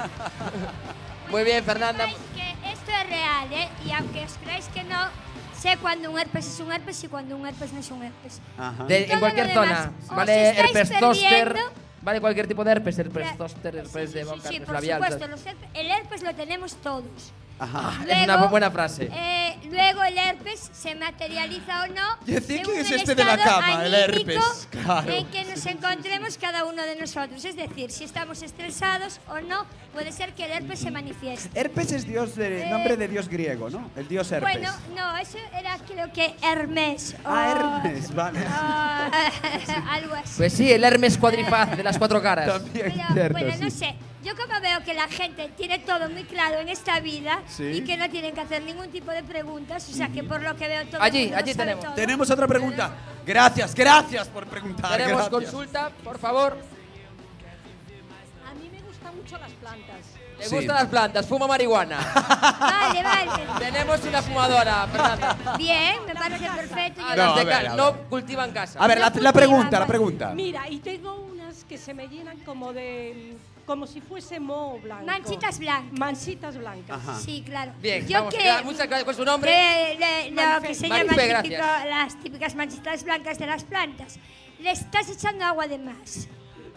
Muy bien, Fernanda. Sabéis que esto es real, ¿eh? Y aunque os creáis que no, sé cuando un herpes es un herpes y cuando un herpes no es un herpes. Ajá. De- Todo en cualquier lo zona. demás, os Vale estáis herpes zóster. perdiendo. Vale cualquier tipo de herpes. Herpes Claro. zóster, herpes de boca, Sí, herpes por labial. supuesto, los herpes- el herpes lo tenemos todos. Ajá. Es una Luego, buena frase. Eh, luego el herpes herpes se materializa o no. Y decir según que es el este de la estado cama, el anímico herpes, claro. en que nos encontremos cada uno de nosotros. Es decir, si estamos estresados o no, puede ser que el herpes se manifieste. Herpes es dios de, Eh, nombre de dios griego, ¿no? El dios Herpes. Bueno, no, eso era creo que Hermes. Ah, o- Hermes, vale. o algo así. Pues sí, el Hermes cuadrifaz de las cuatro caras. También, Pero, cierto, bueno, no sí. sé. Yo como veo que la gente tiene todo muy claro en esta vida Sí. y que no tienen que hacer ningún tipo de preguntas, o sea que por lo que veo todo Allí, el mundo allí lo sabe tenemos. todo. Tenemos otra pregunta. Gracias, gracias por preguntar. Tenemos gracias. consulta, por favor. A mí me gustan mucho las plantas. ¿Le Sí. gustan las plantas? ¿Fuma marihuana? Vale, vale. Tenemos una fumadora, Fernanda. Bien, me parece perfecto. Ah, Yo- las a de ver, ca- a ver. no cultivan casa. A ver, la, la pregunta, la pregunta. Mira, y tengo unas que se me llenan como de... como si fuese moho blanco. Manchitas blancas. Manchitas blancas. Ajá. Sí, claro. Bien, Yo vamos. que- ya, muchas gracias por su nombre. que le- lo Marife. que se Marife, llama gracias. típico- las típicas manchitas blancas de las plantas. Le estás echando agua de más.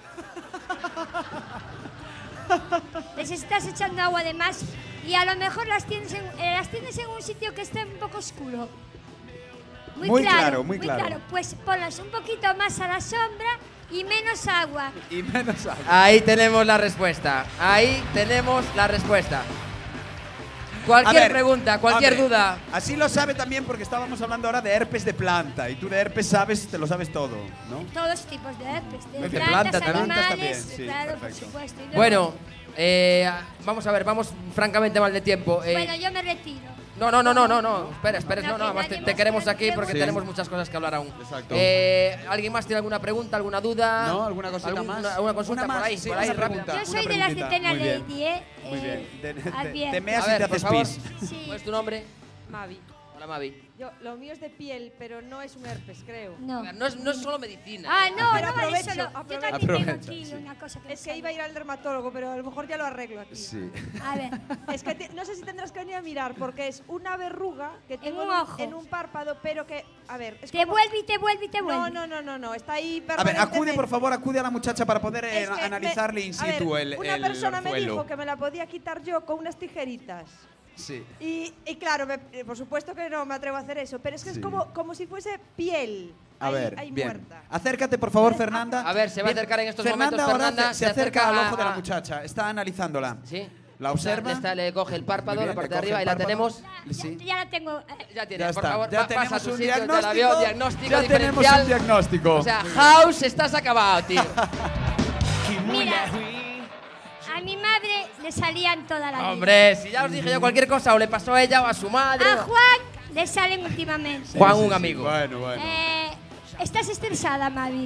Les estás echando agua de más y a lo mejor las tienes en, eh, las tienes en un sitio que esté un poco oscuro. Muy claro, muy claro. Pues ponlas un poquito más a la sombra y menos agua. Y menos agua. Ahí tenemos la respuesta. Ahí tenemos la respuesta. Cualquier A ver, pregunta, cualquier hombre, duda. Así lo sabe también porque estábamos hablando ahora de herpes de planta y tú de herpes sabes, te lo sabes todo, ¿no? Todos tipos de herpes, de, De plantas, planta también. animales, Plantas también, sí, claro, perfecto. por supuesto. Y luego- Bueno, eh, vamos a ver, vamos francamente mal de tiempo. Eh, bueno, yo me retiro. No, no, no, no, no, no. Espera, espera, No, no, no, que además te, nadie te más queremos tiene aquí porque preguntas. tenemos muchas cosas que hablar aún. Exacto. Eh, ¿Alguien más tiene alguna pregunta, alguna duda? ¿No? ¿Alguna cosita ¿Alguna- más? ¿Alguna consulta Una por más, ahí? sí, por ahí, una rápida. pregunta. Yo soy de las de preguntita. Tena Muy bien. Lady, ¿eh? Muy Eh, bien. Te, te- advierto. te meas A y ver, te por haces favor. pis. Sí. ¿Cuál es tu nombre? Mavi. Hola, Mavi. Yo, lo mío es de piel, pero no es un herpes, creo. No. A ver, no es, no es solo medicina. Ah, no, Pero no vale aprovecho, solo. Yo aprovecho. también tengo Aprovecha, aquí sí. una cosa que Es que iba a ir al dermatólogo, pero a lo mejor ya lo arreglo aquí. Sí. A ver, Es que te- no sé si tendrás que venir a mirar, porque es una verruga que tengo un en ojo. en un párpado, pero que, a ver, es te como- vuelve y te vuelve y te vuelve. No, no, no, no, no, está ahí A ver, permanentemente. acude por favor, acude a la muchacha para poder eh, Es que analizarle me- in a ver, situ el, Una el persona me orzuelo. dijo que me la podía quitar yo con unas tijeritas. Sí. Y, y claro, me- eh, por supuesto que no me atrevo a hacer eso, pero es que Sí. es como, como si fuese piel. A ahí, ver, ahí bien. muerta. Acércate, por favor, Fernanda. A ver, se va a Bien, acercar en estos Fernanda momentos. ahora Fernanda se, se acerca al a- ojo de la a- muchacha. Está analizándola. Sí. La observa. Le, está- le coge el párpado, Muy bien, la parte le de coge arriba, el y la párpado. tenemos. Ya, Sí. ya la tengo. eh, Ya tienes, Ya por está. favor, Ya va- pasa a tenemos su un sitio, ya la diagnóstico. vio, diagnóstico Ya tenemos diferencial. un diagnóstico. O sea, House, estás acabado, tío. Mira, a mi madre le salían toda la vida. Hombre, si ya os dije yo cualquier cosa, o le pasó a ella o a su madre. A Juan le salen últimamente. Juan, un amigo. Bueno, bueno. Eh, ¿Estás estresada, Mavi?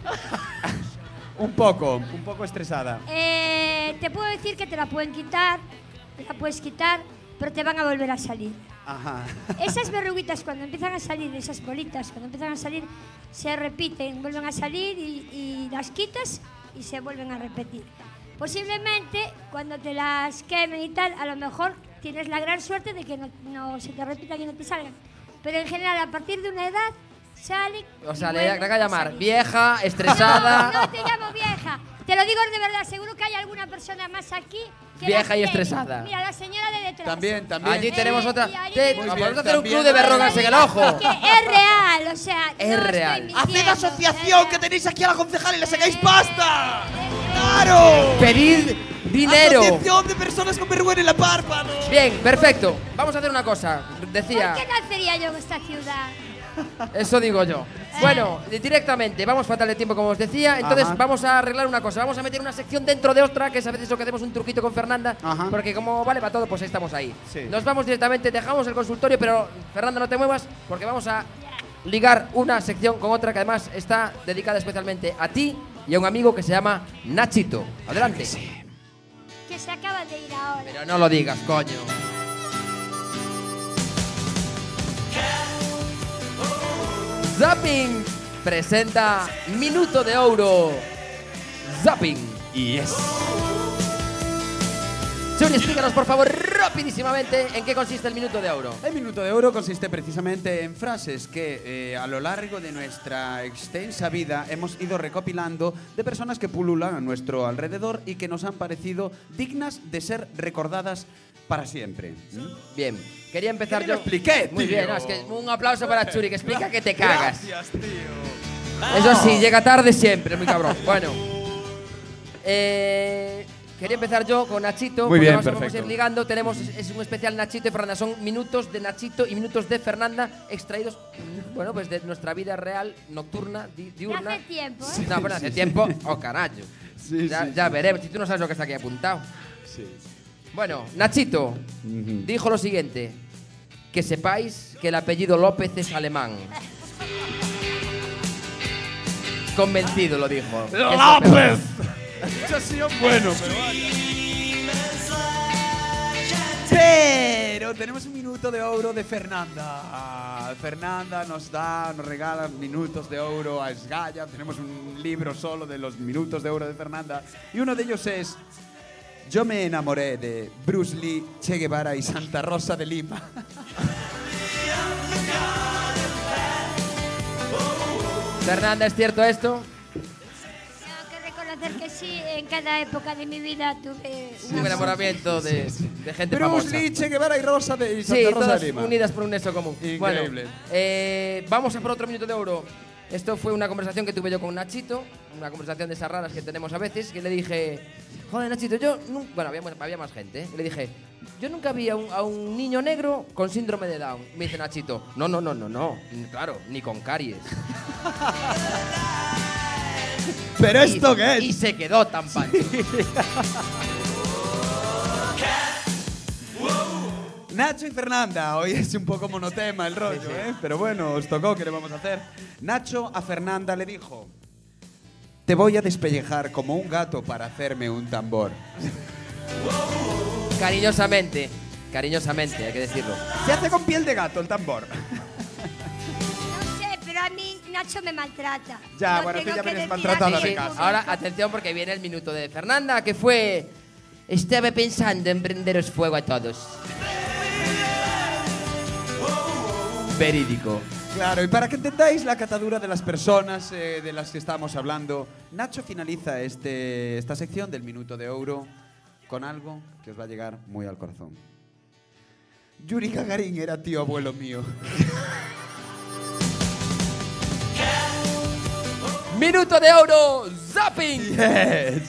Un poco, un poco estresada. Eh, te puedo decir que te la pueden quitar, te la puedes quitar, pero te van a volver a salir. Ajá. Esas verruguitas cuando empiezan a salir, esas bolitas cuando empiezan a salir, se repiten, vuelven a salir y, y las quitas y se vuelven a repetir. Posiblemente cuando te las quemen y tal, a lo mejor tienes la gran suerte de que no, no se te repitan y no te salgan. Pero en general, a partir de una edad, salen. O sea, y le vuelven acaba de a llamar salir. vieja, estresada. No, no te llamo vieja. Te lo digo de verdad, seguro que hay alguna persona más aquí que Vieja las y tiene. estresada. Mira, la señora de detrás. También, también. Allí tenemos Eh, otra. y allí Te- tenemos- vamos Muy bien, a hacer un también. club de verrugas en el ojo. Que es real, o sea, Es no estoy real. mintiendo. ¡Haced asociación que tenéis aquí a la concejal y le sacáis Eh, pasta! ¡Claro! Pedid dinero. Asociación de personas con vergüenza en la párpado. Bien, perfecto. Vamos a hacer una cosa. Decía. ¿Por qué nacería yo en esta ciudad? Eso digo yo. Bueno, di- directamente, vamos fatal de tiempo, como os decía. Entonces, Ajá. vamos a arreglar una cosa. Vamos a meter una sección dentro de otra, que es a veces lo que hacemos un truquito con Fernanda. Ajá. Porque como vale para todo, pues ahí estamos ahí. Sí. Nos vamos directamente, dejamos el consultorio, pero Fernanda, no te muevas, porque vamos a ligar una sección con otra que además está dedicada especialmente a ti y a un amigo que se llama Nachito. Adelante. Que se acaba de ir ahora. Pero no lo digas, coño. Zapping presenta Minuto de Ouro. Zapping. Yes. Juni, explícanos por favor rapidísimamente en qué consiste el Minuto de Ouro. El minuto de oro consiste precisamente en frases que eh, a lo largo de nuestra extensa vida hemos ido recopilando de personas que pululan a nuestro alrededor y que nos han parecido dignas de ser recordadas para siempre. Bien. Quería empezar Que yo. lo expliqué, Muy tío. bien, no, es que un aplauso para Churi, que explica que te cagas. Gracias, tío. Eso sí, llega tarde siempre, es muy cabrón. Bueno. Eh, quería empezar yo con Nachito. Muy porque bien, vamos, vamos a perfecto. ir ligando. Tenemos es, es un especial Nachito y Fernanda. Son minutos de Nachito y minutos de Fernanda extraídos, bueno, pues de nuestra vida real, nocturna, di, diurna. hace tiempo, ¿eh? No, bueno, hace tiempo. Oh, carajo. Sí, ya sí, ya sí. veremos. Si tú no sabes lo que está aquí apuntado. Sí. Bueno, Nachito dijo lo siguiente. Que sepáis que el apellido López es alemán. Convencido lo dijo. ¡López! Eso ha sido bueno, pero vaya. Pero tenemos un minuto de oro de Fernanda. Fernanda nos da, nos regala minutos de oro a Esgaya. Tenemos un libro solo de los minutos de oro de Fernanda. Y uno de ellos es: yo me enamoré de Bruce Lee, Che Guevara y Santa Rosa de Lima. Fernanda, ¿es cierto esto? Tengo que reconocer que sí, en cada época de mi vida tuve Un enamoramiento de, de gente Bruce famosa. Lee, Che Guevara y Rosa de y Sí, Santa Rosa todas de Lima. unidas por un nexo común. Increíble. Bueno, eh, vamos a por otro minuto de oro. Esto fue una conversación que tuve yo con Nachito, una conversación de esas raras que tenemos a veces, que le dije, joder, Nachito, yo nunca... Bueno, había, había más gente, ¿eh? Y le dije, yo nunca vi a un, a un niño negro con síndrome de Down. Me dice Nachito, no, no, no, no, no, claro, ni con caries. ¿Pero Y- esto qué es? Y se quedó tan pancho. Nacho y Fernanda, hoy es un poco monotema el rollo, ¿eh? Pero bueno, os tocó, ¿qué le vamos a hacer? Nacho a Fernanda le dijo: te voy a despellejar como un gato para hacerme un tambor. Cariñosamente, cariñosamente, hay que decirlo. Se hace con piel de gato el tambor. No sé, pero a mí Nacho me maltrata. Ya, No bueno, tú tengo ya que vienes decir maltratada a de mí. casa. Ahora, atención, porque viene el minuto de Fernanda, que fue... Estaba pensando en prenderos fuego a todos. Verídico. Claro, y para que entendáis la catadura de las personas eh, de las que estamos hablando, Nacho finaliza este, esta sección del Minuto de Oro con algo que os va a llegar muy al corazón. Yuri Gagarin era tío abuelo mío. Minuto de oro, zapping. Yes.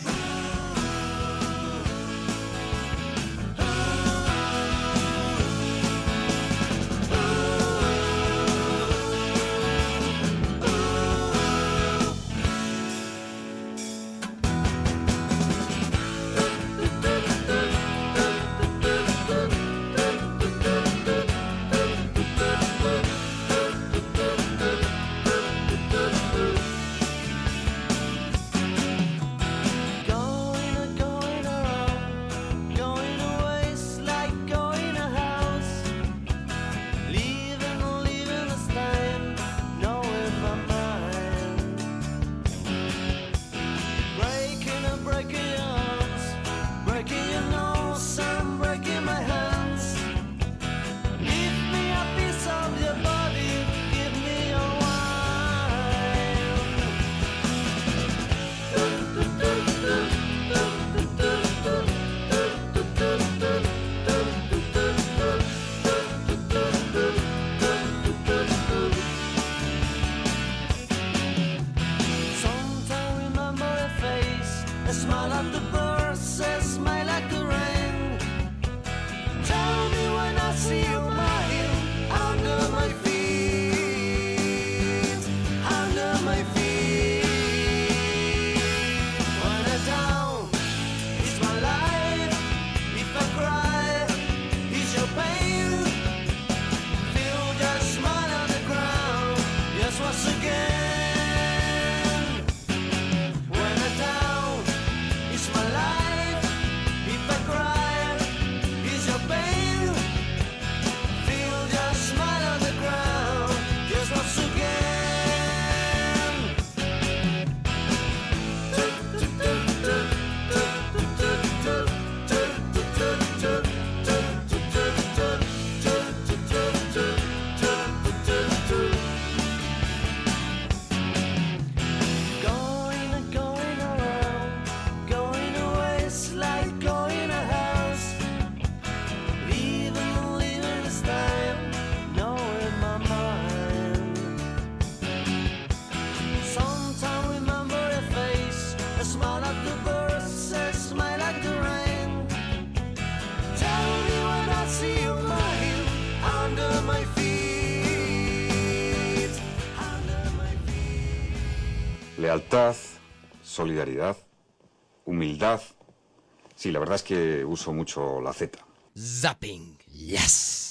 lealtad, solidaridad, humildad. Sí, la verdad es que uso mucho la Z. Zapping. Yes.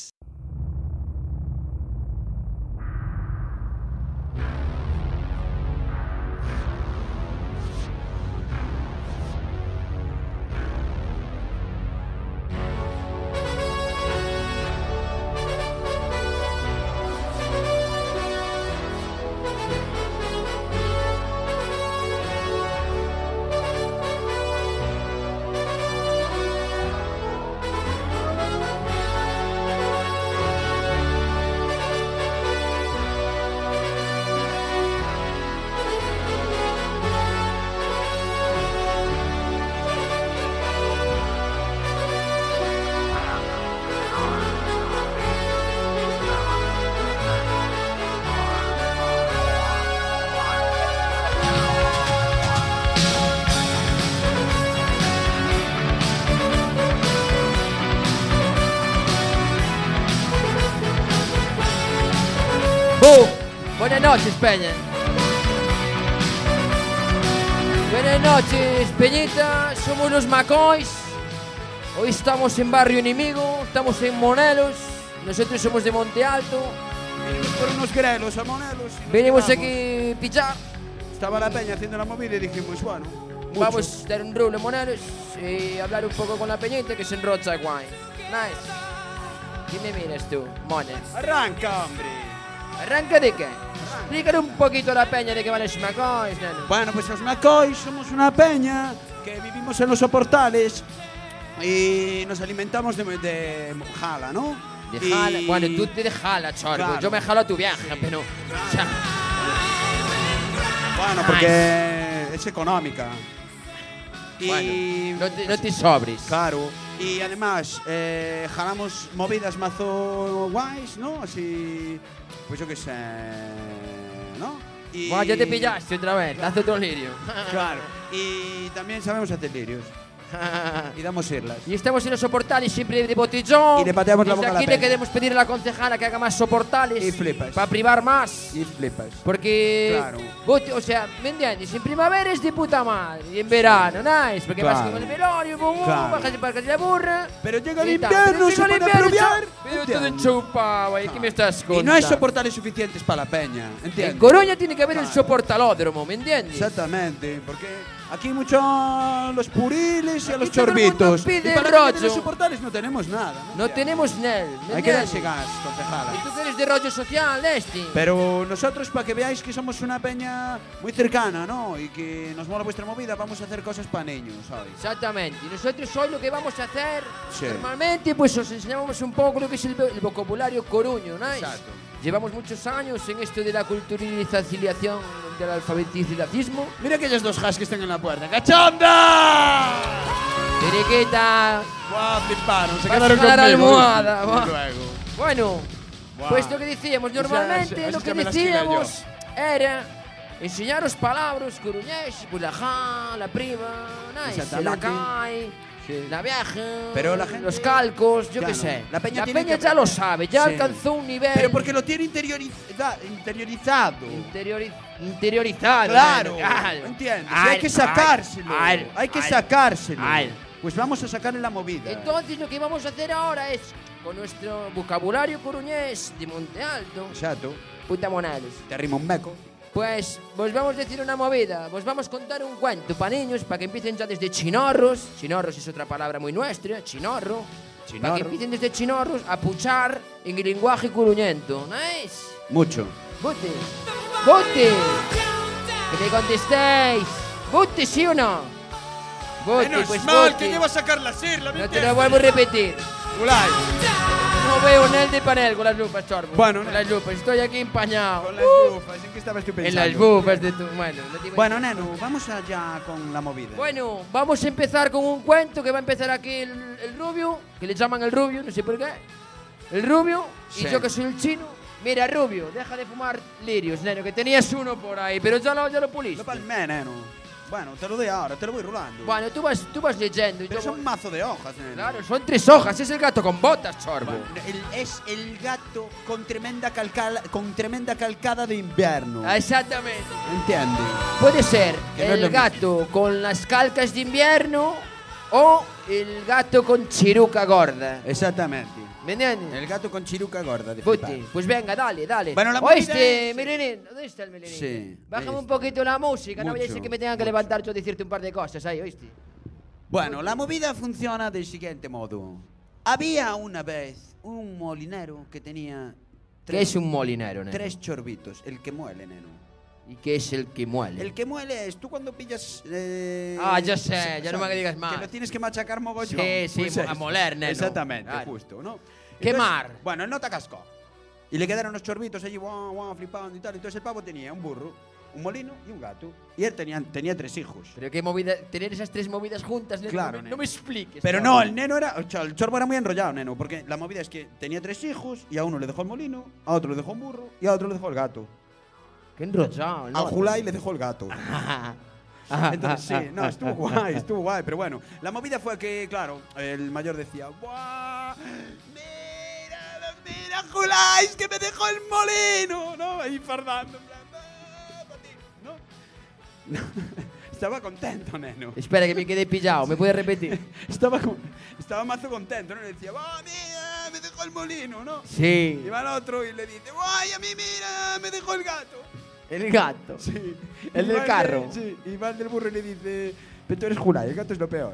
Buenas noches, Peña. Buenas noches, Peñita. Somos los McCoys. Hoy estamos en Barrio Enemigo, estamos en Monelos. Nosotros somos de Monte Alto. Venimos por unos grelos a Monelos. Venimos aquí a pichar. Estaba la Peña haciendo la movida y dijimos, bueno, mucho. Vamos a dar un rulo en Monelos y hablar un poco con la Peñita que se enrocha guay. Nice. ¿Qué me miras tú, Mones? Arranca, hombre. ¿Arranca de qué? Explícale un poquito a la Peña de qué van los McCoys, neno. Bueno, pues los McCoys somos una peña que vivimos en los soportales y nos alimentamos de, de jala, ¿no? De Y- jala. Bueno, tú te jala, chorbo. Claro. Yo me jalo a tu viaje, pero... o sea, Bueno, porque es económica. Y Bueno, no te- no te sobres. Claro. Y además, eh, jalamos movidas mazo guays, ¿no? Así, pues yo qué sé, ¿no? Y Bueno, ya te pillaste otra vez, haz otro lirio. Claro. Y también sabemos hacer lirios. Y damos irlas. Y estamos en los soportales siempre de botellón. Y le pateamos la Desde boca a la aquí le peña. queremos pedir a la concejala que haga más soportales. Y flipas. Para privar más. Y flipas. Porque, Claro. bote- o sea, ¿me entiendes? En primavera es de puta madre. Y en verano, nice. Porque vas Claro. con el velorio, bum, bum, Claro. bajas para que se aburra. Pero llega el y tal. invierno, Pero se llega el pone a invierno, pluviar. chao. Pero todo ¿Entiendes? enchupado, ahí. ¿Qué me estás contando? Y no hay soportales suficientes para la peña, ¿entiendes? En Coruña tiene que haber un Claro. soportalódromo, ¿me entiendes? Exactamente, porque aquí hay mucho a los puriles y a los todo el mundo chorbitos. pide y para rollo. la gente de los soportales no tenemos nada. ¿no? No tenemos Nel. ¿me Hay que entiendes? darse gas, concejala. Y tú que eres de rollo social, este. Pero nosotros, para que veáis que somos una peña muy cercana, ¿no? Y que nos mola vuestra movida, vamos a hacer cosas para niños, ¿sabes? Exactamente. Y nosotros hoy lo que vamos a hacer, Sí. normalmente, pues os enseñamos un poco lo que es el, vo- el vocabulario coruño, ¿no? Exacto. Llevamos muchos años en esto de la culturalización del alfabetizacismo. Mira aquellos dos has que están en la puerta. ¡Cachonda! Periquita. ¡Guau, fliparon! Se Vas a quedaron jalar conmigo. almohada, ¿viste? va. Luego. Bueno, Guau. pues lo que decíamos, Esa- normalmente esa- lo esa que me la escribí decíamos era enseñaros palabras coruñés, pues la ja, la prima, nice, la Exactamente. cai, Sí. la viaja, Pero la gente- los calcos, yo Ya qué no. sé. La peña tiene que ya aprender. lo sabe, ya Sí. alcanzó un nivel Pero porque lo tiene interioriza- interiorizado. interiori- interiorizado. Claro, claro. ¿entiendes? Y Ay, hay que sacárselo. ay, hay que ay, sacárselo. ay. Pues vamos a sacarle la movida. Entonces lo que vamos a hacer ahora es, con nuestro vocabulario coruñés de Monte Alto, Exacto. puta monales, Te arrima un meco. pues vos vamos a decir una movida, vos vamos a contar un cuento para niños, para que empiecen ya desde chinorros, chinorros es otra palabra muy nuestra, chinorro, para que Chinorro. empiecen desde chinorros a puchar en el lenguaje coruñento, ¿nice? Mucho. ¡Bote! ¡Bote! ¡Que me contestéis! ¡Bote, sí o no! ¡Bote, Menos pues mal bote! que llevo a sacar la sirla, No te lo vuelvo a repetir. Ulay. No veo Nel de panel con las lupas, chorbo. Bueno, con las lupas, estoy aquí empañado. Con las bufas, ¿en qué estabas tú En pensando? las bufas de tu... Bueno, no te iba a Bueno, neno, vamos allá con la movida. Bueno, vamos a empezar con un cuento que va a empezar aquí el, el rubio, que le llaman el rubio, no sé por qué. El rubio, Sí. y yo que soy el chino. Mira, rubio, deja de fumar lirios, neno, que tenías uno por ahí, pero ya lo, ya lo puliste. Lo palmé, neno. Bueno, te lo doy ahora, te lo voy rulando. Bueno, tú vas, tú vas leyendo. Y Pero yo son voy- un mazo de hojas, neno. Claro, son tres hojas. Es el gato con botas, chorbo. El- es el gato con tremenda, calcala, con tremenda calcada de invierno. Ah, exactamente. ¿Entiendes? Puede ser Que no es el lo gato con las calcas de invierno o el gato con chiruca gorda. Exactamente. ¿Me entiendes? El gato con chiruca gorda de Puti, flipar. pues venga, dale, dale. Bueno, la movida Oíste, es- Melenín, ¿dónde está el Melenín? Sí, Bájame ahí un está. poquito la música, no vaya a ser Mucho, que me tengan que levantar yo a decirte un par de cosas ahí, ¿oíste? Bueno, la movida funciona del siguiente modo. Había una vez un molinero que tenía... ¿Qué es un molinero, neno? Tres chorbitos, el que muele, neno. ¿Y qué es el que muele? El que muele es tú cuando pillas... eh, Ah, ya sé, sa- ya no ¿sabes? me digas más. Que lo tienes que machacar mogollón. Sí, sí, Pues mo- eso. a moler, neno. Exactamente, Claro. justo, ¿no? Quemar. Entonces, bueno, él no te cascó. Y le quedaron unos chorbitos allí, guau, guau, flipando y tal. Entonces el pavo tenía un burro, un molino y un gato. Y él tenía, tenía tres hijos. Pero qué movida, tener esas tres movidas juntas, neno, Claro, no, me, neno. no me expliques. Pero chorbo. no, el neno era. O sea, el chorbo era muy enrollado, neno. Porque la movida es que tenía tres hijos y a uno le dejó el molino, a otro le dejó un burro y a otro le dejó el gato. Qué enrollado, A ¿no? Julai le dejó el gato. Entonces sí, no, estuvo guay, estuvo guay. Pero bueno, la movida fue que, claro, el mayor decía: ¡buah! ¡Mira, mira, Julai, es que me dejó el molino! ¿No? Ahí fardando. en plan, "Ah, pa' ti", ¿no? No. Estaba contento, neno. Espera, que me quedé pillado, ¿me puedes repetir? Estaba, con- estaba mazo contento, ¿no? Le decía, ¡va, mira, me dejó el molino!, ¿no? Sí. Y va el otro y le dice, ¡guay, a mí, mira, me dejó el gato! El gato. Sí. El Y del va carro. Sí, y va el del burro y le dice, pero tú eres Julai, el gato es lo peor.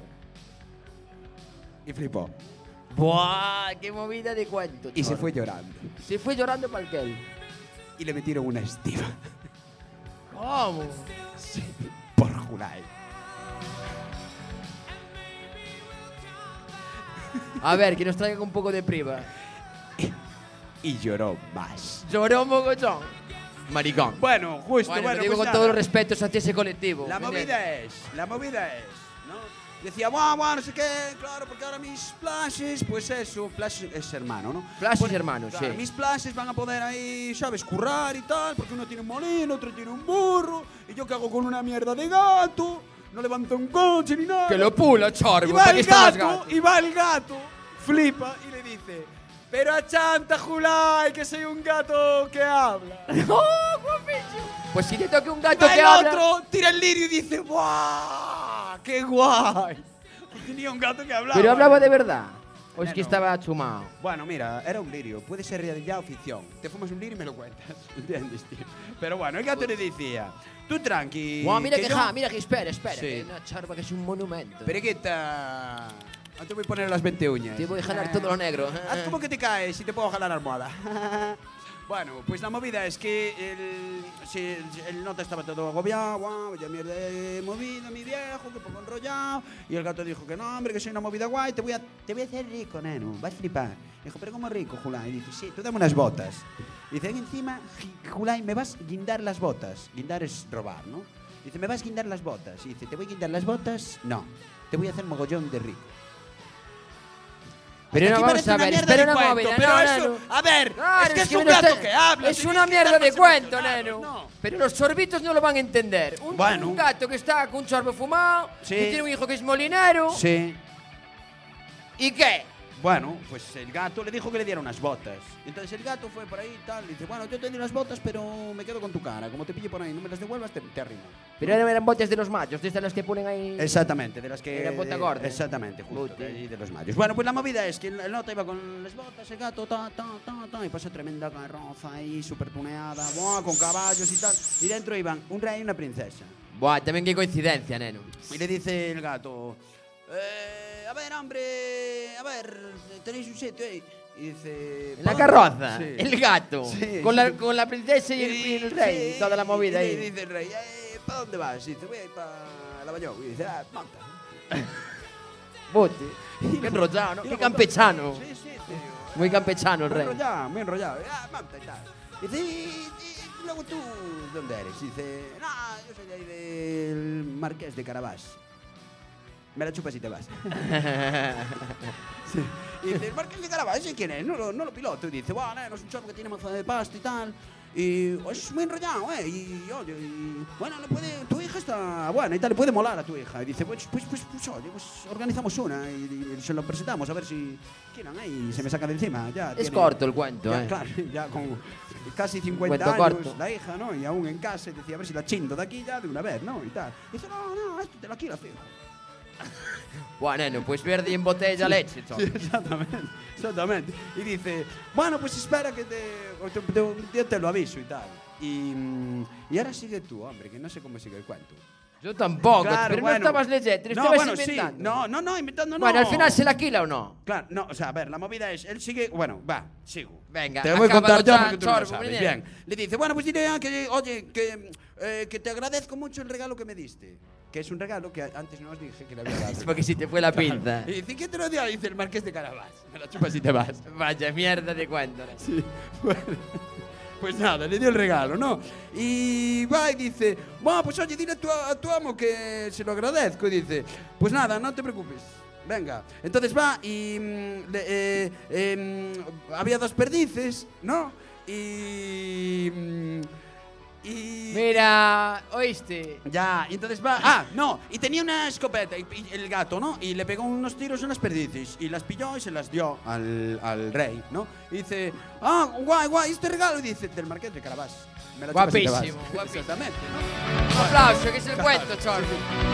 Y flipó. Buah, qué movida de cuento. Y se chorbo. fue llorando. Se fue llorando para el que. Y le metieron una estiva. ¿Cómo? Sí, por Julai. A ver, que nos traigan un poco de priva. Y lloró más. Lloró mogollón. Maricón. Bueno, justo, Bueno, bueno, lo digo pues con nada. todos los respetos hacia ese colectivo. La ¿me movida entiendes? es, la movida es, ¿no? Decía, guau, guau, no sé qué, claro, porque ahora mis plashes, pues eso, Flash es hermano, ¿no? Flash Pues, es hermano, claro, sí. mis plashes van a poder ahí, ¿sabes? Currar y tal, porque uno tiene un molino, otro tiene un burro, y yo que hago con una mierda de gato, no levanto un coche ni nada. Que lo pula, chorbo. Y ¿para va qué el está más gato, y va el gato, flipa y le dice, pero achanta, Julai, que soy un gato que habla. ¡Oh, guapísimo! Pues si te toque un gato Va que el habla. otro, tira el lirio y dice, ¡guau! ¡Qué guay! Tenía un gato que hablaba. Pero hablaba de verdad. ¿O es que Neno. estaba chumado? Bueno, mira, era un lirio. Puede ser realidad o ficción. Te fumas un lirio y me lo cuentas. ¿Entiendes, tío? Pero bueno, el gato le decía, tú tranqui. Guau, mira que, yo- ja, mira que espera, espera. Sí. Que una chorba que es un monumento. Periquita. No te voy a poner las veinte uñas. Te voy a jalar todo lo negro. Haz como que te caes y te puedo jalar la almohada. Bueno, pues la movida es que el, si el nota estaba todo agobiado, guau, vaya mierda de movida, mi viejo, que poco enrollado. Y el gato dijo que no, hombre, que soy una movida guay, te voy a, te voy a hacer rico, neno, vas a flipar. Dijo, pero ¿cómo rico, Julai? Y dice, sí, tú dame unas botas. Y dice, encima, Julai, me vas a guindar las botas. Guindar es robar, ¿no? Dice, ¿me vas a guindar las botas? Y dice, ¿te voy a guindar las botas? No, te voy a hacer mogollón de rico. Pero Aquí no, vamos parece a una ver, mierda espera de una cuento, movida. pero no, eso- no, no. a ver, Claro, es que es me un lo gato está- que habla, Es tienes una que mierda estar de más cuento, emocionado, neno. no. Pero los sorbitos no lo van a entender. Un, Bueno. un gato que está con un chorbo fumado, Sí. que tiene un hijo que es molinero. Sí. ¿Y qué? Bueno, pues el gato le dijo que le diera unas botas. Entonces el gato fue por ahí y tal. Y dice, bueno, yo te doy unas botas, pero me quedo con tu cara. Como te pille por ahí y no me las devuelvas, te, te arrimo. Pero eran, eran botes de los machos, de estas las que ponen ahí. Exactamente, de las que... Era bota gorda. Exactamente, justo, de, ahí de los mayos. Bueno, pues la movida es que el, el nota iba con las botas, el gato, ta, ta, ta, ta, y pasó tremenda carroza ahí, súper tuneada, buah, con caballos y tal. Y dentro iban un rey y una princesa. Buah, también qué coincidencia, neno. Y le dice el gato, eh, a ver, hombre, a ver, tenéis un sitio ahí. Y dice... En la "¿Pa carroza, dónde?". Sí. el gato, Sí, con, sí. La, con la princesa y el, y el rey, sí, toda la movida y ahí. le dice el rey, eh, ¿para dónde vas? Y dice, voy a ir para Lavalló. Y dice, ah, monta. Bote. Qué enrollado, ¿no? Qué campechano. Sí, sí, tío. Muy campechano el Muy rey. enrollado, muy enrollado. Ah, monta y tal. Dice, ¿y, y luego tú dónde eres? Y dice, no, yo soy de ahí del Marqués de Carabás. Me la chupas y te vas. Sí. Y dice, el Marqués de Carabás, ¿ese quién es? No lo, no lo piloto. Y dice, bueno, no es un chorro que tiene mazo de pasta y tal. Y es muy enrollado, ¿eh? Y, oye, y, bueno, le puede, tu hija está buena y tal, le puede molar a tu hija. Y dice, pues, pues, pues, pues oye, pues organizamos una y, y se lo presentamos a ver si quieren, ¿eh? Y se me saca de encima. Ya Es tiene- corto el cuento, ya, ¿eh? Claro, ya con casi cincuenta Cuento años, corto. la hija, ¿no? Y aún en casa, y decía, a ver si la chindo de aquí ya de una vez, ¿no? Y tal. Y dice, no, no, esto te la quiero, fijo. Buah, neno, pues verde en botella leche, Sí, exactamente, exactamente. Y dice, bueno, pues espera que te, te, te- yo te lo aviso y tal. Y, mm, y ahora sigue tú, hombre, que no sé cómo sigue el cuento. Yo tampoco, Claro, pero bueno. no estabas leyendo, No, estabas bueno, sí. inventando. No, no, no, inventando no. Bueno, al final se la quila o no. Claro, no, o sea, a ver, la movida es, él sigue, bueno, va, sigo. Venga, Te lo voy a acábalo contar yo ya, porque tú no lo chorbo, sabes. bien. Bien. Le dice, bueno, pues diré que, oye, que, eh, que te agradezco mucho el regalo que me diste. Que es un regalo que antes no os dije que le había dado. Es porque si te fue la Claro. pinza. Y dice, ¿quién te lo dio? Dice el Marqués de Carabás. Me la chupas y te vas. Vaya mierda de cuento. Sí, bueno. Pues nada, le dio el regalo, ¿no? Y va y dice, bueno, pues oye, dile a tu, a tu amo que se lo agradezco. Y dice, pues nada, no te preocupes. Venga, entonces va y mm, le- eh, eh, mm, había dos perdices, ¿no? Y... mm, y... Mira, ¿oíste? Ya, y entonces va... Ah, no, y tenía una escopeta, y, y el gato, ¿no? Y le pegó unos tiros en las perdices, y las pilló y se las dio al, al rey, ¿no? Y dice, ah, guay, guay, este regalo, y dice, del Marqués de Carabás. Me la chupas y te vas. Guapísimo, guapísimo. Exactamente. Un aplauso, que es el cuento, chorro.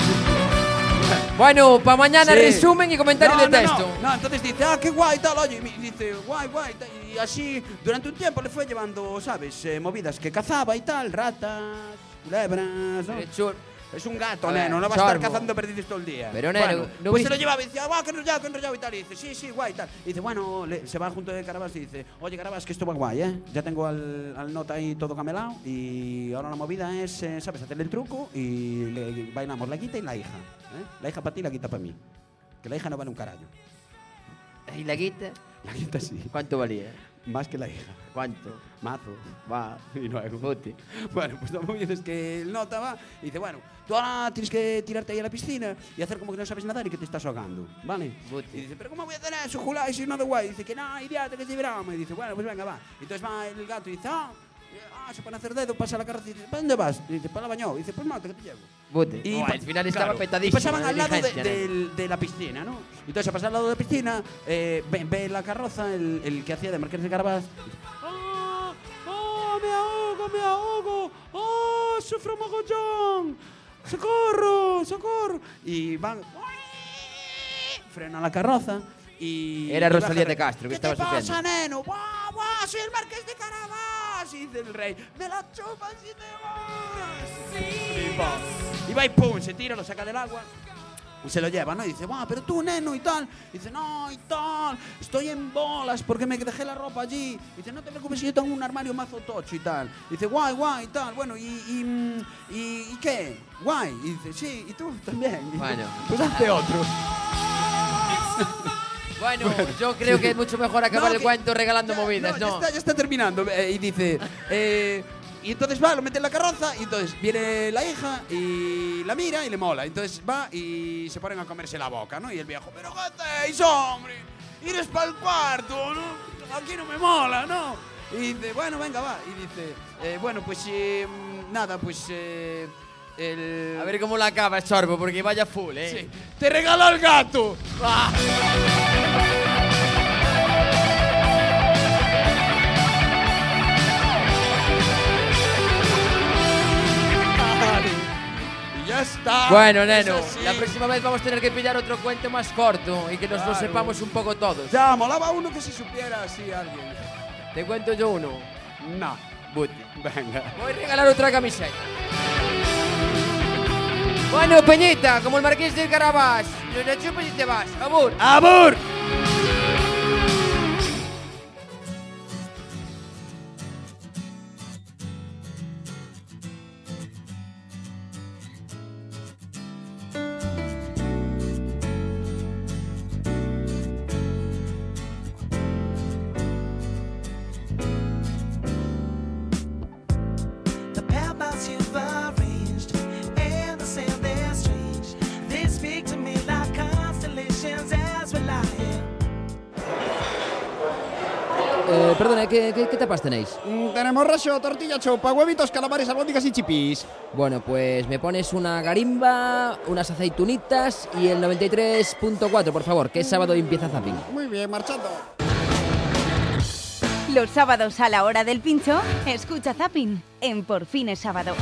Bueno, para mañana Sí. resumen y comentario No, de no, texto. No, no, entonces dice, ah, qué guay, tal, oye, y dice, guay, guay, tal, y así durante un tiempo le fue llevando, ¿sabes? Eh, movidas que cazaba y tal, ratas, culebras, ¿no? Es un gato, A ver, neno, no va a estar chorbo. cazando perdices todo el día. Pero, neno, Bueno, no pues viste- se lo llevaba y decía, guau, qué enrollado, qué enrollado y tal. Y dice, sí, sí, guay, tal. Y dice, bueno, le- se va junto de Carabás y dice, oye, Carabás, que esto va guay, ¿eh? Ya tengo al, al nota ahí todo camelado y ahora la movida es, eh, ¿sabes? Hacerle el truco y le bailamos la guita y la hija. ¿eh? La hija para ti y la guita para mí. Que la hija no vale un carajo. ¿Y la guita? La guita sí. ¿Cuánto valía? Más que la hija. ¿Cuánto? Mazo. Va. Y luego. Bote. Bueno, pues la movida es que el nota va y dice, bueno, tú ahora tienes que tirarte ahí a la piscina y hacer como que no sabes nadar y que te estás ahogando, ¿vale? Y dice, pero ¿cómo voy a hacer eso, Julai, si no de guay? Y dice, que no, idiota, que es de broma. Y dice, bueno, pues venga, va. Y entonces va el gato y dice, ah, ah, se pone a hacer dedo, pasa la carroza y dice, ¿para dónde vas? Y dice, para la bañó. Y dice, pues mate, que te llevo. Bote. Y Oh, pa- al final estaba claro, petadísimo. Y pasaban de al lado de, diligencia, ¿no? del- de la piscina, ¿no? Y entonces a pasar al lado de la piscina, eh, ve, ve la carroza, el, el que hacía de Marqués de Carabás. ¡Ah! ¡Ah! ¡Me ahogo, me ahogo! ¡Ah! ¡Sufro mogollón! ¡Socorro! ¡Socorro! Y van. Frena la carroza y. Era y Rosalía baja- de Castro, que ¿Qué estaba te pasa, sufriendo. neno? ¡Guau, guau! ¡Soy el Marqués de Carabás! Y dice el rey, ¡me la chupas y te vas! Y va y pum, se tira, lo saca del agua y se lo lleva, ¿no? Y dice, ¡guau, pero tú, neno! Y tal. Y dice, no, y tal, estoy en bolas porque me dejé la ropa allí. Y dice, no te preocupes, yo tengo un armario mazo tocho y tal. Y dice, guay, guay, y tal. Bueno, ¿y, y, mm, y, ¿y qué? Guay. Y dice, sí, y tú también. Y dice, Bueno. pues hazte otro. Bueno, yo creo que es mucho mejor acabar No, el que- cuento regalando movidas, Ya ¿no? está, ya está terminando. Eh, y dice, eh, y entonces va, lo mete en la carroza, y entonces viene la hija y la mira y le mola. Entonces va y se ponen a comerse la boca, ¿no? Y el viejo, pero ¿qué hacéis, hombre? Ires para el cuarto, ¿no? Aquí no me mola, ¿no? Y dice, bueno, venga, va. Y dice, eh, bueno, pues eh, nada, pues eh, el... A ver cómo la acabas, Chorbo, porque vaya full, ¿eh? Sí. ¡Te regaló el gato! Ah. Y ya está. Bueno, neno, Es así. la próxima vez vamos a tener que pillar otro cuento más corto y que nos lo Claro. sepamos un poco todos. Ya, molaba uno que se supiera así alguien. ¿Te cuento yo uno? No. Buti. Venga. Voy a regalar otra camiseta. Bueno, Peñita, como el Marqués del Carabás, lo la chupas y te vas. ¡Abur! ¡Abur! The paths you've arranged and the sound they're strange. They speak to me like constellations as we lie perdone, ¿qué, qué, qué tapas tenéis? Mm, tenemos racho, tortilla, chopa, huevitos, calamares, albóndigas y chipis. Bueno, pues me pones una garimba, unas aceitunitas y el noventa y tres punto cuatro, por favor, que es sábado y empieza Zapping. Muy bien, marchando. Los sábados a la hora del pincho, escucha Zapping en Por fin es sábado.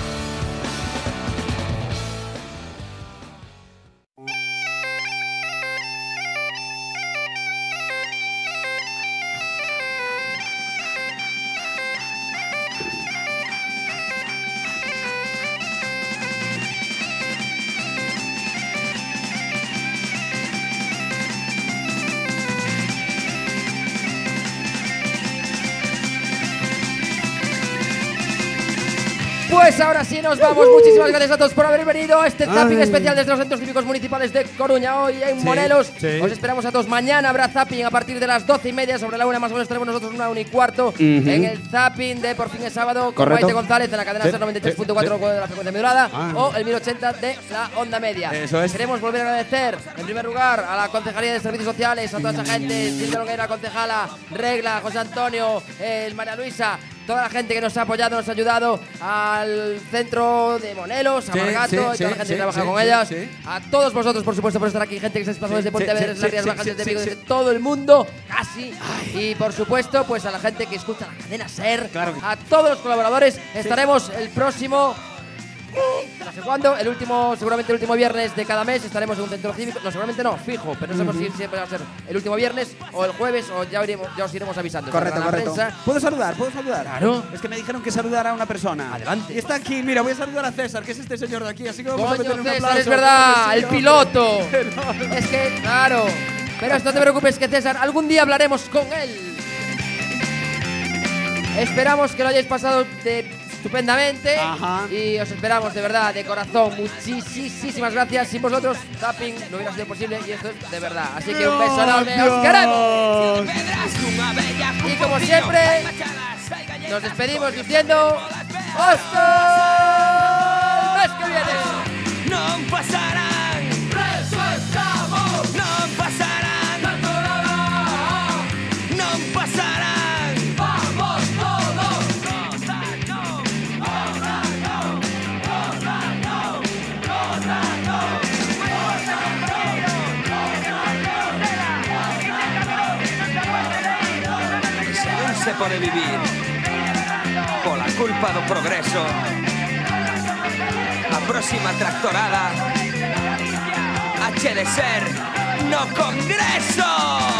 Pues ahora sí nos vamos. Muchísimas gracias a todos por haber venido a este Zapping especial desde los centros cívicos municipales de Coruña. Hoy en Sí, Monelos. sí. Os esperamos a todos. Mañana habrá Zapping a partir de las doce y media. Sobre la una más o menos tenemos nosotros una una y cuarto. En el Zapping de Por fin es sábado. Con Correcto. Maite González en la cadena Sí, SER noventa y tres punto cuatro sí, sí. de la frecuencia modulada. Ah. O el mil ochenta de la onda media. Eso es. Queremos volver a agradecer en primer lugar a la Concejalía de Servicios Sociales, a toda esa gente, Silvia Longuera, concejala, Regla, José Antonio, el María Luisa, toda la gente que nos ha apoyado, nos ha ayudado, al centro de Monelos, a Sí, Margato sí, y toda sí, la gente sí, que trabaja sí, con sí, ellas, sí. a todos vosotros, por supuesto, por estar aquí, gente que se desplazó desde Sí, Pontevedra, sí, desde las sí, Rías sí, Bajas, sí, desde sí, Vigo, sí. desde todo el mundo, casi, y por supuesto, pues a la gente que escucha la cadena SER, a todos los colaboradores, estaremos el próximo... No sé cuándo, el último, seguramente el último viernes de cada mes estaremos en un centro cívico. No, seguramente no, fijo, pero no sabemos Ujú. si siempre va a ser el último viernes o el jueves o ya, iremos, ya os iremos avisando. Correcto, Estará la correcto. prensa. ¿Puedo saludar? ¿Puedo saludar? Claro. Es que me dijeron que saludara a una persona. Adelante. Y está aquí, mira, voy a saludar a César, que es este señor de aquí. Así que vamos a Coño, meterle un César, aplauso. es verdad, Claro que el sí, piloto. hombre. Es que, claro. Pero esto no te preocupes, que César, algún día hablaremos con él. Esperamos que lo hayáis pasado de estupendamente. Ajá. Y os esperamos de verdad, de corazón. Muchísimas gracias. Sin vosotros, Zapping no hubiera sido posible y esto es de verdad. Así que un beso enorme, os queremos. Y como siempre, nos despedimos diciendo hasta el mes que viene. Non pasarán, refrescamos, non pasarán, non pasarán, vamos todos, Se non se pode vivir pola culpa do progreso. A próxima tractorada hache de ser no Congreso.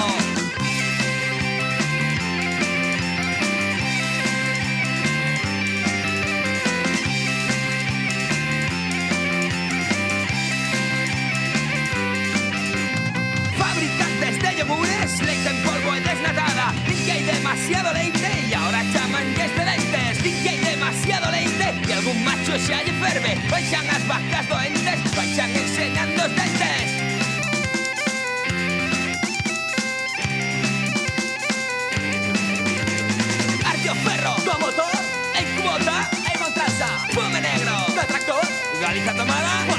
Fabricantes de yogures, leite en polvo y desnatada. Dinque hay demasiado leite y ahora chaman que es de leites. Dinque hay demasiado leite y algún macho se halle ferve. Baixan as vacas doentes, baixan enseñando os dentes. Ardio ferro, do motor, en cubota, en Montrasa. Fume negro, do tractor, Galiza tomada.